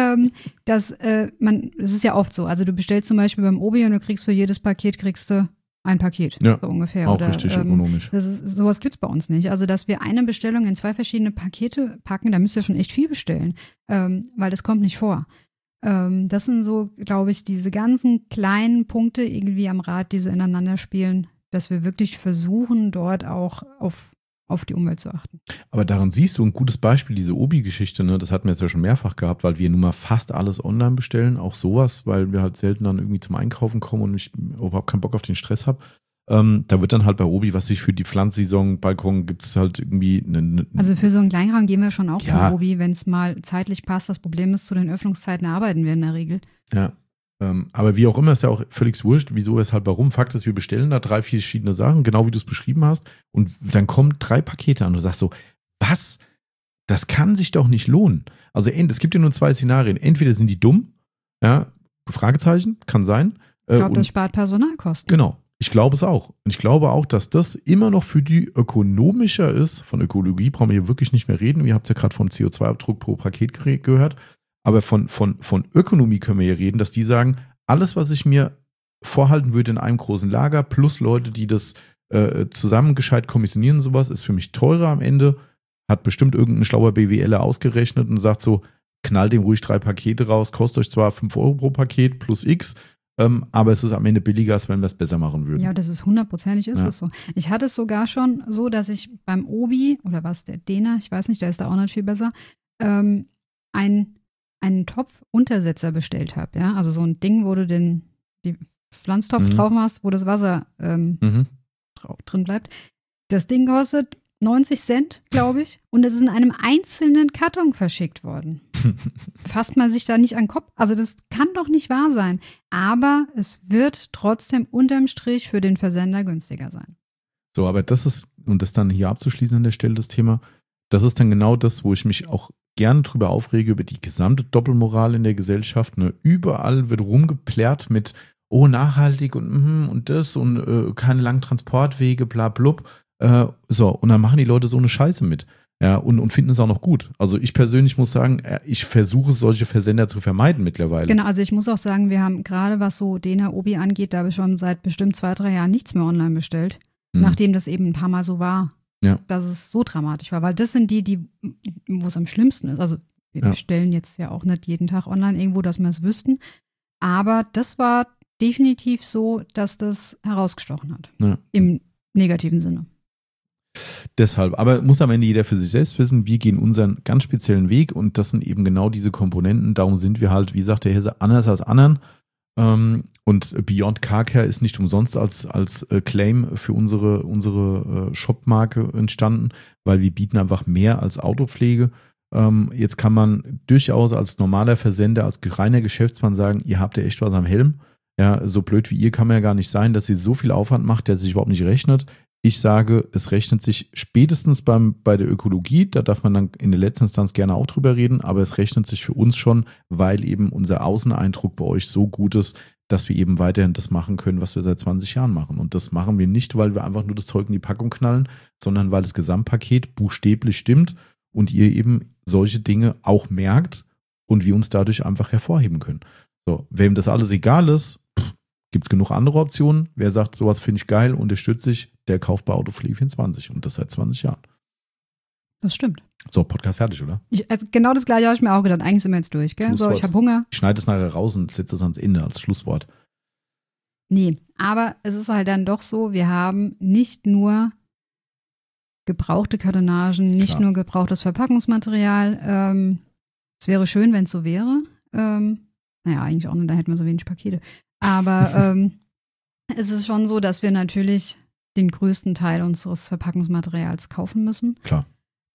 Es ist ja oft so, also du bestellst zum Beispiel beim Obi und du kriegst für jedes Paket ein Paket, so ungefähr. Auch richtig ökonomisch. Sowas gibt es bei uns nicht. Also, dass wir eine Bestellung in 2 verschiedene Pakete packen, da müsst ihr schon echt viel bestellen, weil das kommt nicht vor. Das sind so, glaube ich, diese ganzen kleinen Punkte irgendwie am Rad, die so ineinander spielen, dass wir wirklich versuchen, dort auch auf die Umwelt zu achten. Aber daran siehst du ein gutes Beispiel, diese Obi-Geschichte, ne? Das hatten wir jetzt ja schon mehrfach gehabt, weil wir nun mal fast alles online bestellen, auch sowas, weil wir halt selten dann irgendwie zum Einkaufen kommen und ich überhaupt keinen Bock auf den Stress habe. Da wird dann halt bei Obi, was sich für die Pflanzsaison, Balkon gibt es halt irgendwie Also für so einen Kleinraum gehen wir schon auch zum Obi, wenn es mal zeitlich passt. Das Problem ist, zu den Öffnungszeiten arbeiten wir in der Regel. Ja. Aber wie auch immer, ist ja auch völlig wurscht, wieso, weshalb, warum. Fakt ist, wir bestellen da 3, 4 verschiedene Sachen, genau wie du es beschrieben hast. Und dann kommen 3 Pakete an. Du sagst so, was? Das kann sich doch nicht lohnen. Also es gibt ja nur 2 Szenarien. Entweder sind die dumm, ja, Fragezeichen, kann sein. Ich glaube, das spart Personalkosten. Genau, ich glaube es auch. Und ich glaube auch, dass das immer noch für die ökonomischer ist. Von Ökologie brauchen wir hier wirklich nicht mehr reden. Ihr habt ja gerade vom CO2-Abdruck pro Paket gehört. Aber von Ökonomie können wir hier reden, dass die sagen, alles, was ich mir vorhalten würde in einem großen Lager, plus Leute, die das zusammen gescheit kommissionieren und sowas, ist für mich teurer am Ende. Hat bestimmt irgendein schlauer BWLer ausgerechnet und sagt so, knallt dem ruhig 3 Pakete raus, kostet euch zwar 5 € pro Paket plus X, aber es ist am Ende billiger, als wenn wir es besser machen würden. Ja, das ist 100%ig ist es so. Ich hatte es sogar schon so, dass ich beim Obi, oder was, der Dena, ich weiß nicht, der ist da auch nicht viel besser, einen Topfuntersetzer bestellt habe. Ja? Also so ein Ding, wo du die Pflanztopf drauf machst, wo das Wasser drin bleibt. Das Ding kostet 90 Cent, glaube ich, und es ist in einem einzelnen Karton verschickt worden. Fasst man sich da nicht an den Kopf? Also das kann doch nicht wahr sein. Aber es wird trotzdem unterm Strich für den Versender günstiger sein. So, aber das ist, und das dann hier abzuschließen an der Stelle, das Thema, das ist dann genau das, wo ich mich auch gerne drüber aufrege, über die gesamte Doppelmoral in der Gesellschaft. Ne? Überall wird rumgeplärt mit, oh, nachhaltig und das und keine langen Transportwege, bla blub. So, und dann machen die Leute so eine Scheiße mit. Ja, und finden es auch noch gut. Also ich persönlich muss sagen, ich versuche solche Versender zu vermeiden mittlerweile. Genau, also ich muss auch sagen, wir haben gerade, was so Dena Obi angeht, da habe ich schon seit bestimmt 2-3 Jahren nichts mehr online bestellt. Nachdem das eben ein paar Mal so war, dass es so dramatisch war. Weil das sind die wo es am schlimmsten ist. Also wir bestellen jetzt ja auch nicht jeden Tag online irgendwo, dass wir es wüssten. Aber das war definitiv so, dass das herausgestochen hat. Ja. Im negativen Sinne. Deshalb, aber muss am Ende jeder für sich selbst wissen, wir gehen unseren ganz speziellen Weg und das sind eben genau diese Komponenten. Darum sind wir halt, wie sagt der Hesse, anders als anderen. Und Beyond Car Care ist nicht umsonst als Claim für unsere Shop-Marke entstanden, weil wir bieten einfach mehr als Autopflege. Jetzt kann man durchaus als normaler Versender, als reiner Geschäftsmann sagen, ihr habt ja echt was am Helm. Ja, so blöd wie ihr kann man ja gar nicht sein, dass ihr so viel Aufwand macht, der sich überhaupt nicht rechnet. Ich sage, es rechnet sich spätestens bei der Ökologie, da darf man dann in der letzten Instanz gerne auch drüber reden, aber es rechnet sich für uns schon, weil eben unser Außeneindruck bei euch so gut ist, dass wir eben weiterhin das machen können, was wir seit 20 Jahren machen. Und das machen wir nicht, weil wir einfach nur das Zeug in die Packung knallen, sondern weil das Gesamtpaket buchstäblich stimmt und ihr eben solche Dinge auch merkt und wir uns dadurch einfach hervorheben können. So, wem das alles egal ist, gibt es genug andere Optionen. Wer sagt, sowas finde ich geil, unterstütze ich, der kauft bei Autopflege24 und das seit 20 Jahren. Das stimmt. So, Podcast fertig, oder? Also genau das Gleiche habe ich mir auch gedacht. Eigentlich sind wir jetzt durch, gell? So, ich habe Hunger. Ich schneide es nachher raus und setze es ans Ende als Schlusswort. Nee, aber es ist halt dann doch so, wir haben nicht nur gebrauchte Kartonagen, nicht nur gebrauchtes Verpackungsmaterial. Es wäre schön, wenn es so wäre. Naja, eigentlich auch nicht, da hätten wir so wenig Pakete. Aber es ist schon so, dass wir natürlich den größten Teil unseres Verpackungsmaterials kaufen müssen. Klar.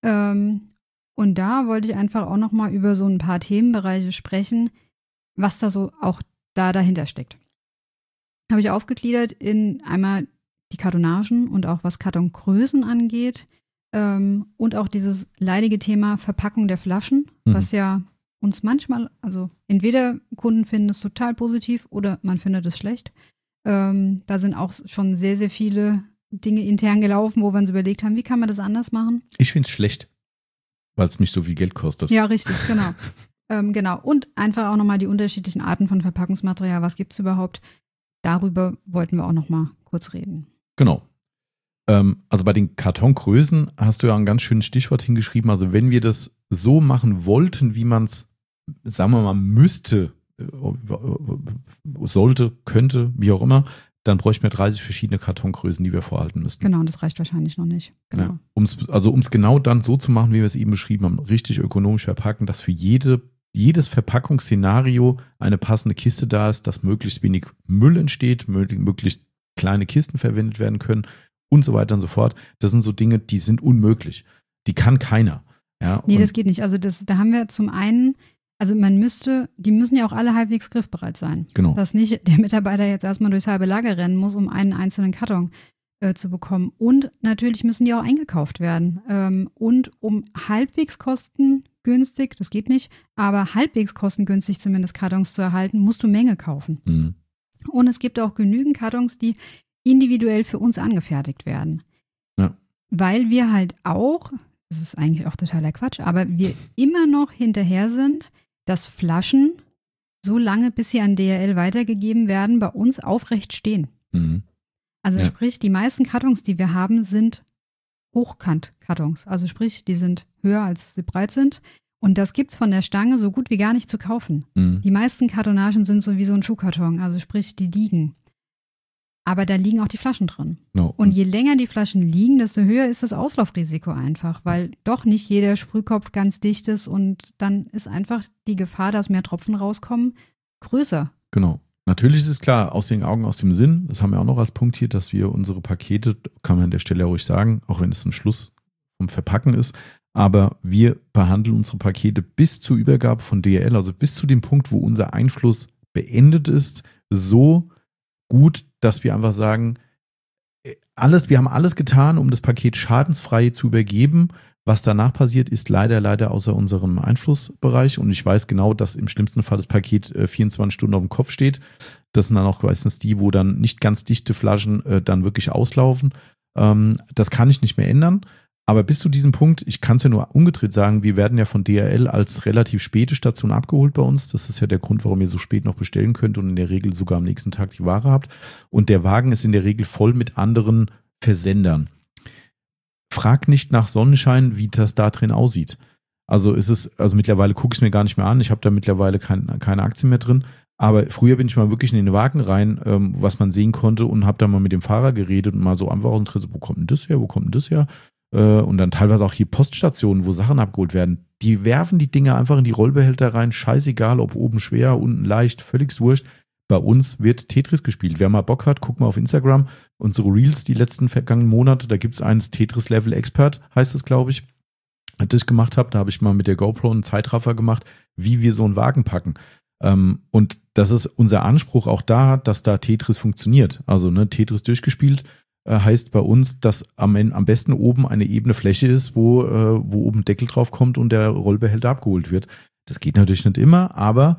Und da wollte ich einfach auch noch mal über so ein paar Themenbereiche sprechen, was da so auch dahinter steckt. Habe ich aufgegliedert in einmal die Kartonagen und auch was Kartongrößen angeht und auch dieses leidige Thema Verpackung der Flaschen, was ja uns manchmal, also entweder Kunden finden es total positiv oder man findet es schlecht. Da sind auch schon sehr, sehr viele Dinge intern gelaufen, wo wir uns überlegt haben, wie kann man das anders machen? Ich finde es schlecht, weil es mich so viel Geld kostet. Ja, richtig, genau. Genau. Und einfach auch nochmal die unterschiedlichen Arten von Verpackungsmaterial. Was gibt es überhaupt? Darüber wollten wir auch nochmal kurz reden. Genau. Also bei den Kartongrößen hast du ja ein ganz schönes Stichwort hingeschrieben. Also wenn wir das so machen wollten, wie man es, sagen wir mal, müsste, sollte, könnte, wie auch immer, dann bräuchten wir 30 verschiedene Kartongrößen, die wir vorhalten müssten. Genau, das reicht wahrscheinlich noch nicht. Genau. Ja, um es genau dann so zu machen, wie wir es eben beschrieben haben, richtig ökonomisch verpacken, dass für jedes Verpackungsszenario eine passende Kiste da ist, dass möglichst wenig Müll entsteht, möglichst kleine Kisten verwendet werden können und so weiter und so fort. Das sind so Dinge, die sind unmöglich. Die kann keiner. Ja, nee, das geht nicht. Also da haben wir zum einen, also die müssen ja auch alle halbwegs griffbereit sein. Genau. Dass nicht der Mitarbeiter jetzt erstmal durchs halbe Lager rennen muss, um einen einzelnen Karton zu bekommen. Und natürlich müssen die auch eingekauft werden. Und um halbwegs kostengünstig, das geht nicht, aber halbwegs kostengünstig zumindest Kartons zu erhalten, musst du Menge kaufen. Mhm. Und es gibt auch genügend Kartons, die individuell für uns angefertigt werden. Ja. Weil wir halt auch, das ist eigentlich auch totaler Quatsch, aber wir immer noch hinterher sind, dass Flaschen so lange, bis sie an DHL weitergegeben werden, bei uns aufrecht stehen. Mhm. Also sprich, die meisten Kartons, die wir haben, sind Hochkant-Kartons. Also sprich, die sind höher, als sie breit sind. Und das gibt's von der Stange so gut wie gar nicht zu kaufen. Mhm. Die meisten Kartonagen sind so wie so ein Schuhkarton, also sprich, die liegen. Aber da liegen auch die Flaschen drin. No. Und je länger die Flaschen liegen, desto höher ist das Auslaufrisiko einfach, weil doch nicht jeder Sprühkopf ganz dicht ist und dann ist einfach die Gefahr, dass mehr Tropfen rauskommen, größer. Genau. Natürlich ist es klar, aus den Augen, aus dem Sinn. Das haben wir auch noch als Punkt hier, dass wir unsere Pakete, kann man an der Stelle ruhig sagen, auch wenn es ein Schluss vom Verpacken ist, aber wir behandeln unsere Pakete bis zur Übergabe von DHL, also bis zu dem Punkt, wo unser Einfluss beendet ist, so gut, dass wir einfach sagen, wir haben alles getan, um das Paket schadensfrei zu übergeben. Was danach passiert, ist leider außer unserem Einflussbereich. Und ich weiß genau, dass im schlimmsten Fall das Paket 24 Stunden auf dem Kopf steht. Das sind dann auch meistens die, wo dann nicht ganz dichte Flaschen dann wirklich auslaufen. Das kann ich nicht mehr ändern. Aber bis zu diesem Punkt, ich kann es ja nur umgedreht sagen, wir werden ja von DHL als relativ späte Station abgeholt bei uns. Das ist ja der Grund, warum ihr so spät noch bestellen könnt und in der Regel sogar am nächsten Tag die Ware habt. Und der Wagen ist in der Regel voll mit anderen Versendern. Frag nicht nach Sonnenschein, wie das da drin aussieht. Also mittlerweile gucke ich es mir gar nicht mehr an. Ich habe da mittlerweile keine Aktien mehr drin. Aber früher bin ich mal wirklich in den Wagen rein, was man sehen konnte, und habe da mal mit dem Fahrer geredet und mal so einfach aus dem Tritt, wo kommt denn das her, wo kommt denn das her? Und dann teilweise auch hier Poststationen, wo Sachen abgeholt werden. Die werfen die Dinger einfach in die Rollbehälter rein, scheißegal, ob oben schwer, unten leicht, völlig wurscht. Bei uns wird Tetris gespielt. Wer mal Bock hat, guckt mal auf Instagram. Unsere Reels die letzten vergangenen Monate, da gibt es eins, Tetris Level Expert, heißt es, glaube ich, das ich gemacht habe. Da habe ich mal mit der GoPro einen Zeitraffer gemacht, wie wir so einen Wagen packen. Und das ist unser Anspruch auch da, dass da Tetris funktioniert. Also Tetris durchgespielt heißt bei uns, dass am besten oben eine ebene Fläche ist, wo oben Deckel drauf kommt und der Rollbehälter abgeholt wird. Das geht natürlich nicht immer, aber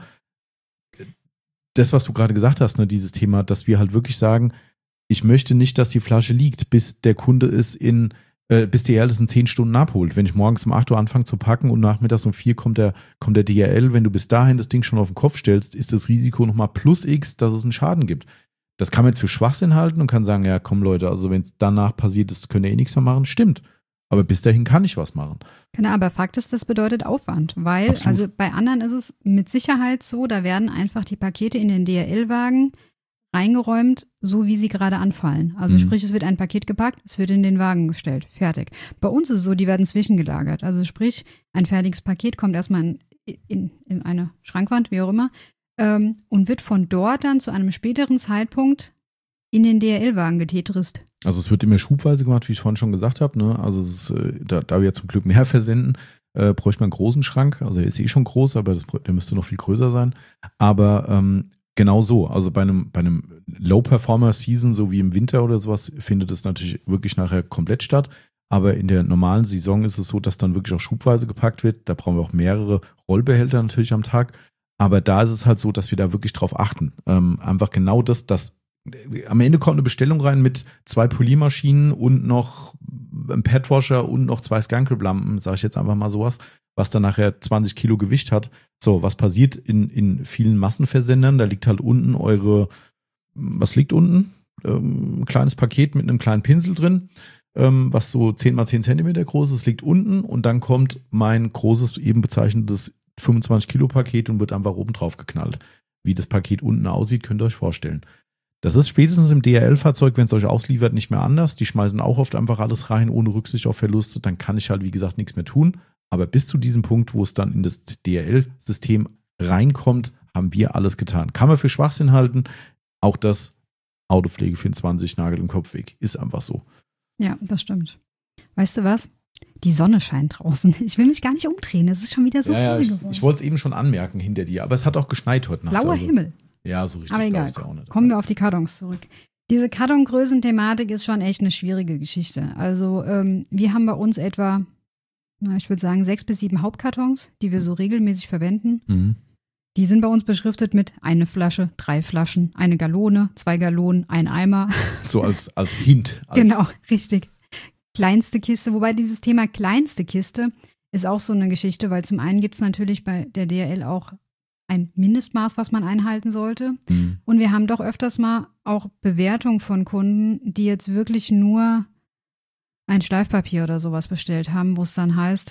das, was du gerade gesagt hast, dieses Thema, dass wir halt wirklich sagen, ich möchte nicht, dass die Flasche liegt, bis der Kunde bis DHL es in 10 Stunden abholt. Wenn ich morgens um 8 Uhr anfange zu packen und nachmittags um 4 kommt der DHL, wenn du bis dahin das Ding schon auf den Kopf stellst, ist das Risiko nochmal plus X, dass es einen Schaden gibt. Das kann man jetzt für Schwachsinn halten und kann sagen, ja komm Leute, also wenn es danach passiert ist, könnt ihr eh nichts mehr machen. Stimmt. Aber bis dahin kann ich was machen. Genau, aber Fakt ist, das bedeutet Aufwand, weil, Absolut. Also bei anderen ist es mit Sicherheit so, da werden einfach die Pakete in den DHL-Wagen reingeräumt, so wie sie gerade anfallen. Also sprich, es wird ein Paket gepackt, es wird in den Wagen gestellt, fertig. Bei uns ist es so, die werden zwischengelagert. Also sprich, ein fertiges Paket kommt erstmal in eine Schrankwand, wie auch immer, und wird von dort dann zu einem späteren Zeitpunkt in den DHL-Wagen getetrist. Also es wird immer schubweise gemacht, wie ich vorhin schon gesagt habe. Ne? Also es ist, da wir ja zum Glück mehr versenden, bräuchte man einen großen Schrank. Also er ist eh schon groß, aber der müsste noch viel größer sein. Aber genau so. Also bei einem Low-Performer-Season, so wie im Winter oder sowas, findet es natürlich wirklich nachher komplett statt. Aber in der normalen Saison ist es so, dass dann wirklich auch schubweise gepackt wird. Da brauchen wir auch mehrere Rollbehälter natürlich am Tag. Aber da ist es halt so, dass wir da wirklich drauf achten. Einfach genau das am Ende kommt eine Bestellung rein mit 2 Poliermaschinen und noch einem Padwasher und noch 2 Scangrip-Lampen, sage ich jetzt einfach mal sowas, was dann nachher 20 Kilo Gewicht hat. So, was passiert in vielen Massenversendern? Da liegt halt unten was liegt unten? Ein kleines Paket mit einem kleinen Pinsel drin, was so 10 mal 10 Zentimeter groß ist, liegt unten, und dann kommt mein großes, eben bezeichnetes 25 Kilo Paket und wird einfach oben drauf geknallt. Wie das Paket unten aussieht, könnt ihr euch vorstellen. Das ist spätestens im DHL-Fahrzeug, wenn es euch ausliefert, nicht mehr anders. Die schmeißen auch oft einfach alles rein, ohne Rücksicht auf Verluste. Dann kann ich halt, wie gesagt, nichts mehr tun. Aber bis zu diesem Punkt, wo es dann in das DHL-System reinkommt, haben wir alles getan. Kann man für Schwachsinn halten. Auch das Autopflege 24 Nagel im Kopfweg. Ist einfach so. Ja, das stimmt. Weißt du was? Die Sonne scheint draußen. Ich will mich gar nicht umdrehen. Es ist schon wieder so Ja, geworden. ich wollte es eben schon anmerken hinter dir. Aber es hat auch geschneit heute Nacht. Blauer Himmel. Ja, so richtig. Aber egal, ist ja auch nicht. Kommen wir auf die Kartons zurück. Diese Kartongrößen-Thematik ist schon echt eine schwierige Geschichte. Also wir haben bei uns etwa, ich würde sagen, 6 bis 7 Hauptkartons, die wir so regelmäßig verwenden. Mhm. Die sind bei uns beschriftet mit 1 Flasche, 3 Flaschen, 1 Gallone, 2 Gallonen, 1 Eimer. So als Hint. Genau, richtig. Kleinste Kiste, wobei dieses Thema kleinste Kiste ist auch so eine Geschichte, weil zum einen gibt es natürlich bei der DHL auch ein Mindestmaß, was man einhalten sollte. Mhm. Und wir haben doch öfters mal auch Bewertungen von Kunden, die jetzt wirklich nur ein Schleifpapier oder sowas bestellt haben, wo es dann heißt,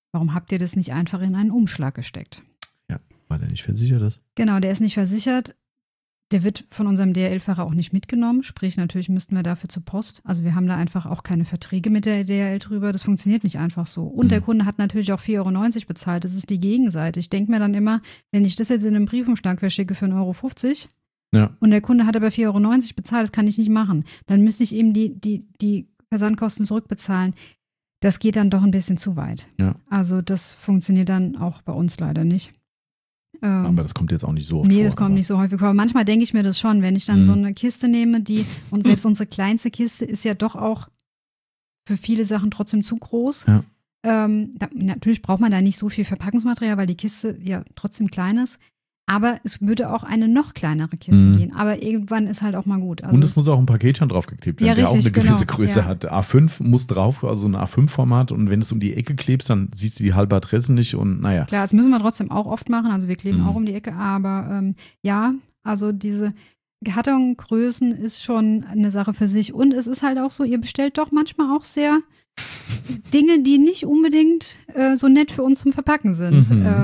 warum habt ihr das nicht einfach in einen Umschlag gesteckt? Ja, weil der nicht versichert ist. Genau, der ist nicht versichert. Der wird von unserem DHL-Fahrer auch nicht mitgenommen. Sprich, natürlich müssten wir dafür zur Post. Also wir haben da einfach auch keine Verträge mit der DHL drüber. Das funktioniert nicht einfach so. Und der Kunde hat natürlich auch 4,90 € bezahlt. Das ist die Gegenseite. Ich denke mir dann immer, wenn ich das jetzt in einem Briefumschlag verschicke für 1,50 € und der Kunde hat aber 4,90 € bezahlt, das kann ich nicht machen. Dann müsste ich ihm die Versandkosten zurückbezahlen. Das geht dann doch ein bisschen zu weit. Ja. Also das funktioniert dann auch bei uns leider nicht. Aber das kommt jetzt auch nicht so oft vor. Nee, das kommt nicht so häufig vor. Aber manchmal denke ich mir das schon, wenn ich dann so eine Kiste nehme, und selbst unsere kleinste Kiste ist ja doch auch für viele Sachen trotzdem zu groß. Ja. Natürlich braucht man da nicht so viel Verpackungsmaterial, weil die Kiste ja trotzdem klein ist. Aber es würde auch eine noch kleinere Kiste gehen. Aber irgendwann ist halt auch mal gut. Also und es muss auch ein Paketschein draufgeklebt werden, ja, der richtig, auch eine gewisse genau, Größe ja. hat. A5 muss drauf, also ein A5-Format. Und wenn es um die Ecke klebst, dann siehst du die halbe Adresse nicht. Und naja. Klar, das müssen wir trotzdem auch oft machen. Also wir kleben auch um die Ecke. Aber ja, also diese Kartongrößen ist schon eine Sache für sich. Und es ist halt auch so, ihr bestellt doch manchmal auch sehr Dinge, die nicht unbedingt so nett für uns zum Verpacken sind.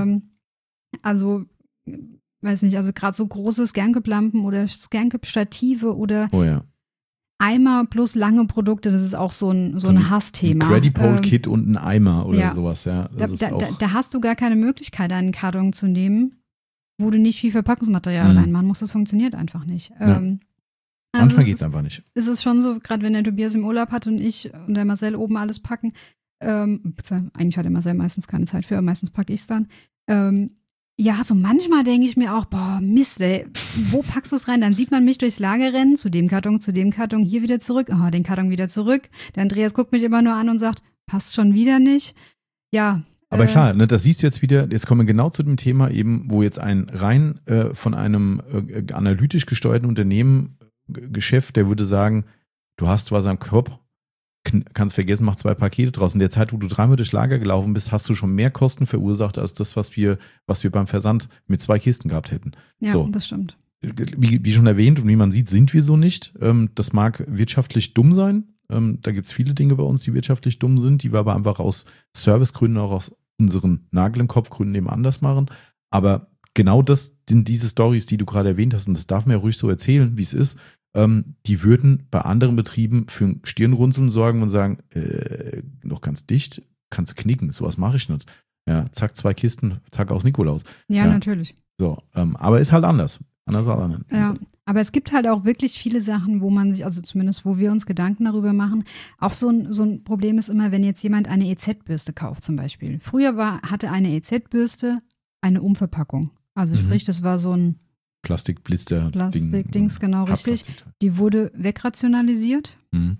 Also weiß nicht, also gerade so große Scancap-Lampen oder Scancap-Stative oder Eimer plus lange Produkte, das ist auch so ein Hassthema. Ein Credipole-Kit und ein Eimer oder sowas, ja. Da hast du gar keine Möglichkeit, einen Karton zu nehmen, wo du nicht viel Verpackungsmaterial reinmachen musst. Das funktioniert einfach nicht. Ja. Manchmal geht es einfach nicht. Es ist schon so, gerade wenn der Tobias im Urlaub hat und ich und der Marcel oben alles packen, eigentlich hat der Marcel meistens keine Zeit für, aber meistens packe ich es dann. Ja, so manchmal denke ich mir auch, boah, Mist, ey, wo packst du es rein? Dann sieht man mich durchs Lager rennen, zu dem Karton, hier wieder zurück, den Karton wieder zurück. Der Andreas guckt mich immer nur an und sagt, passt schon wieder nicht. Ja. Aber klar, ne, das siehst du jetzt wieder, jetzt kommen wir genau zu dem Thema eben, wo jetzt ein rein von einem analytisch gesteuerten Unternehmen Geschäft, der würde sagen, du hast was am Kopf, kannst vergessen, mach 2 Pakete draus. In der Zeit, wo du 3-mal durchs Lager gelaufen bist, hast du schon mehr Kosten verursacht, als das, was wir beim Versand mit 2 Kisten gehabt hätten. Ja, so. Das stimmt. Wie schon erwähnt und wie man sieht, sind wir so nicht. Das mag wirtschaftlich dumm sein. Da gibt es viele Dinge bei uns, die wirtschaftlich dumm sind, die wir aber einfach aus Servicegründen, auch aus unseren Nagel im Kopf-Gründen eben anders machen. Aber genau das sind diese Storys, die du gerade erwähnt hast, und das darf man ja ruhig so erzählen, wie es ist. Die würden bei anderen Betrieben für ein Stirnrunzeln sorgen und sagen, noch ganz dicht, kannst du knicken, sowas mache ich nicht. Ja, zack, 2 Kisten, zack, aus Nikolaus. Ja, natürlich. So, aber ist halt anders. Anders als anderen. Ja, aber es gibt halt auch wirklich viele Sachen, wo man sich, also zumindest wo wir uns Gedanken darüber machen. Auch so ein Problem ist immer, wenn jetzt jemand eine EZ-Bürste kauft zum Beispiel. Früher hatte eine EZ-Bürste eine Umverpackung. Also sprich, das war so ein Plastikdings, genau, richtig. Die wurde wegrationalisiert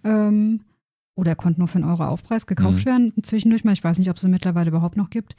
oder konnte nur für 1 € Aufpreis gekauft werden. Zwischendurch mal, ich weiß nicht, ob es sie mittlerweile überhaupt noch gibt.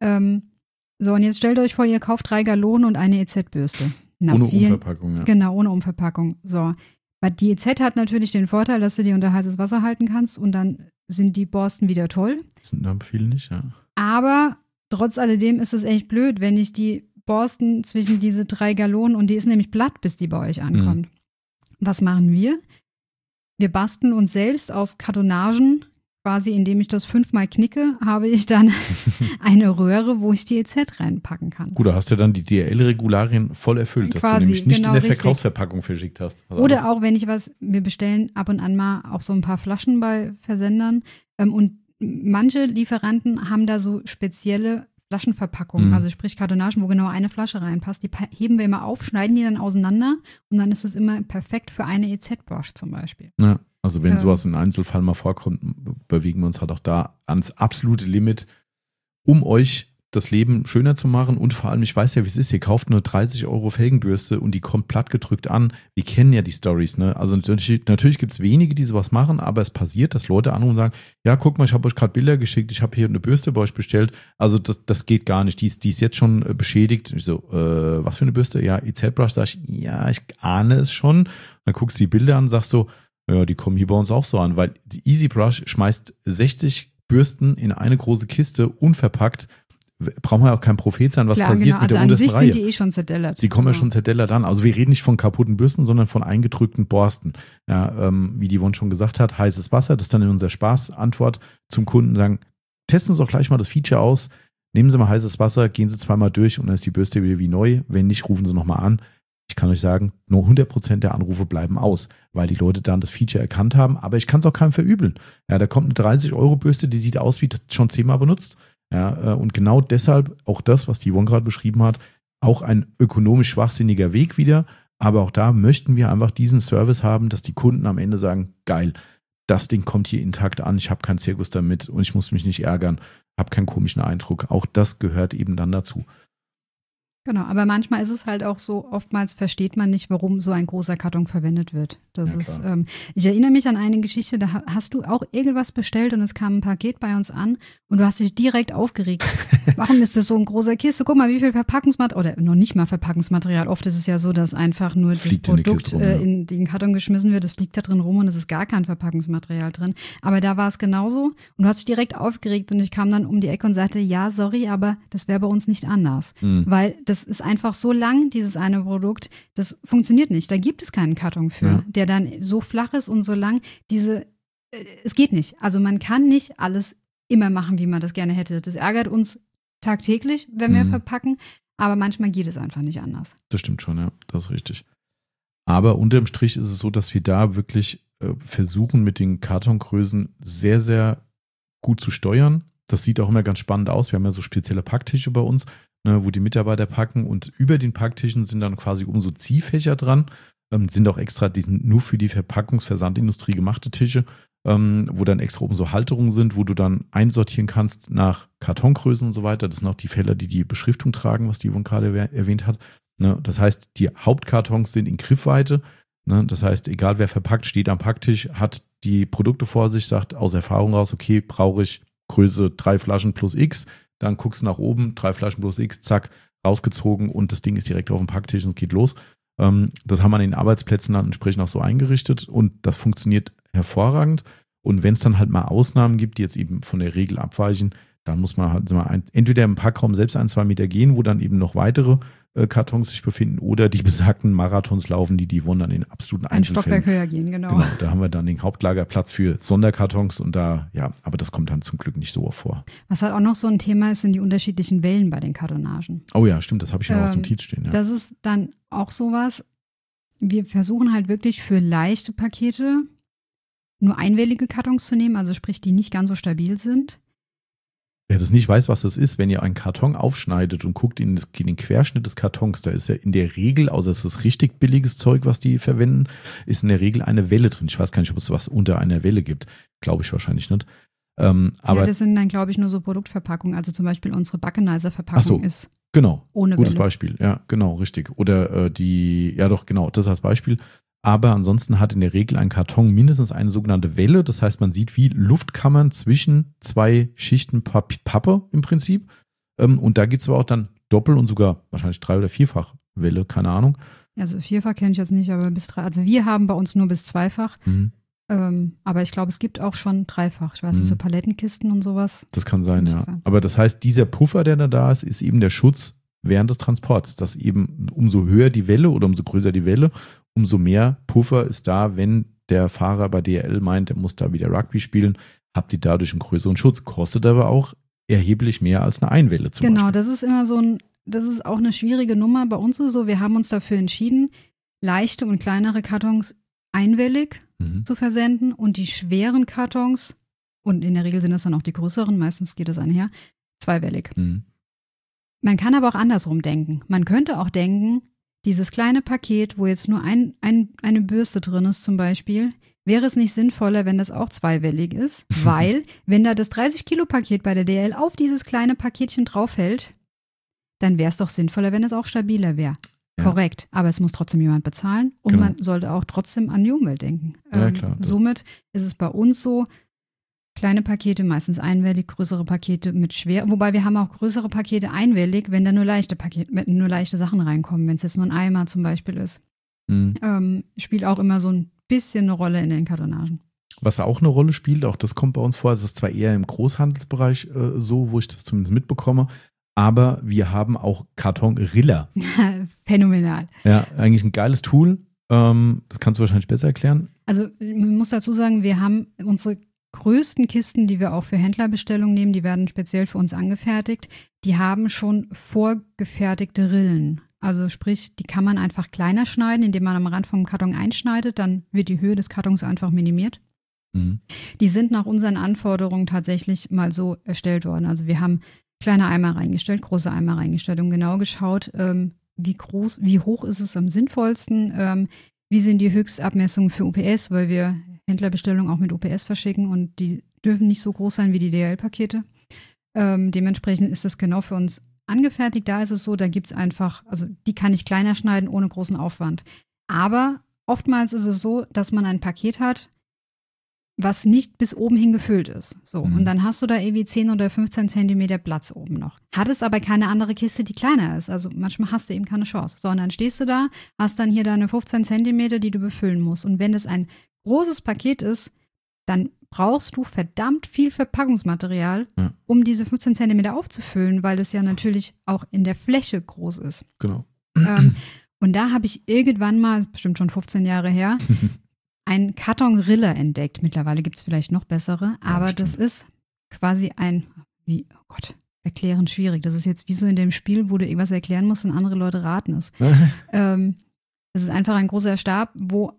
So, und jetzt stellt euch vor, ihr kauft 3 Gallonen und eine EZ-Bürste. Ohne Umverpackung, ja. Genau, ohne Umverpackung. So, die EZ hat natürlich den Vorteil, dass du die unter heißes Wasser halten kannst und dann sind die Borsten wieder toll. Das sind da viele nicht, ja. Aber trotz alledem ist es echt blöd, wenn ich die Borsten zwischen diese 3 Gallonen und die ist nämlich platt, bis die bei euch ankommt. Was machen wir? Wir basteln uns selbst aus Kartonagen, quasi indem ich das 5-mal knicke, habe ich dann eine Röhre, wo ich die EZ reinpacken kann. Gut, da hast du dann die DHL-Regularien voll erfüllt, dass quasi, du nämlich nicht genau, in der richtig. Verkaufsverpackung verschickt hast. Also oder auch, wenn wir bestellen ab und an mal auch so ein paar Flaschen bei Versendern und manche Lieferanten haben da so spezielle Flaschenverpackungen, also sprich Kartonagen, wo genau eine Flasche reinpasst. Die heben wir immer auf, schneiden die dann auseinander und dann ist es immer perfekt für eine EZ-Bosch zum Beispiel. Ja, also wenn sowas im Einzelfall mal vorkommt, bewegen wir uns halt auch da ans absolute Limit, um euch das Leben schöner zu machen und vor allem, ich weiß ja, wie es ist, ihr kauft nur 30 € Felgenbürste und die kommt plattgedrückt an. Wir kennen ja die Storys, ne? Also natürlich gibt es wenige, die sowas machen, aber es passiert, dass Leute anrufen und sagen, ja, guck mal, ich habe euch gerade Bilder geschickt, ich habe hier eine Bürste bei euch bestellt, also das geht gar nicht, die ist jetzt schon beschädigt. Ich so, was für eine Bürste? Ja, EZ-Brush, sag ich, ja, ich ahne es schon. Dann guckst du die Bilder an und sagst so, ja, die kommen hier bei uns auch so an, weil die EasyBrush schmeißt 60 Bürsten in eine große Kiste, unverpackt. Brauchen wir auch kein Prophet sein, was klar, passiert genau. mit der also untersten an sich Reihe. sind die schon zerdellert. Die kommen ja schon zerdellert an. Also wir reden nicht von kaputten Bürsten, sondern von eingedrückten Borsten. Ja, wie die Yvonne schon gesagt hat, heißes Wasser, das ist dann in unserer Spaßantwort zum Kunden sagen, testen Sie doch gleich mal das Feature aus. Nehmen Sie mal heißes Wasser, gehen Sie zweimal durch und dann ist die Bürste wieder wie neu. Wenn nicht, rufen Sie nochmal an. Ich kann euch sagen, nur 100% der Anrufe bleiben aus, weil die Leute dann das Feature erkannt haben. Aber ich kann es auch keinem verübeln. Ja, da kommt eine 30-Euro-Bürste, die sieht aus wie schon 10-mal benutzt. Ja, und genau deshalb auch das, was die Yvonne gerade beschrieben hat, auch ein ökonomisch schwachsinniger Weg wieder. Aber auch da möchten wir einfach diesen Service haben, dass die Kunden am Ende sagen, geil, das Ding kommt hier intakt an, ich habe keinen Zirkus damit und ich muss mich nicht ärgern, habe keinen komischen Eindruck. Auch das gehört eben dann dazu. Genau, aber manchmal ist es halt auch so, oftmals versteht man nicht, warum so ein großer Karton verwendet wird. Das ist, ich erinnere mich an eine Geschichte, da hast du auch irgendwas bestellt und es kam ein Paket bei uns an und du hast dich direkt aufgeregt. Warum ist das so ein großer Kiste? Guck mal, wie viel Verpackungsmaterial, oder noch nicht mal Verpackungsmaterial. Oft ist es ja so, dass einfach nur das Produkt in den Karton geschmissen wird, es fliegt da drin rum und es ist gar kein Verpackungsmaterial drin. Aber da war es genauso und du hast dich direkt aufgeregt und ich kam dann um die Ecke und sagte, ja, sorry, aber das wäre bei uns nicht anders. Weil das ist einfach so lang, dieses eine Produkt, das funktioniert nicht. Da gibt es keinen Karton für, der dann so flach ist und so lang. Es geht nicht. Also man kann nicht alles immer machen, wie man das gerne hätte. Das ärgert uns tagtäglich, wenn wir verpacken, aber manchmal geht es einfach nicht anders. Das stimmt schon, ja, das ist richtig. Aber unterm Strich ist es so, dass wir da wirklich versuchen, mit den Kartongrößen sehr, sehr gut zu steuern. Das sieht auch immer ganz spannend aus. Wir haben ja so spezielle Packtische bei uns, wo die Mitarbeiter packen und über den Packtischen sind dann quasi so Ziehfächer dran, sind auch extra, die sind nur für die Verpackungsversandindustrie gemachte Tische, wo dann extra oben so Halterungen sind, wo du dann einsortieren kannst nach Kartongrößen und so weiter. Das sind auch die Fälle, die die Beschriftung tragen, was die Yvonne gerade erwähnt hat. Das heißt, die Hauptkartons sind in Griffweite. Das heißt, egal wer verpackt, steht am Packtisch, hat die Produkte vor sich, sagt aus Erfahrung raus, okay, brauche ich Größe 3 Flaschen plus X, dann guckst du nach oben, 3 Flaschen plus X, zack, rausgezogen und das Ding ist direkt auf dem Packtisch und es geht los. Das haben wir an den Arbeitsplätzen dann entsprechend auch so eingerichtet und das funktioniert hervorragend. Und wenn es dann halt mal Ausnahmen gibt, die jetzt eben von der Regel abweichen, dann muss man halt mal entweder im Packraum selbst 1-2 Meter gehen, wo dann eben noch weitere Kartons sich befinden oder die besagten Marathons laufen, die Yvonne dann in absoluten Einzelfällen. Ein Stockwerk höher gehen, genau. Da haben wir dann den Hauptlagerplatz für Sonderkartons und da, ja, aber das kommt dann zum Glück nicht so oft vor. Was halt auch noch so ein Thema ist, sind die unterschiedlichen Wellen bei den Kartonagen. Oh ja, stimmt, das habe ich ja auch aus Notiz stehen. Ja. Das ist dann auch sowas, wir versuchen halt wirklich für leichte Pakete nur einwellige Kartons zu nehmen, also sprich, die nicht ganz so stabil sind. Wer das nicht weiß, was das ist, wenn ihr einen Karton aufschneidet und guckt in den Querschnitt des Kartons, da ist ja in der Regel, außer es ist richtig billiges Zeug, was die verwenden, ist in der Regel eine Welle drin. Ich weiß gar nicht, ob es was unter einer Welle gibt. Glaube ich wahrscheinlich nicht. Aber ja, das sind dann, glaube ich, nur so Produktverpackungen. Also zum Beispiel unsere Backenizer-Verpackung ist genau, ohne gutes Welle. Beispiel. Ja, genau, richtig. Oder das als Beispiel. Aber ansonsten hat in der Regel ein Karton mindestens eine sogenannte Welle. Das heißt, man sieht wie Luftkammern zwischen 2 Schichten Pappe im Prinzip. Und da gibt es aber auch dann Doppel- und sogar wahrscheinlich 3- oder 4-fach Welle, keine Ahnung. Also 4-fach kenne ich jetzt nicht, aber bis 3. Also wir haben bei uns nur bis 2-fach. Aber ich glaube, es gibt auch schon 3-fach. Ich weiß nicht, so Palettenkisten und sowas. Das kann sein, ja. Aber das heißt, dieser Puffer, der da ist, ist eben der Schutz während des Transports. Dass eben umso höher die Welle oder umso größer die Welle, umso mehr Puffer ist da, wenn der Fahrer bei DHL meint, er muss da wieder Rugby spielen, habt ihr dadurch einen größeren Schutz. Kostet aber auch erheblich mehr als eine Einwelle zum Beispiel. Genau, das ist immer das ist auch eine schwierige Nummer. Bei uns ist es so, wir haben uns dafür entschieden, leichte und kleinere Kartons einwellig zu versenden und die schweren Kartons, und in der Regel sind das dann auch die größeren, meistens geht das einher, zweiwellig. Man kann aber auch andersrum denken. Man könnte auch denken, dieses kleine Paket, wo jetzt nur eine Bürste drin ist zum Beispiel, wäre es nicht sinnvoller, wenn das auch zweiwellig ist, weil wenn da das 30-Kilo-Paket bei der DHL auf dieses kleine Paketchen draufhält, dann wäre es doch sinnvoller, wenn es auch stabiler wäre. Ja. Korrekt, aber es muss trotzdem jemand bezahlen und man sollte auch trotzdem an die Umwelt denken. Ja, klar. Somit ist es bei uns so, kleine Pakete meistens einwellig, größere Pakete mit schwer, wobei wir haben auch größere Pakete einwellig, wenn da nur leichte Sachen reinkommen, wenn es jetzt nur ein Eimer zum Beispiel ist. Spielt auch immer so ein bisschen eine Rolle in den Kartonagen. Was auch eine Rolle spielt, auch das kommt bei uns vor, es ist zwar eher im Großhandelsbereich so, wo ich das zumindest mitbekomme, aber wir haben auch Kartonriller. Phänomenal. Ja, eigentlich ein geiles Tool. Das kannst du wahrscheinlich besser erklären. Also man muss dazu sagen, wir haben unsere größten Kisten, die wir auch für Händlerbestellungen nehmen, die werden speziell für uns angefertigt, die haben schon vorgefertigte Rillen. Also sprich, die kann man einfach kleiner schneiden, indem man am Rand vom Karton einschneidet, dann wird die Höhe des Kartons einfach minimiert. Mhm. Die sind nach unseren Anforderungen tatsächlich mal so erstellt worden. Also wir haben kleine Eimer reingestellt, große Eimer reingestellt und genau geschaut, wie hoch ist es am sinnvollsten, wie sind die Höchstabmessungen für UPS, weil wir Händlerbestellungen auch mit UPS verschicken und die dürfen nicht so groß sein wie die DHL-Pakete. Dementsprechend ist das genau für uns angefertigt. Da ist es so, da gibt es einfach, also die kann ich kleiner schneiden ohne großen Aufwand. Aber oftmals ist es so, dass man ein Paket hat, was nicht bis oben hin gefüllt ist. So, und dann hast du da irgendwie 10 oder 15 Zentimeter Platz oben noch. Hattest aber keine andere Kiste, die kleiner ist. Also manchmal hast du eben keine Chance. So, und dann stehst du da, hast dann hier deine 15 Zentimeter, die du befüllen musst. Und wenn es ein großes Paket ist, dann brauchst du verdammt viel Verpackungsmaterial, um diese 15 Zentimeter aufzufüllen, weil es ja natürlich auch in der Fläche groß ist. Genau. Und da habe ich irgendwann mal, bestimmt schon 15 Jahre her, einen Karton-Riller entdeckt. Mittlerweile gibt es vielleicht noch bessere, aber stimmt. das ist quasi erklären schwierig. Das ist jetzt wie so in dem Spiel, wo du irgendwas erklären musst und andere Leute raten es. Das ist einfach ein großer Stab, wo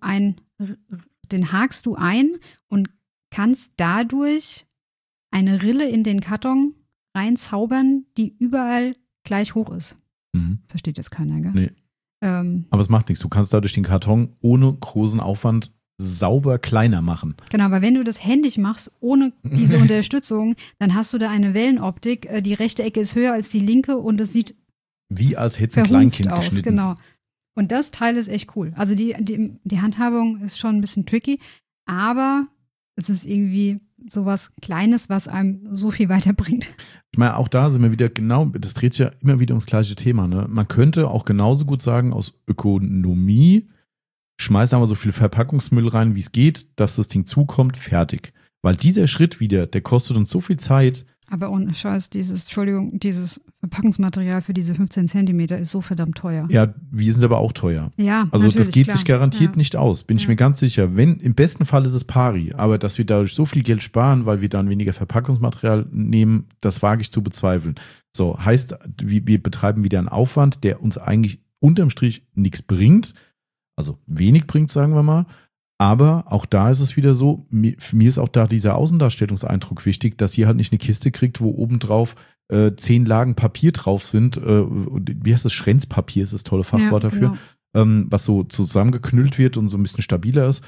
den hakst du ein und kannst dadurch eine Rille in den Karton reinzaubern, die überall gleich hoch ist. Mhm. Das versteht jetzt keiner, gell? Nee. Aber es macht nichts. Du kannst dadurch den Karton ohne großen Aufwand sauber kleiner machen. Genau, aber wenn du das händisch machst, ohne diese Unterstützung, dann hast du da eine Wellenoptik. Die rechte Ecke ist höher als die linke und es sieht wie als hätte ein verhunzt Kleinkind aus. geschnitten. Genau. Und das Teil ist echt cool. Also die Handhabung ist schon ein bisschen tricky, aber es ist irgendwie sowas Kleines, was einem so viel weiterbringt. Ich meine, auch da sind wir wieder genau, das dreht sich ja immer wieder ums gleiche Thema. Ne? Man könnte auch genauso gut sagen, aus Ökonomie, schmeiß einfach so viel Verpackungsmüll rein, wie es geht, dass das Ding zukommt, fertig. Weil dieser Schritt wieder, der kostet uns so viel Zeit. Aber ohne Scheiß, dieses Verpackungsmaterial für diese 15 Zentimeter ist so verdammt teuer. Ja, wir sind aber auch teuer. Ja, also das geht klar. sich garantiert nicht aus, bin ich mir ganz sicher. Wenn, im besten Fall ist es pari, aber dass wir dadurch so viel Geld sparen, weil wir dann weniger Verpackungsmaterial nehmen, das wage ich zu bezweifeln. So, heißt, wir betreiben wieder einen Aufwand, der uns eigentlich unterm Strich nichts bringt, also wenig bringt, sagen wir mal. Aber auch da ist es wieder so, für mich ist auch da dieser Außendarstellungseindruck wichtig, dass ihr halt nicht eine Kiste kriegt, wo obendrauf 10 Lagen Papier drauf sind. Wie heißt das? Schränzpapier ist das tolle Fachwort dafür. Genau. Was so zusammengeknüllt wird und so ein bisschen stabiler ist.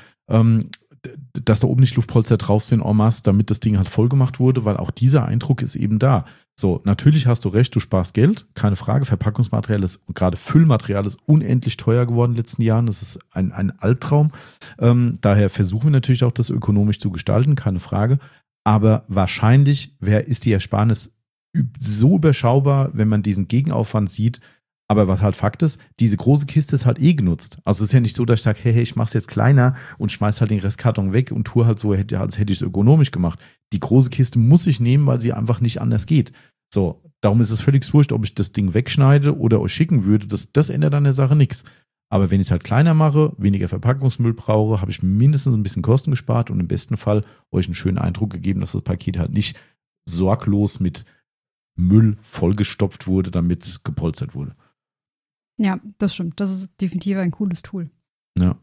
Dass da oben nicht Luftpolster drauf sind en masse, damit das Ding halt voll gemacht wurde, weil auch dieser Eindruck ist eben da. So, natürlich hast du recht, du sparst Geld, keine Frage. Verpackungsmaterial ist, und gerade Füllmaterial ist unendlich teuer geworden in den letzten Jahren. Das ist ein Albtraum. Daher versuchen wir natürlich auch, das ökonomisch zu gestalten, keine Frage. Aber wahrscheinlich ist die Ersparnis so überschaubar, wenn man diesen Gegenaufwand sieht. Aber was halt Fakt ist, diese große Kiste ist halt genutzt. Also es ist ja nicht so, dass ich sage, hey, ich mache es jetzt kleiner und schmeiß halt den Restkarton weg und tue halt so, als hätte ich es ökonomisch gemacht. Die große Kiste muss ich nehmen, weil sie einfach nicht anders geht. So, darum ist es völlig wurscht, ob ich das Ding wegschneide oder euch schicken würde. Das ändert an der Sache nichts. Aber wenn ich es halt kleiner mache, weniger Verpackungsmüll brauche, habe ich mindestens ein bisschen Kosten gespart und im besten Fall euch einen schönen Eindruck gegeben, dass das Paket halt nicht sorglos mit Müll vollgestopft wurde, damit es gepolstert wurde. Ja, das stimmt. Das ist definitiv ein cooles Tool. Ja.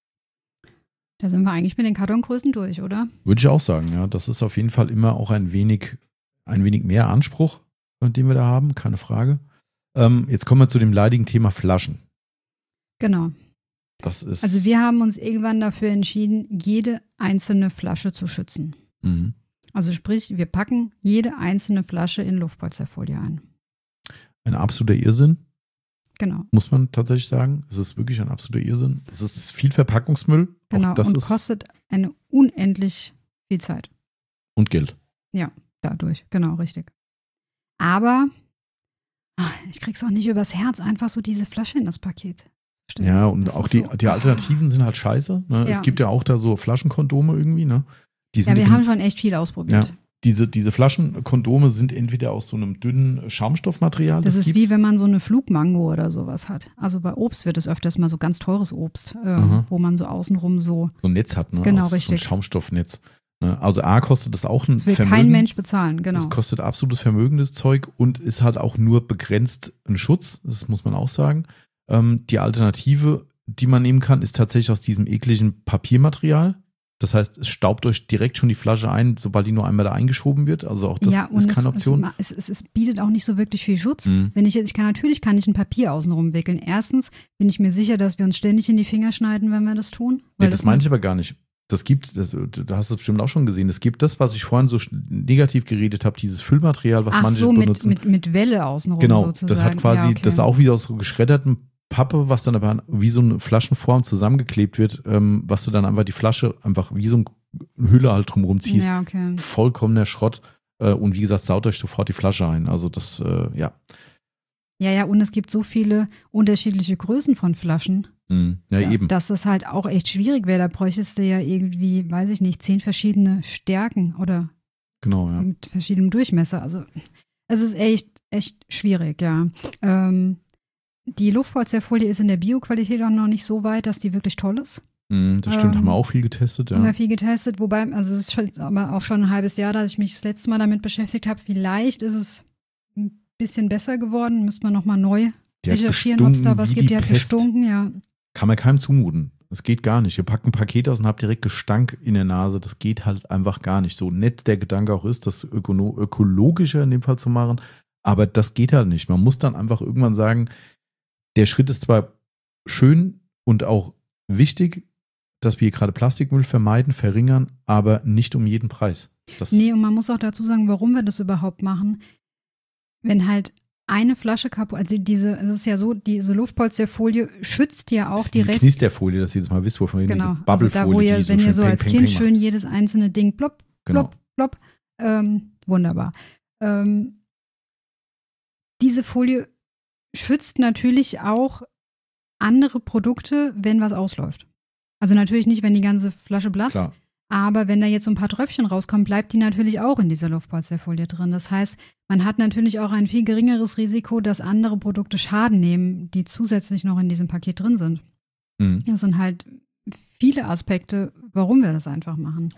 Da sind wir eigentlich mit den Kartongrößen durch, oder? Würde ich auch sagen, ja. Das ist auf jeden Fall immer auch ein wenig mehr Anspruch, den wir da haben, keine Frage. Jetzt kommen wir zu dem leidigen Thema Flaschen. Genau. Das ist. Also wir haben uns irgendwann dafür entschieden, jede einzelne Flasche zu schützen. Mhm. Also sprich, wir packen jede einzelne Flasche in Luftpolsterfolie ein. Ein absoluter Irrsinn. Genau. Muss man tatsächlich sagen. Es ist wirklich ein absoluter Irrsinn. Es ist viel Verpackungsmüll. Genau, das und kostet eine unendlich viel Zeit. Und Geld. Ja, dadurch. Genau, richtig. Aber ich krieg's auch nicht übers Herz, einfach so diese Flasche in das Paket zu stellen. Ja, und das auch die Alternativen sind halt scheiße. Ne? Ja. Es gibt ja auch da so Flaschenkondome irgendwie. Ne? Wir haben schon echt viel ausprobiert. Ja. Diese Flaschenkondome sind entweder aus so einem dünnen Schaumstoffmaterial. Das ist wie wenn man so eine Flugmango oder sowas hat. Also bei Obst wird es öfters mal so ganz teures Obst, wo man so außenrum so ein Netz hat, ne? Genau, aus richtig. So ein Schaumstoffnetz. Ne? Also A, kostet das auch ein Das will Vermögen. kein Mensch bezahlen, genau. Das kostet absolutes Vermögen, das Zeug, und ist halt auch nur begrenzt ein Schutz, das muss man auch sagen. Die Alternative, die man nehmen kann, ist tatsächlich aus diesem ekligen Papiermaterial. Das heißt, es staubt euch direkt schon die Flasche ein, sobald die nur einmal da eingeschoben wird. Also auch das ist keine Option. Es bietet auch nicht so wirklich viel Schutz. Wenn natürlich kann ich ein Papier außenrum wickeln. Erstens bin ich mir sicher, dass wir uns ständig in die Finger schneiden, wenn wir das tun. Nee, das meine ich aber gar nicht. Da hast du es bestimmt auch schon gesehen. Es gibt das, was ich vorhin so negativ geredet habe, dieses Füllmaterial, was manche benutzen. Mit Welle außenrum genau, sozusagen. Das hat quasi, das ist auch wieder aus so geschreddertem Pappe, was dann aber wie so eine Flaschenform zusammengeklebt wird, was du dann einfach die Flasche einfach wie so eine Hülle halt drumherum ziehst. Ja, okay. Vollkommener Schrott. Und wie gesagt, saut euch sofort die Flasche ein. Also das, ja. Ja, und es gibt so viele unterschiedliche Größen von Flaschen. Ja, eben. Dass das halt auch echt schwierig wäre. Da bräuchtest du ja irgendwie, weiß ich nicht, 10 verschiedene Stärken oder genau, ja. Mit verschiedenem Durchmesser. Also es ist echt schwierig, ja. Die Luftpolsterfolie ist in der Bioqualität auch noch nicht so weit, dass die wirklich toll ist. Das stimmt, haben wir auch viel getestet, ja. Haben wir viel getestet, wobei, also es ist aber auch schon ein halbes Jahr, dass ich mich das letzte Mal damit beschäftigt habe. Vielleicht ist es ein bisschen besser geworden, müsste man nochmal neu recherchieren, ob es da was gibt. Die hat gestunken, ja. Kann man keinem zumuten. Das geht gar nicht. Ihr packt ein Paket aus und habt direkt Gestank in der Nase. Das geht halt einfach gar nicht. So nett der Gedanke auch ist, das ökologischer in dem Fall zu machen, aber das geht halt nicht. Man muss dann einfach irgendwann sagen, der Schritt ist zwar schön und auch wichtig, dass wir hier gerade Plastikmüll vermeiden, verringern, aber nicht um jeden Preis. Nee, und man muss auch dazu sagen, warum wir das überhaupt machen. Wenn halt eine Flasche kaputt, also es ist ja so, diese Luftpolsterfolie schützt ja auch die Rest. Knisterfolie, dass ihr das mal wisst, wovon ihr diese Bubblefolie, also da, wo ihr, wenn ihr so als Kind schön jedes einzelne Ding plopp, plopp, plopp, wunderbar. Diese Folie schützt natürlich auch andere Produkte, wenn was ausläuft. Also natürlich nicht, wenn die ganze Flasche platzt, klar. Aber wenn da jetzt so ein paar Tröpfchen rauskommen, bleibt die natürlich auch in dieser Luftpolsterfolie drin. Das heißt, man hat natürlich auch ein viel geringeres Risiko, dass andere Produkte Schaden nehmen, die zusätzlich noch in diesem Paket drin sind. Das sind halt viele Aspekte, warum wir das einfach machen.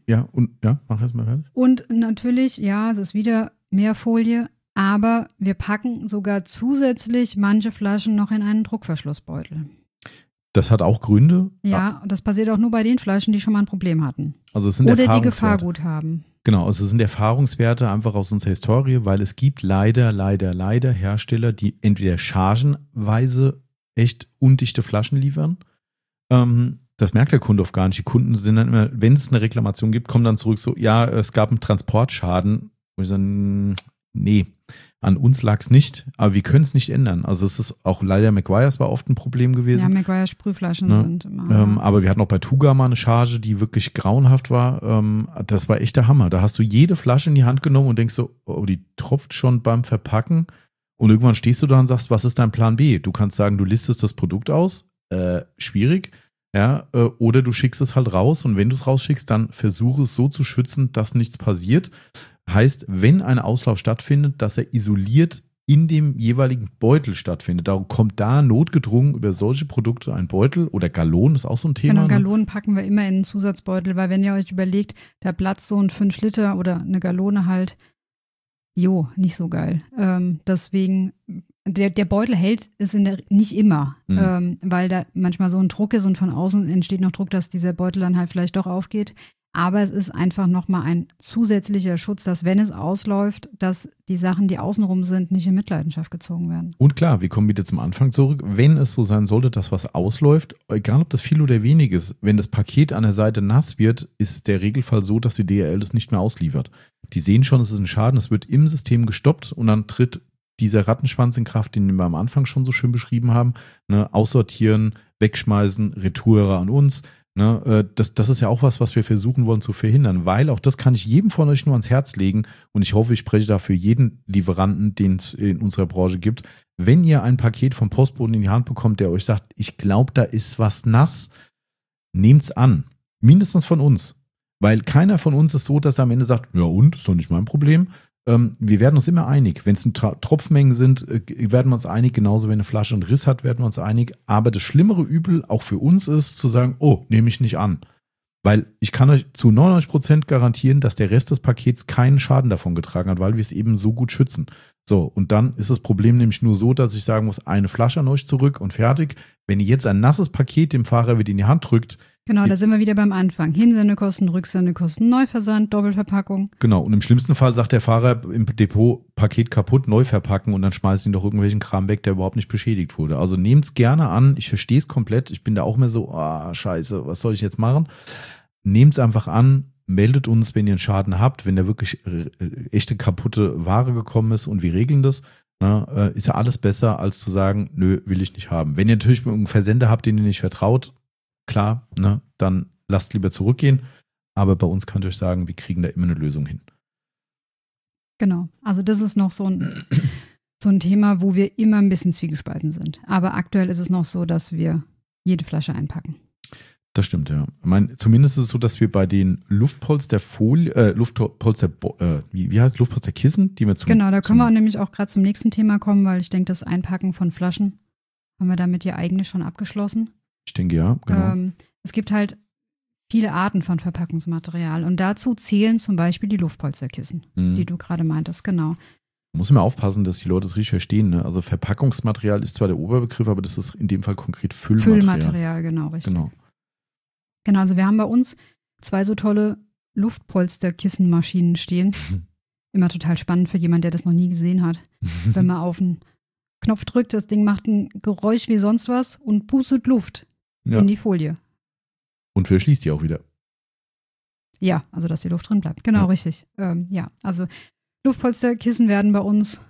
Mach erst mal fertig. Und natürlich, ja, es ist wieder mehr Folie, aber wir packen sogar zusätzlich manche Flaschen noch in einen Druckverschlussbeutel. Das hat auch Gründe. Ja, und das passiert auch nur bei den Flaschen, die schon mal ein Problem hatten. Also es sind oder die Gefahrgut haben. Genau, also es sind Erfahrungswerte einfach aus unserer Historie, weil es gibt leider Hersteller, die entweder chargenweise echt undichte Flaschen liefern. Das merkt der Kunde oft gar nicht. Die Kunden sind dann immer, wenn es eine Reklamation gibt, kommen dann zurück so, ja, es gab einen Transportschaden. Und ich sage, nee, an uns lag es nicht, aber wir können es nicht ändern. Also es ist auch leider Meguiar's war oft ein Problem gewesen. Ja, Meguiar's Sprühflaschen sind immer. Aber wir hatten auch bei Tuga mal eine Charge, die wirklich grauenhaft war. Das war echt der Hammer. Da hast du jede Flasche in die Hand genommen und denkst so, oh, die tropft schon beim Verpacken. Und irgendwann stehst du da und sagst, was ist dein Plan B? Du kannst sagen, du listest das Produkt aus. Schwierig. Ja, oder du schickst es halt raus und wenn du es rausschickst, dann versuche es so zu schützen, dass nichts passiert. Heißt, wenn ein Auslauf stattfindet, dass er isoliert in dem jeweiligen Beutel stattfindet. Darum kommt da notgedrungen über solche Produkte ein Beutel oder Gallonen, ist auch so ein Thema. Genau, Gallonen packen wir immer in einen Zusatzbeutel, weil wenn ihr euch überlegt, da platzt so ein 5 Liter oder eine Gallone halt, nicht so geil. Deswegen, der Beutel hält es nicht immer, weil da manchmal so ein Druck ist und von außen entsteht noch Druck, dass dieser Beutel dann halt vielleicht doch aufgeht. Aber es ist einfach nochmal ein zusätzlicher Schutz, dass wenn es ausläuft, dass die Sachen, die außenrum sind, nicht in Mitleidenschaft gezogen werden. Und klar, wir kommen wieder zum Anfang zurück. Wenn es so sein sollte, dass was ausläuft, egal ob das viel oder wenig ist, wenn das Paket an der Seite nass wird, ist der Regelfall so, dass die DHL es nicht mehr ausliefert. Die sehen schon, es ist ein Schaden, es wird im System gestoppt und dann tritt dieser Rattenschwanz in Kraft, den wir am Anfang schon so schön beschrieben haben. Ne, aussortieren, wegschmeißen, Retour an uns. Ne, das ist ja auch was wir versuchen wollen zu verhindern, weil auch das kann ich jedem von euch nur ans Herz legen und ich hoffe, ich spreche da für jeden Lieferanten, den es in unserer Branche gibt. Wenn ihr ein Paket vom Postboten in die Hand bekommt, der euch sagt, ich glaube, da ist was nass, nehmt's an. Mindestens von uns. Weil keiner von uns ist so, dass er am Ende sagt, ja und, ist doch nicht mein Problem. Wir werden uns immer einig. Wenn es Tropfmengen sind, werden wir uns einig. Genauso, wenn eine Flasche einen Riss hat, werden wir uns einig. Aber das schlimmere Übel auch für uns ist, zu sagen, oh, nehme ich nicht an. Weil ich kann euch zu 99% garantieren, dass der Rest des Pakets keinen Schaden davon getragen hat, weil wir es eben so gut schützen. So, und dann ist das Problem nämlich nur so, dass ich sagen muss, eine Flasche an euch zurück und fertig. Wenn ihr jetzt ein nasses Paket dem Fahrer wieder in die Hand drückt. Genau, da sind wir wieder beim Anfang. Hinsendekosten, Rücksendekosten, Neuversand, Doppelverpackung. Genau, und im schlimmsten Fall sagt der Fahrer im Depot, Paket kaputt, neu verpacken und dann schmeißt ihn doch irgendwelchen Kram weg, der überhaupt nicht beschädigt wurde. Also nehmt es gerne an, ich verstehe es komplett. Ich bin da auch mehr so, scheiße, was soll ich jetzt machen? Nehmt es einfach an, meldet uns, wenn ihr einen Schaden habt, wenn da wirklich echte kaputte Ware gekommen ist und wir regeln das. Na, ist ja alles besser, als zu sagen, nö, will ich nicht haben. Wenn ihr natürlich einen Versender habt, den ihr nicht vertraut, klar, ne, dann lasst lieber zurückgehen. Aber bei uns könnt ihr euch sagen, wir kriegen da immer eine Lösung hin. Genau, also das ist noch so ein Thema, wo wir immer ein bisschen zwiegespalten sind. Aber aktuell ist es noch so, dass wir jede Flasche einpacken. Das stimmt, ja. Ich meine, zumindest ist es so, dass wir bei den Luftpolsterkissen, die wir Genau, da können wir nämlich auch gerade zum nächsten Thema kommen, weil ich denke, das Einpacken von Flaschen haben wir damit ja eigentlich schon abgeschlossen. Ich denke, ja, genau. Es gibt halt viele Arten von Verpackungsmaterial und dazu zählen zum Beispiel die Luftpolsterkissen, die du gerade meintest, genau. Muss immer aufpassen, dass die Leute es richtig verstehen. Ne? Also Verpackungsmaterial ist zwar der Oberbegriff, aber das ist in dem Fall konkret Füllmaterial. Füllmaterial, genau, richtig. Genau, also wir haben bei uns 2 so tolle Luftpolsterkissenmaschinen stehen. Immer total spannend für jemanden, der das noch nie gesehen hat. Wenn man auf einen Knopf drückt, das Ding macht ein Geräusch wie sonst was und pustet Luft in die Folie. Und verschließt die auch wieder. Ja, also dass die Luft drin bleibt. Genau, richtig. Also Luftpolsterkissen werden bei uns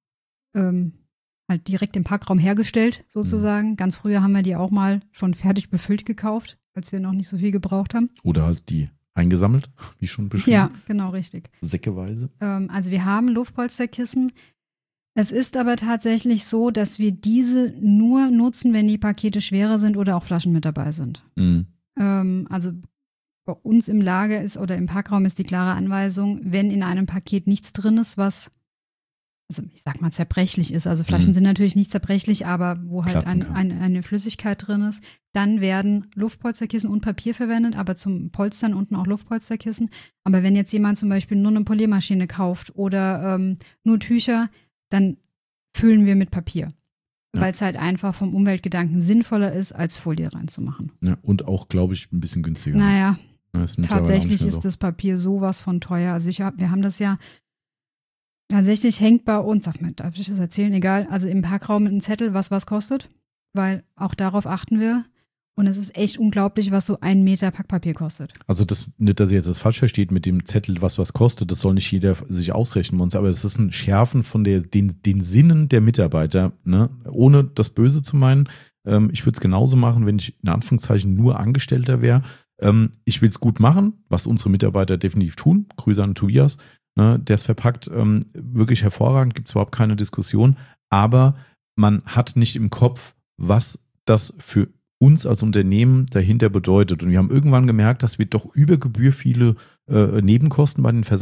halt direkt im Packraum hergestellt, sozusagen. Ganz früher haben wir die auch mal schon fertig befüllt gekauft, als wir noch nicht so viel gebraucht haben. Oder halt die eingesammelt, wie schon beschrieben. Ja, genau, richtig. Säckeweise. Also wir haben Luftpolsterkissen. Es ist aber tatsächlich so, dass wir diese nur nutzen, wenn die Pakete schwerer sind oder auch Flaschen mit dabei sind. Also bei uns im Lager ist oder im Packraum ist die klare Anweisung, wenn in einem Paket nichts drin ist, was, also ich sag mal, zerbrechlich ist. Also Flaschen sind natürlich nicht zerbrechlich, aber wo halt eine Flüssigkeit drin ist, dann werden Luftpolsterkissen und Papier verwendet, aber zum Polstern unten auch Luftpolsterkissen. Aber wenn jetzt jemand zum Beispiel nur eine Poliermaschine kauft oder nur Tücher, dann füllen wir mit Papier. Weil es halt einfach vom Umweltgedanken sinnvoller ist, als Folie reinzumachen. Ja, und auch, glaube ich, ein bisschen günstiger. Naja, tatsächlich ist das Papier sowas von teuer. Also wir haben das ja, tatsächlich hängt bei uns, darf ich das erzählen? Egal, also im Packraum ein Zettel, was kostet, weil auch darauf achten wir. Und es ist echt unglaublich, was so 1 Meter Packpapier kostet. Also das, nicht, dass ihr jetzt das falsch versteht mit dem Zettel, was kostet, das soll nicht jeder sich ausrechnen bei uns, aber das ist ein Schärfen von den Sinnen der Mitarbeiter, ne? Ohne das Böse zu meinen. Ich würde es genauso machen, wenn ich in Anführungszeichen nur Angestellter wäre. Ich will es gut machen, was unsere Mitarbeiter definitiv tun. Grüße an Tobias, ne? Der ist verpackt, wirklich hervorragend, gibt es überhaupt keine Diskussion, aber man hat nicht im Kopf, was das für uns als Unternehmen dahinter bedeutet. Und wir haben irgendwann gemerkt, dass wir doch über Gebühr viele Nebenkosten bei den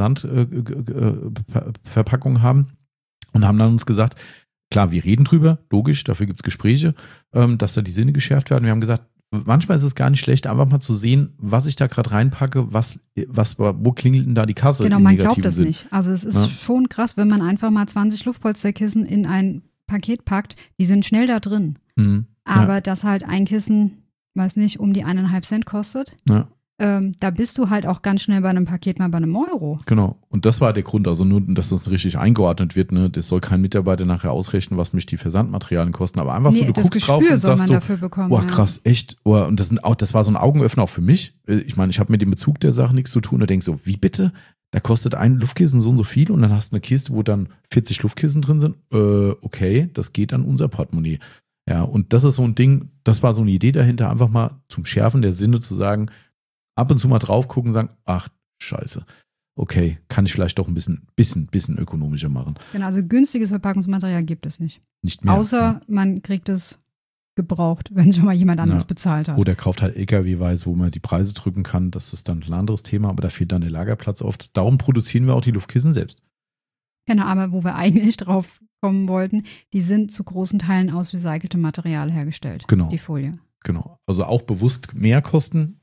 Versandverpackungen haben und haben dann uns gesagt, klar, wir reden drüber, logisch, dafür gibt es Gespräche, dass da die Sinne geschärft werden. Wir haben gesagt, manchmal ist es gar nicht schlecht, einfach mal zu sehen, was ich da gerade reinpacke, wo klingelt denn da die Kasse? Genau, man glaubt das nicht. Also es ist schon krass, wenn man einfach mal 20 Luftpolsterkissen in ein Paket packt, die sind schnell da drin. Aber dass halt ein Kissen, weiß nicht, um die 1,5 Cent kostet, da bist du halt auch ganz schnell bei einem Paket mal bei einem Euro. Genau. Und das war der Grund, also nur, dass das richtig eingeordnet wird. Ne? Das soll kein Mitarbeiter nachher ausrechnen, was mich die Versandmaterialien kosten. Aber einfach so, du guckst Gespür drauf und sagst so, krass, echt. Und das war so ein Augenöffner auch für mich. Ich meine, ich habe mit dem Bezug der Sache nichts zu tun und denke so, wie bitte? Da kostet ein Luftkissen so und so viel und dann hast du eine Kiste, wo dann 40 Luftkissen drin sind. Okay, das geht an unser Portemonnaie. Ja, und das ist so ein Ding, das war so eine Idee dahinter, einfach mal zum Schärfen der Sinne zu sagen, ab und zu mal drauf gucken und sagen, ach, scheiße, okay, kann ich vielleicht doch ein bisschen ökonomischer machen. Genau, also günstiges Verpackungsmaterial gibt es nicht. Nicht mehr. Außer man kriegt es gebraucht, wenn schon mal jemand anderes bezahlt hat. Oder kauft halt LKW-weise, wo man die Preise drücken kann, das ist dann ein anderes Thema, aber da fehlt dann der Lagerplatz oft. Darum produzieren wir auch die Luftkissen selbst. Genau, aber wo wir eigentlich drauf kommen wollten, die sind zu großen Teilen aus recyceltem Material hergestellt. Genau. Die Folie. Genau. Also auch bewusst mehr kosten,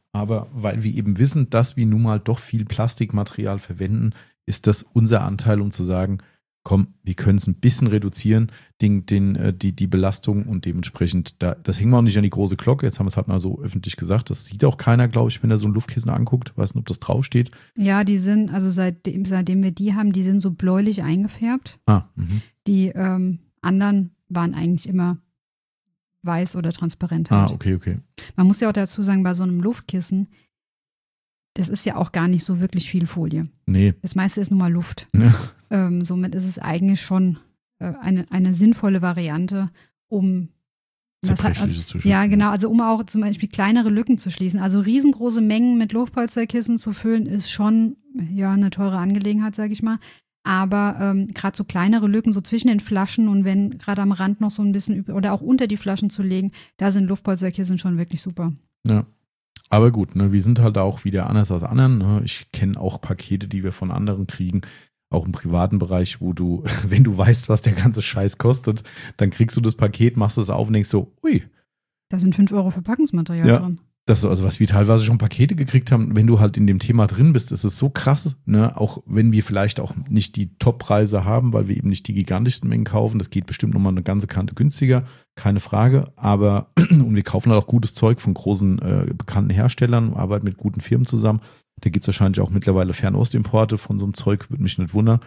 aber weil wir eben wissen, dass wir nun mal doch viel Plastikmaterial verwenden, ist das unser Anteil, um zu sagen, komm, wir können es ein bisschen reduzieren, die Belastung und dementsprechend, das hängen wir auch nicht an die große Glocke, jetzt haben wir es halt mal so öffentlich gesagt, das sieht auch keiner, glaube ich, wenn er so ein Luftkissen anguckt, weiß nicht, ob das draufsteht. Ja, die sind, also seitdem wir die haben, die sind so bläulich eingefärbt. Die anderen waren eigentlich immer weiß oder transparent halt. Okay. Man muss ja auch dazu sagen, bei so einem Luftkissen, das ist ja auch gar nicht so wirklich viel Folie. Nee. Das meiste ist nun mal Luft. Ja. Somit ist es eigentlich schon eine sinnvolle Variante, um Zerbrechliches zu schützen. Ja, genau, also um auch zum Beispiel kleinere Lücken zu schließen. Also riesengroße Mengen mit Luftpolsterkissen zu füllen, ist schon eine teure Angelegenheit, sage ich mal. Aber gerade so kleinere Lücken, so zwischen den Flaschen und wenn gerade am Rand noch so ein bisschen oder auch unter die Flaschen zu legen, da sind Luftpolsterkissen schon wirklich super. Ja. Aber gut, ne, wir sind halt auch wieder anders als anderen. Ne? Ich kenne auch Pakete, die wir von anderen kriegen, auch im privaten Bereich, wo du, wenn du weißt, was der ganze Scheiß kostet, dann kriegst du das Paket, machst es auf und denkst so, ui. Da sind 5 Euro Verpackungsmaterial drin. Das ist also, was wir teilweise schon Pakete gekriegt haben, wenn du halt in dem Thema drin bist, ist es so krass, ne? Auch wenn wir vielleicht auch nicht die Top-Preise haben, weil wir eben nicht die gigantischsten Mengen kaufen, das geht bestimmt nochmal eine ganze Kante günstiger, keine Frage, aber und wir kaufen halt auch gutes Zeug von großen bekannten Herstellern, arbeiten mit guten Firmen zusammen, da gibt es wahrscheinlich auch mittlerweile Fernostimporte von so einem Zeug, würde mich nicht wundern.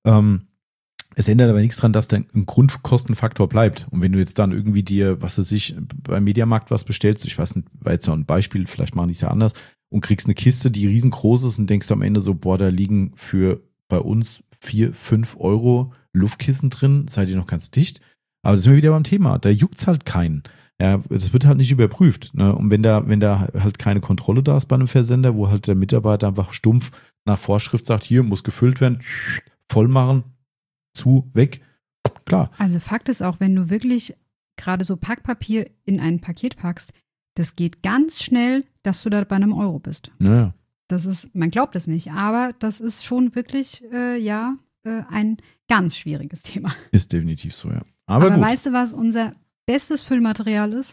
Es ändert aber nichts dran, dass da ein Grundkostenfaktor bleibt. Und wenn du jetzt dann irgendwie dir, was weiß ich, beim Mediamarkt was bestellst, ich weiß nicht, war jetzt noch ein Beispiel, vielleicht machen die es ja anders, und kriegst eine Kiste, die riesengroß ist und denkst am Ende so, boah, da liegen für bei uns 4, 5 Euro Luftkissen drin, seid ihr noch ganz dicht? Aber das sind wir wieder beim Thema, da juckt's halt keinen. Ja, das wird halt nicht überprüft. Ne? Und wenn da halt keine Kontrolle da ist bei einem Versender, wo halt der Mitarbeiter einfach stumpf nach Vorschrift sagt, hier muss gefüllt werden, voll machen, zu, weg, klar. Also Fakt ist auch, wenn du wirklich gerade so Packpapier in ein Paket packst, das geht ganz schnell, dass du da bei einem Euro bist. Naja. Das ist, man glaubt es nicht, aber das ist schon wirklich, ein ganz schwieriges Thema. Ist definitiv so, ja. Aber gut. Weißt du, was unser bestes Füllmaterial ist?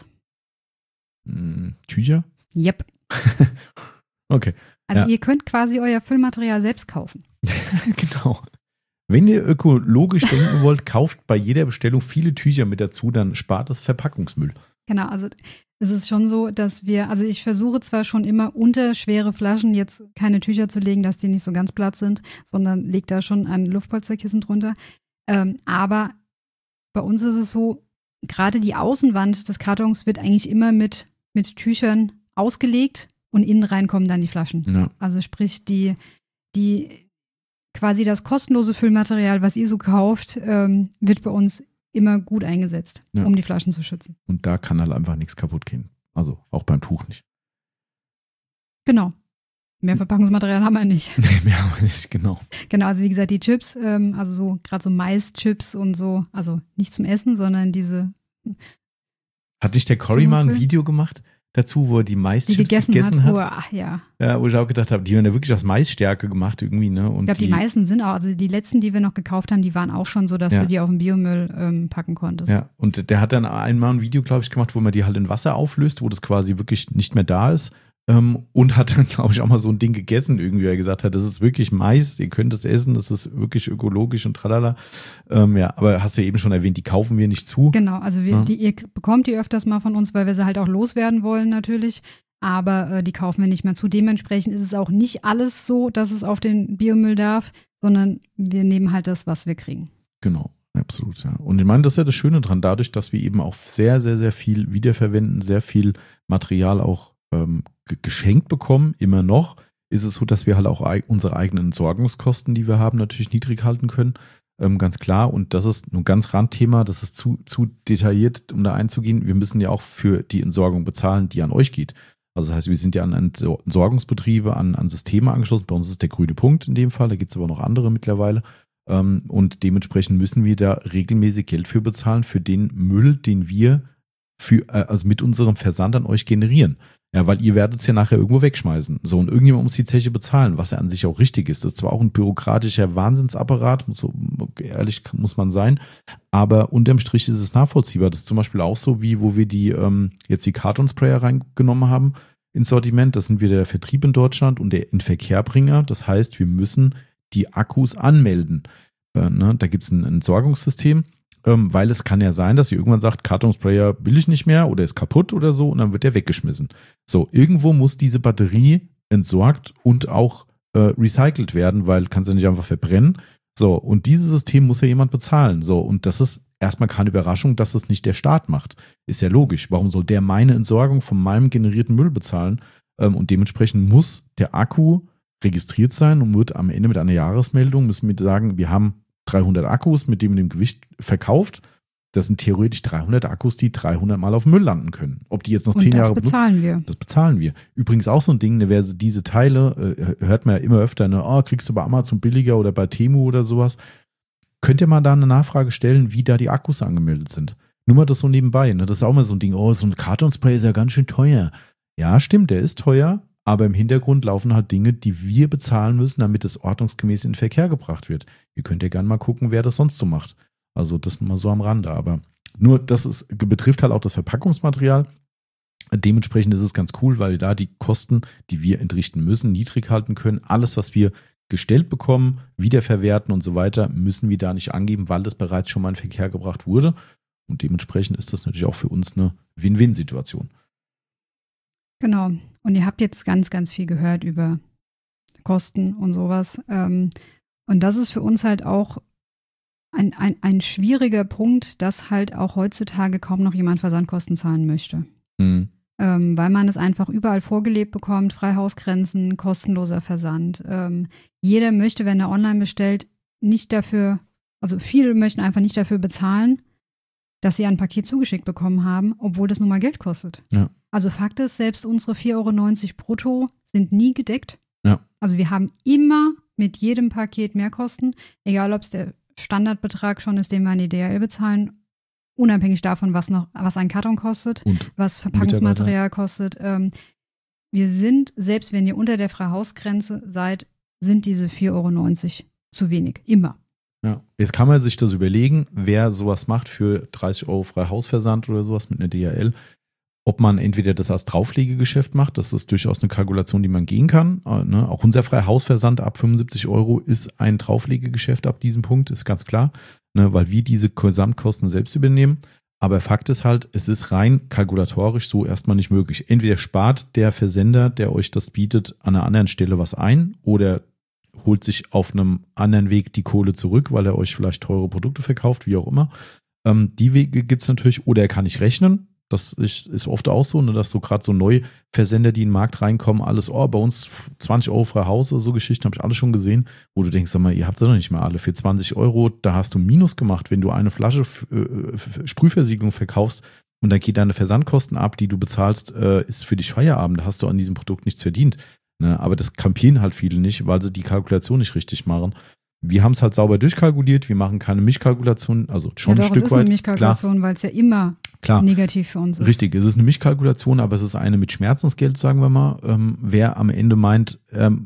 Tücher? Yep. Okay. Also ihr könnt quasi euer Füllmaterial selbst kaufen. Genau. Wenn ihr ökologisch denken wollt, kauft bei jeder Bestellung viele Tücher mit dazu, dann spart das Verpackungsmüll. Genau, also es ist schon so, dass also ich versuche zwar schon immer unter schwere Flaschen jetzt keine Tücher zu legen, dass die nicht so ganz platt sind, sondern leg da schon ein Luftpolsterkissen drunter. Aber bei uns ist es so, gerade die Außenwand des Kartons wird eigentlich immer mit Tüchern ausgelegt und innen rein kommen dann die Flaschen. Ja. Also sprich die quasi das kostenlose Füllmaterial, was ihr so kauft, wird bei uns immer gut eingesetzt, um die Flaschen zu schützen. Und da kann halt einfach nichts kaputt gehen. Also auch beim Tuch nicht. Genau. Mehr Verpackungsmaterial haben wir nicht. Nee, mehr haben wir nicht, genau. Genau, also wie gesagt, die Chips, also so gerade so Maischips und so, also nicht zum Essen, sondern diese. Hat nicht der Cory mal ein Video gemacht dazu, wo er die Maischips gegessen hat? Uah, ja. Ja, wo ich auch gedacht habe, die haben ja wirklich aus Maisstärke gemacht irgendwie, ne? Und ich glaube, die meisten sind auch, also die letzten, die wir noch gekauft haben, die waren auch schon so, dass du die auf den Biomüll packen konntest. Ja, und der hat dann einmal ein Video, glaube ich, gemacht, wo man die halt in Wasser auflöst, wo das quasi wirklich nicht mehr da ist. Und hat dann, glaube ich, auch mal so ein Ding gegessen, irgendwie, er gesagt hat, das ist wirklich Mais, ihr könnt es essen, das ist wirklich ökologisch und tralala. Ja, aber hast du ja eben schon erwähnt, die kaufen wir nicht zu. Genau, also ihr bekommt die öfters mal von uns, weil wir sie halt auch loswerden wollen natürlich, aber die kaufen wir nicht mehr zu. Dementsprechend ist es auch nicht alles so, dass es auf den Biomüll darf, sondern wir nehmen halt das, was wir kriegen. Genau. Absolut, ja. Und ich meine, das ist ja das Schöne dran, dadurch, dass wir eben auch sehr, sehr, sehr viel wiederverwenden, sehr viel Material auch geschenkt bekommen, immer noch, ist es so, dass wir halt auch unsere eigenen Entsorgungskosten, die wir haben, natürlich niedrig halten können. Ganz klar. Und das ist ein ganz Randthema, das ist zu detailliert, um da einzugehen. Wir müssen ja auch für die Entsorgung bezahlen, die an euch geht. Also das heißt, wir sind ja an Entsorgungsbetriebe, an Systeme angeschlossen. Bei uns ist der grüne Punkt in dem Fall, da gibt es aber noch andere mittlerweile. Und dementsprechend müssen wir da regelmäßig Geld für bezahlen, für den Müll, den wir also mit unserem Versand an euch generieren. Ja, weil ihr werdet es ja nachher irgendwo wegschmeißen. So, und irgendjemand muss die Zeche bezahlen, was ja an sich auch richtig ist. Das ist zwar auch ein bürokratischer Wahnsinnsapparat, so ehrlich muss man sein, aber unterm Strich ist es nachvollziehbar. Das ist zum Beispiel auch so, wie wo wir jetzt die Kartonsprayer reingenommen haben ins Sortiment. Das sind wieder der Vertrieb in Deutschland und der Inverkehrbringer. Das heißt, wir müssen die Akkus anmelden. Da gibt es ein Entsorgungssystem, weil es kann ja sein, dass ihr irgendwann sagt, Kartonsprayer will ich nicht mehr oder ist kaputt oder so und dann wird der weggeschmissen. So, irgendwo muss diese Batterie entsorgt und auch recycelt werden, weil kannst du nicht einfach verbrennen. So, und dieses System muss ja jemand bezahlen. So, und das ist erstmal keine Überraschung, dass es nicht der Staat macht. Ist ja logisch. Warum soll der meine Entsorgung von meinem generierten Müll bezahlen? Und dementsprechend muss der Akku registriert sein und wird am Ende mit einer Jahresmeldung, müssen wir sagen, wir haben 300 Akkus mit dem Gewicht verkauft. Das sind theoretisch 300 Akkus, die 300 Mal auf Müll landen können. Ob die jetzt noch 10 Jahre bezahlen wir. Das bezahlen wir. Übrigens auch so ein Ding, diese Teile, hört man ja immer öfter, kriegst du bei Amazon billiger oder bei Temu oder sowas. Könnt ihr mal da eine Nachfrage stellen, wie da die Akkus angemeldet sind? Nur mal das so nebenbei. Ne? Das ist auch mal so ein Ding, so ein Kartonspray ist ja ganz schön teuer. Ja, stimmt, der ist teuer, aber im Hintergrund laufen halt Dinge, die wir bezahlen müssen, damit es ordnungsgemäß in den Verkehr gebracht wird. Ihr könnt ja gerne mal gucken, wer das sonst so macht. Also das mal so am Rande. Aber nur das betrifft halt auch das Verpackungsmaterial. Dementsprechend ist es ganz cool, weil da die Kosten, die wir entrichten müssen, niedrig halten können. Alles, was wir gestellt bekommen, wiederverwerten und so weiter, müssen wir da nicht angeben, weil das bereits schon mal in den Verkehr gebracht wurde. Und dementsprechend ist das natürlich auch für uns eine Win-Win-Situation. Genau. Und ihr habt jetzt ganz, ganz viel gehört über Kosten und sowas. Und das ist für uns halt auch ein schwieriger Punkt, dass halt auch heutzutage kaum noch jemand Versandkosten zahlen möchte. Mhm. Weil man es einfach überall vorgelebt bekommt, Freihausgrenzen, kostenloser Versand. Jeder möchte, wenn er online bestellt, nicht dafür, also viele möchten einfach nicht dafür bezahlen, dass sie ein Paket zugeschickt bekommen haben, obwohl das nun mal Geld kostet. Ja. Also Fakt ist, selbst unsere 4,90 € brutto sind nie gedeckt. Ja. Also wir haben immer mit jedem Paket Mehrkosten, egal ob es der Standardbetrag schon ist, den wir an die DHL bezahlen, unabhängig davon, was ein Karton kostet, und was Verpackungsmaterial kostet. Wir sind, selbst wenn ihr unter der Freihausgrenze seid, sind diese 4,90 € zu wenig. Immer. Ja. Jetzt kann man sich das überlegen, wer sowas macht für 30 € Freihausversand oder sowas mit einer DHL. Ob man entweder das als Drauflegegeschäft macht, das ist durchaus eine Kalkulation, die man gehen kann. Auch unser Freihausversand ab 75 € ist ein Drauflegegeschäft ab diesem Punkt, ist ganz klar, weil wir diese Gesamtkosten selbst übernehmen. Aber Fakt ist halt, es ist rein kalkulatorisch so erstmal nicht möglich. Entweder spart der Versender, der euch das bietet, an einer anderen Stelle was ein oder holt sich auf einem anderen Weg die Kohle zurück, weil er euch vielleicht teure Produkte verkauft, wie auch immer. Die Wege gibt es natürlich, oder er kann nicht rechnen. Das ist oft auch so, dass so gerade so Neuversender, die in den Markt reinkommen, alles, bei uns 20 € frei Haus oder so Geschichten, habe ich alles schon gesehen, wo du denkst, sag mal, ihr habt das doch nicht mehr alle. Für 20 €, da hast du Minus gemacht, wenn du eine Flasche Sprühversiegelung verkaufst und dann geht deine Versandkosten ab, die du bezahlst, ist für dich Feierabend, da hast du an diesem Produkt nichts verdient. Aber das kampieren halt viele nicht, weil sie die Kalkulation nicht richtig machen. Wir haben es halt sauber durchkalkuliert, wir machen keine Mischkalkulation, also schon ein Stück weit. Es ist eine Mischkalkulation, weil es ja immer negativ für uns ist. Richtig, es ist eine Mischkalkulation, aber es ist eine mit Schmerzensgeld, sagen wir mal. Wer am Ende meint,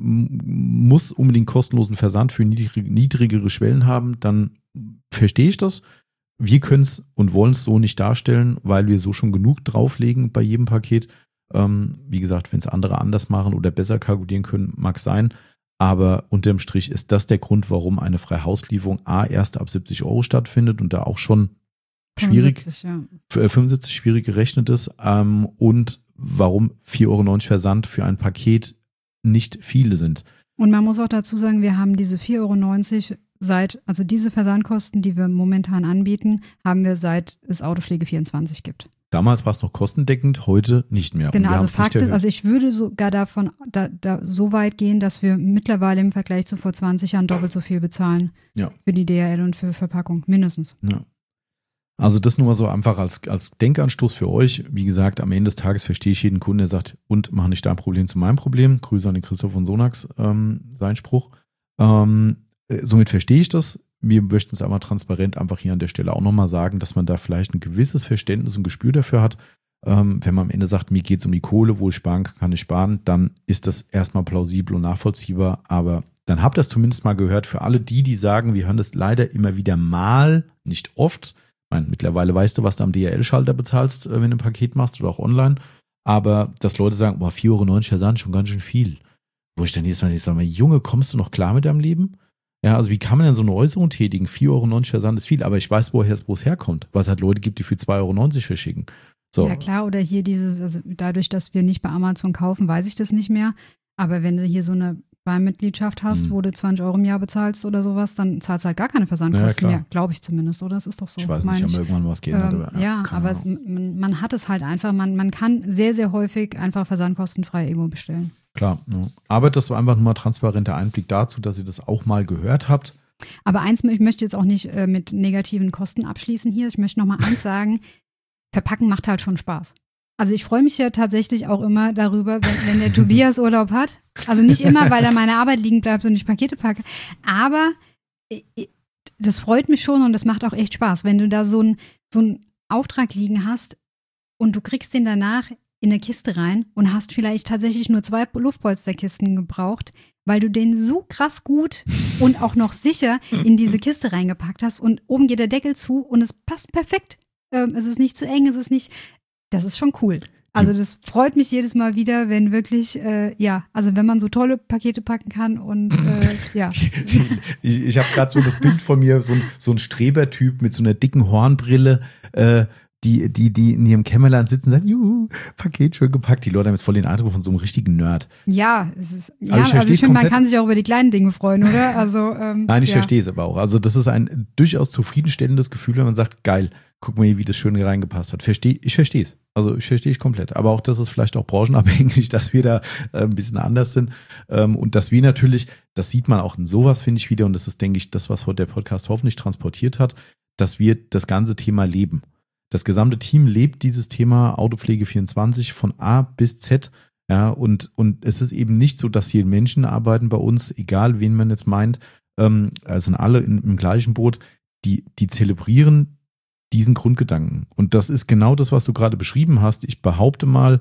muss unbedingt kostenlosen Versand für niedrigere Schwellen haben, dann verstehe ich das. Wir können es und wollen es so nicht darstellen, weil wir so schon genug drauflegen bei jedem Paket. Wie gesagt, wenn es andere anders machen oder besser kalkulieren können, mag sein. Aber unterm Strich ist das der Grund, warum eine Freihauslieferung erst ab 70 € stattfindet und da auch schon 75 schwierig gerechnet ist. Und warum 4,90 € Versand für ein Paket nicht viele sind. Und man muss auch dazu sagen, wir haben diese 4,90 € also diese Versandkosten, die wir momentan anbieten, haben wir seit es Autopflege24 gibt. Damals war es noch kostendeckend, heute nicht mehr. Genau, also Fakt ist, also ich würde sogar davon so weit gehen, dass wir mittlerweile im Vergleich zu vor 20 Jahren doppelt so viel bezahlen für die DHL und für Verpackung, mindestens. Ja. Also das nur mal so einfach als Denkanstoß für euch. Wie gesagt, am Ende des Tages verstehe ich jeden Kunden, der sagt, und mach nicht dein Problem zu meinem Problem. Grüße an den Christoph von Sonax, sein Spruch. Somit verstehe ich das. Wir möchten es aber transparent einfach hier an der Stelle auch nochmal sagen, dass man da vielleicht ein gewisses Verständnis und Gespür dafür hat. Wenn man am Ende sagt, mir geht es um die Kohle, wo ich sparen kann, kann ich sparen, dann ist das erstmal plausibel und nachvollziehbar. Aber dann habt ihr das zumindest mal gehört für alle die sagen, wir hören das leider immer wieder mal, nicht oft. Ich meine, mittlerweile weißt du, was du am DHL-Schalter bezahlst, wenn du ein Paket machst oder auch online. aber dass Leute sagen, boah, 4,90 Euro Versand, schon ganz schön viel. Wo ich dann jedes Mal sage, Junge, kommst du noch klar mit deinem Leben? Ja, also wie kann man denn so eine Äußerung tätigen? 4,90 Euro Versand ist viel, aber ich weiß, wo es herkommt, weil es halt Leute gibt, die für 2,90 Euro verschicken. So. Ja klar, oder hier also dadurch, dass wir nicht bei Amazon kaufen, weiß ich das nicht mehr. Aber wenn du hier so eine Prime-Mitgliedschaft hast, wo du 20 Euro im Jahr bezahlst oder sowas, dann zahlst du halt gar keine Versandkosten mehr, glaube ich zumindest, oder? Das ist doch so. Ich weiß nicht, haben wir irgendwann was geändert. Aber man hat es halt einfach, man kann sehr, sehr häufig einfach versandkostenfrei irgendwo bestellen. Klar, ja. Aber das war einfach nur mal transparenter Einblick dazu, dass ihr das auch mal gehört habt. Aber eins, ich möchte jetzt auch nicht mit negativen Kosten abschließen hier. Ich möchte noch mal eins sagen, Verpacken macht halt schon Spaß. Also ich freue mich ja tatsächlich auch immer darüber, wenn der Tobias Urlaub hat. Also nicht immer, weil er meine Arbeit liegen bleibt und ich Pakete packe. Aber das freut mich schon und das macht auch echt Spaß, wenn du da so einen Auftrag liegen hast und du kriegst den danach in eine Kiste rein und hast vielleicht tatsächlich nur 2 Luftpolsterkisten gebraucht, weil du den so krass gut und auch noch sicher in diese Kiste reingepackt hast und oben geht der Deckel zu und es passt perfekt. Es ist nicht zu eng, das ist schon cool. Also das freut mich jedes Mal wieder, wenn wirklich, also wenn man so tolle Pakete packen kann und ja. Ich habe gerade so das Bild von mir, so ein Strebertyp mit so einer dicken Hornbrille, die in ihrem Kämmerlein sitzen und sagen, juhu, Paket schön gepackt. Die Leute haben jetzt voll den Eindruck von so einem richtigen Nerd. Ja, aber ich finde, man kann sich auch über die kleinen Dinge freuen, oder? Also, nein, ich verstehe es aber auch. Also das ist ein durchaus zufriedenstellendes Gefühl, wenn man sagt, geil, guck mal hier, wie das schön reingepasst hat. Ich verstehe es. Also ich verstehe es komplett. Aber auch das ist vielleicht auch branchenabhängig, dass wir da ein bisschen anders sind. Und dass wir natürlich, das sieht man auch in sowas, finde ich wieder, und das ist, denke ich, das, was heute der Podcast hoffentlich transportiert hat, dass wir das ganze Thema leben. Das gesamte Team lebt dieses Thema Autopflege 24 von A bis Z. Ja, und es ist eben nicht so, dass hier Menschen arbeiten bei uns, egal wen man jetzt meint, sind alle im gleichen Boot, die zelebrieren diesen Grundgedanken. Und das ist genau das, was du gerade beschrieben hast. Ich behaupte mal,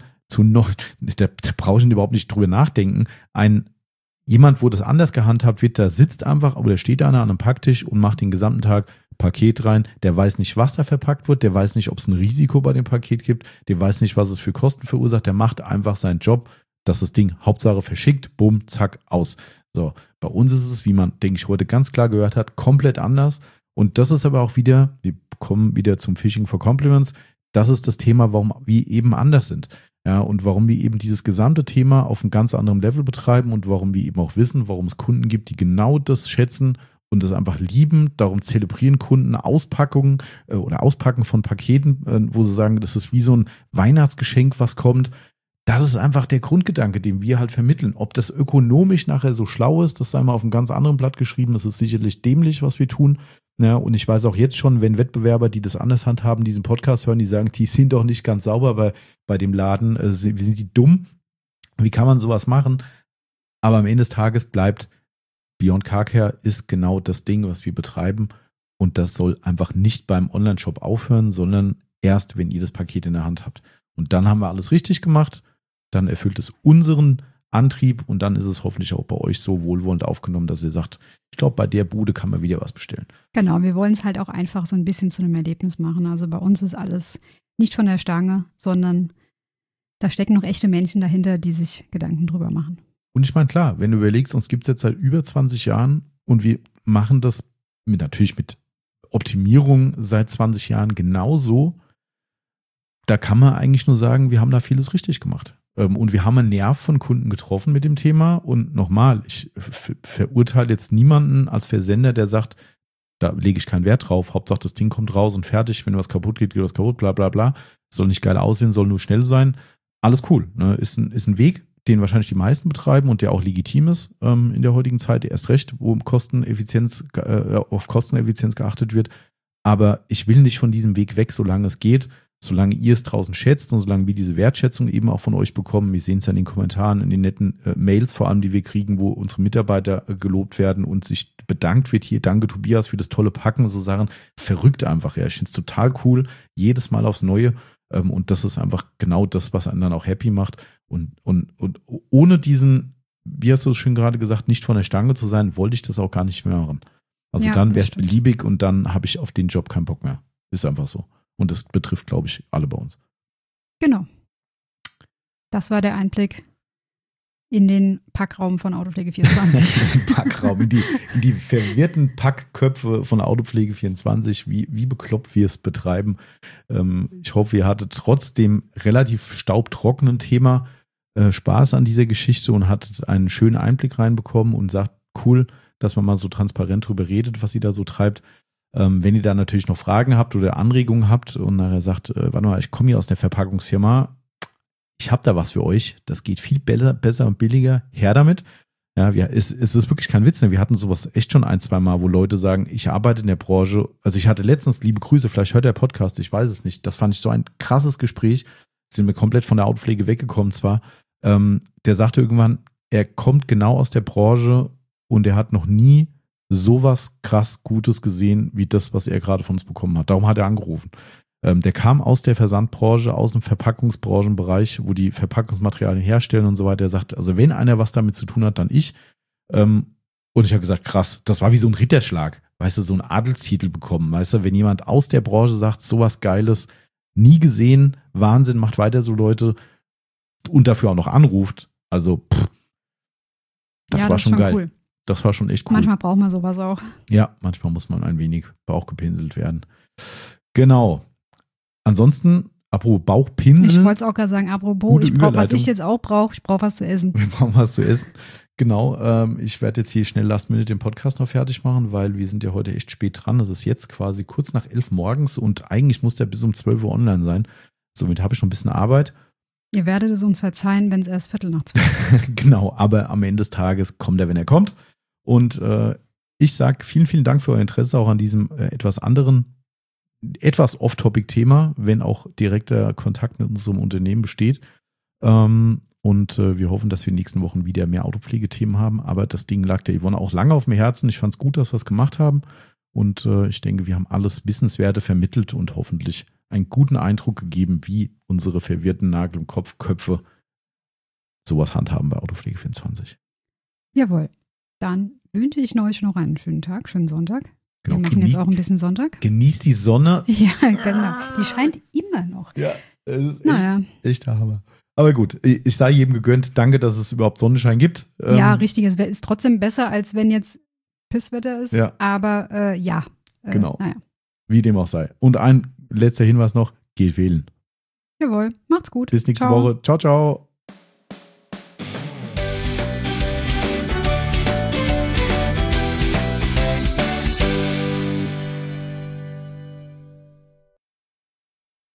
da brauche ich überhaupt nicht drüber nachdenken, jemand, wo das anders gehandhabt wird, da sitzt einfach oder steht einer an einem Packtisch und macht den gesamten Tag Paket rein, der weiß nicht, was da verpackt wird, der weiß nicht, ob es ein Risiko bei dem Paket gibt, der weiß nicht, was es für Kosten verursacht, der macht einfach seinen Job, dass das Ding Hauptsache verschickt, bumm, zack, aus. So, bei uns ist es, wie man, denke ich, heute ganz klar gehört hat, komplett anders. Und das ist aber auch wieder, wir kommen wieder zum Phishing for Compliments, das ist das Thema, warum wir eben anders sind. Ja, und warum wir eben dieses gesamte Thema auf einem ganz anderen Level betreiben und warum wir eben auch wissen, warum es Kunden gibt, die genau das schätzen und das einfach lieben. Darum zelebrieren Kunden Auspackungen oder Auspacken von Paketen, wo sie sagen, das ist wie so ein Weihnachtsgeschenk, was kommt. Das ist einfach der Grundgedanke, den wir halt vermitteln. Ob das ökonomisch nachher so schlau ist, das sei mal auf einem ganz anderen Blatt geschrieben. Das ist sicherlich dämlich, was wir tun. Ja, und ich weiß auch jetzt schon, wenn Wettbewerber, die das anders handhaben, diesen Podcast hören, die sagen, die sind doch nicht ganz sauber bei dem Laden, sind die dumm? Wie kann man sowas machen? Aber am Ende des Tages bleibt Beyond Car Care ist genau das Ding, was wir betreiben, und das soll einfach nicht beim Online-Shop aufhören, sondern erst, wenn ihr das Paket in der Hand habt. Und dann haben wir alles richtig gemacht, dann erfüllt es unseren Antrieb und dann ist es hoffentlich auch bei euch so wohlwollend aufgenommen, dass ihr sagt, ich glaube, bei der Bude kann man wieder was bestellen. Genau, wir wollen es halt auch einfach so ein bisschen zu einem Erlebnis machen. Also bei uns ist alles nicht von der Stange, sondern da stecken noch echte Menschen dahinter, die sich Gedanken drüber machen. Und ich meine, klar, wenn du überlegst, uns gibt es jetzt seit über 20 Jahren und wir machen das natürlich mit Optimierung seit 20 Jahren genauso, da kann man eigentlich nur sagen, wir haben da vieles richtig gemacht. Und wir haben einen Nerv von Kunden getroffen mit dem Thema. Und nochmal, ich verurteile jetzt niemanden als Versender, der sagt, da lege ich keinen Wert drauf. Hauptsache, das Ding kommt raus und fertig. Wenn was kaputt geht, geht was kaputt, bla bla bla. Soll nicht geil aussehen, soll nur schnell sein. Alles cool. Ne? Ist ein Weg, den wahrscheinlich die meisten betreiben und der auch legitim ist in der heutigen Zeit. Erst recht, wo auf Kosteneffizienz geachtet wird. Aber ich will nicht von diesem Weg weg, solange es geht. Solange ihr es draußen schätzt und solange wir diese Wertschätzung eben auch von euch bekommen, wir sehen es ja in den Kommentaren, in den netten Mails vor allem, die wir kriegen, wo unsere Mitarbeiter gelobt werden und sich bedankt wird, hier, danke Tobias für das tolle Packen, so Sachen, verrückt einfach, ja, ich finde es total cool, jedes Mal aufs Neue, und das ist einfach genau das, was einen dann auch happy macht und ohne diesen, wie hast du es schön gerade gesagt, nicht von der Stange zu sein, wollte ich das auch gar nicht mehr machen. Also ja, dann wäre es beliebig und dann habe ich auf den Job keinen Bock mehr. Ist einfach so. Und das betrifft, glaube ich, alle bei uns. Genau. Das war der Einblick in den Packraum von Autopflege24. Packraum, in die verwirrten Packköpfe von Autopflege24, wie bekloppt wir es betreiben. Ich hoffe, ihr hattet trotz dem relativ staubtrockenen Thema Spaß an dieser Geschichte und hattet einen schönen Einblick reinbekommen und sagt, cool, dass man mal so transparent drüber redet, was sie da so treibt. Wenn ihr da natürlich noch Fragen habt oder Anregungen habt und nachher sagt, warte mal, ich komme hier aus der Verpackungsfirma, ich habe da was für euch, das geht viel besser und billiger, her damit. Ja, es ist wirklich kein Witz, ne? Wir hatten sowas echt schon 1-2 Mal, wo Leute sagen, ich arbeite in der Branche, also ich hatte letztens, liebe Grüße, vielleicht hört der Podcast, ich weiß es nicht, das fand ich so ein krasses Gespräch, sind wir komplett von der Autopflege weggekommen zwar, der sagte irgendwann, er kommt genau aus der Branche und er hat noch nie sowas krass Gutes gesehen, wie das, was er gerade von uns bekommen hat. Darum hat er angerufen. Der kam aus der Versandbranche, aus dem Verpackungsbranchenbereich, wo die Verpackungsmaterialien herstellen und so weiter. Er sagt, also wenn einer was damit zu tun hat, dann ich. Und ich habe gesagt, krass, das war wie so ein Ritterschlag. Weißt du, so ein Adelstitel bekommen. Weißt du, wenn jemand aus der Branche sagt, sowas Geiles, nie gesehen, Wahnsinn, macht weiter so Leute und dafür auch noch anruft. Also, das war schon geil. Cool. Das war schon echt cool. Manchmal braucht man sowas auch. Ja, manchmal muss man ein wenig bauchgepinselt werden. Genau. Ansonsten, apropos Bauchpinseln. Ich wollte es auch gerade sagen, apropos, ich brauche, was ich jetzt auch brauche, ich brauche was zu essen. Wir brauchen was zu essen. Genau, ich werde jetzt hier schnell Last Minute den Podcast noch fertig machen, weil wir sind ja heute echt spät dran. Das ist jetzt quasi kurz nach 11 morgens und eigentlich muss der bis um 12 Uhr online sein. Somit habe ich noch ein bisschen Arbeit. Ihr werdet es uns verzeihen, wenn es erst 11:45 ist. Genau, aber am Ende des Tages kommt er, wenn er kommt. Und ich sage vielen, vielen Dank für euer Interesse auch an diesem etwas anderen, etwas Off-Topic-Thema, wenn auch direkter Kontakt mit unserem Unternehmen besteht. Und wir hoffen, dass wir in den nächsten Wochen wieder mehr Autopflegethemen haben. Aber das Ding lag der Yvonne auch lange auf dem Herzen. Ich fand es gut, dass wir es gemacht haben. Und ich denke, wir haben alles Wissenswerte vermittelt und hoffentlich einen guten Eindruck gegeben, wie unsere verwirrten Nagel- im Kopf-Köpfe sowas handhaben bei Autopflege24. Jawohl. Dann wünsche ich euch noch einen schönen Tag, schönen Sonntag. Genau, wir machen jetzt auch ein bisschen Sonntag. Genießt die Sonne. Ja, genau. Die scheint immer noch. Ja, es ist echt der Hammer. Aber gut, ich sei jedem gegönnt. Danke, dass es überhaupt Sonnenschein gibt. Ja, richtig. Es ist trotzdem besser, als wenn jetzt Pisswetter ist. Ja. Aber genau. Wie dem auch sei. Und ein letzter Hinweis noch, geht wählen. Jawohl, macht's gut. Bis nächste Woche. Ciao, ciao.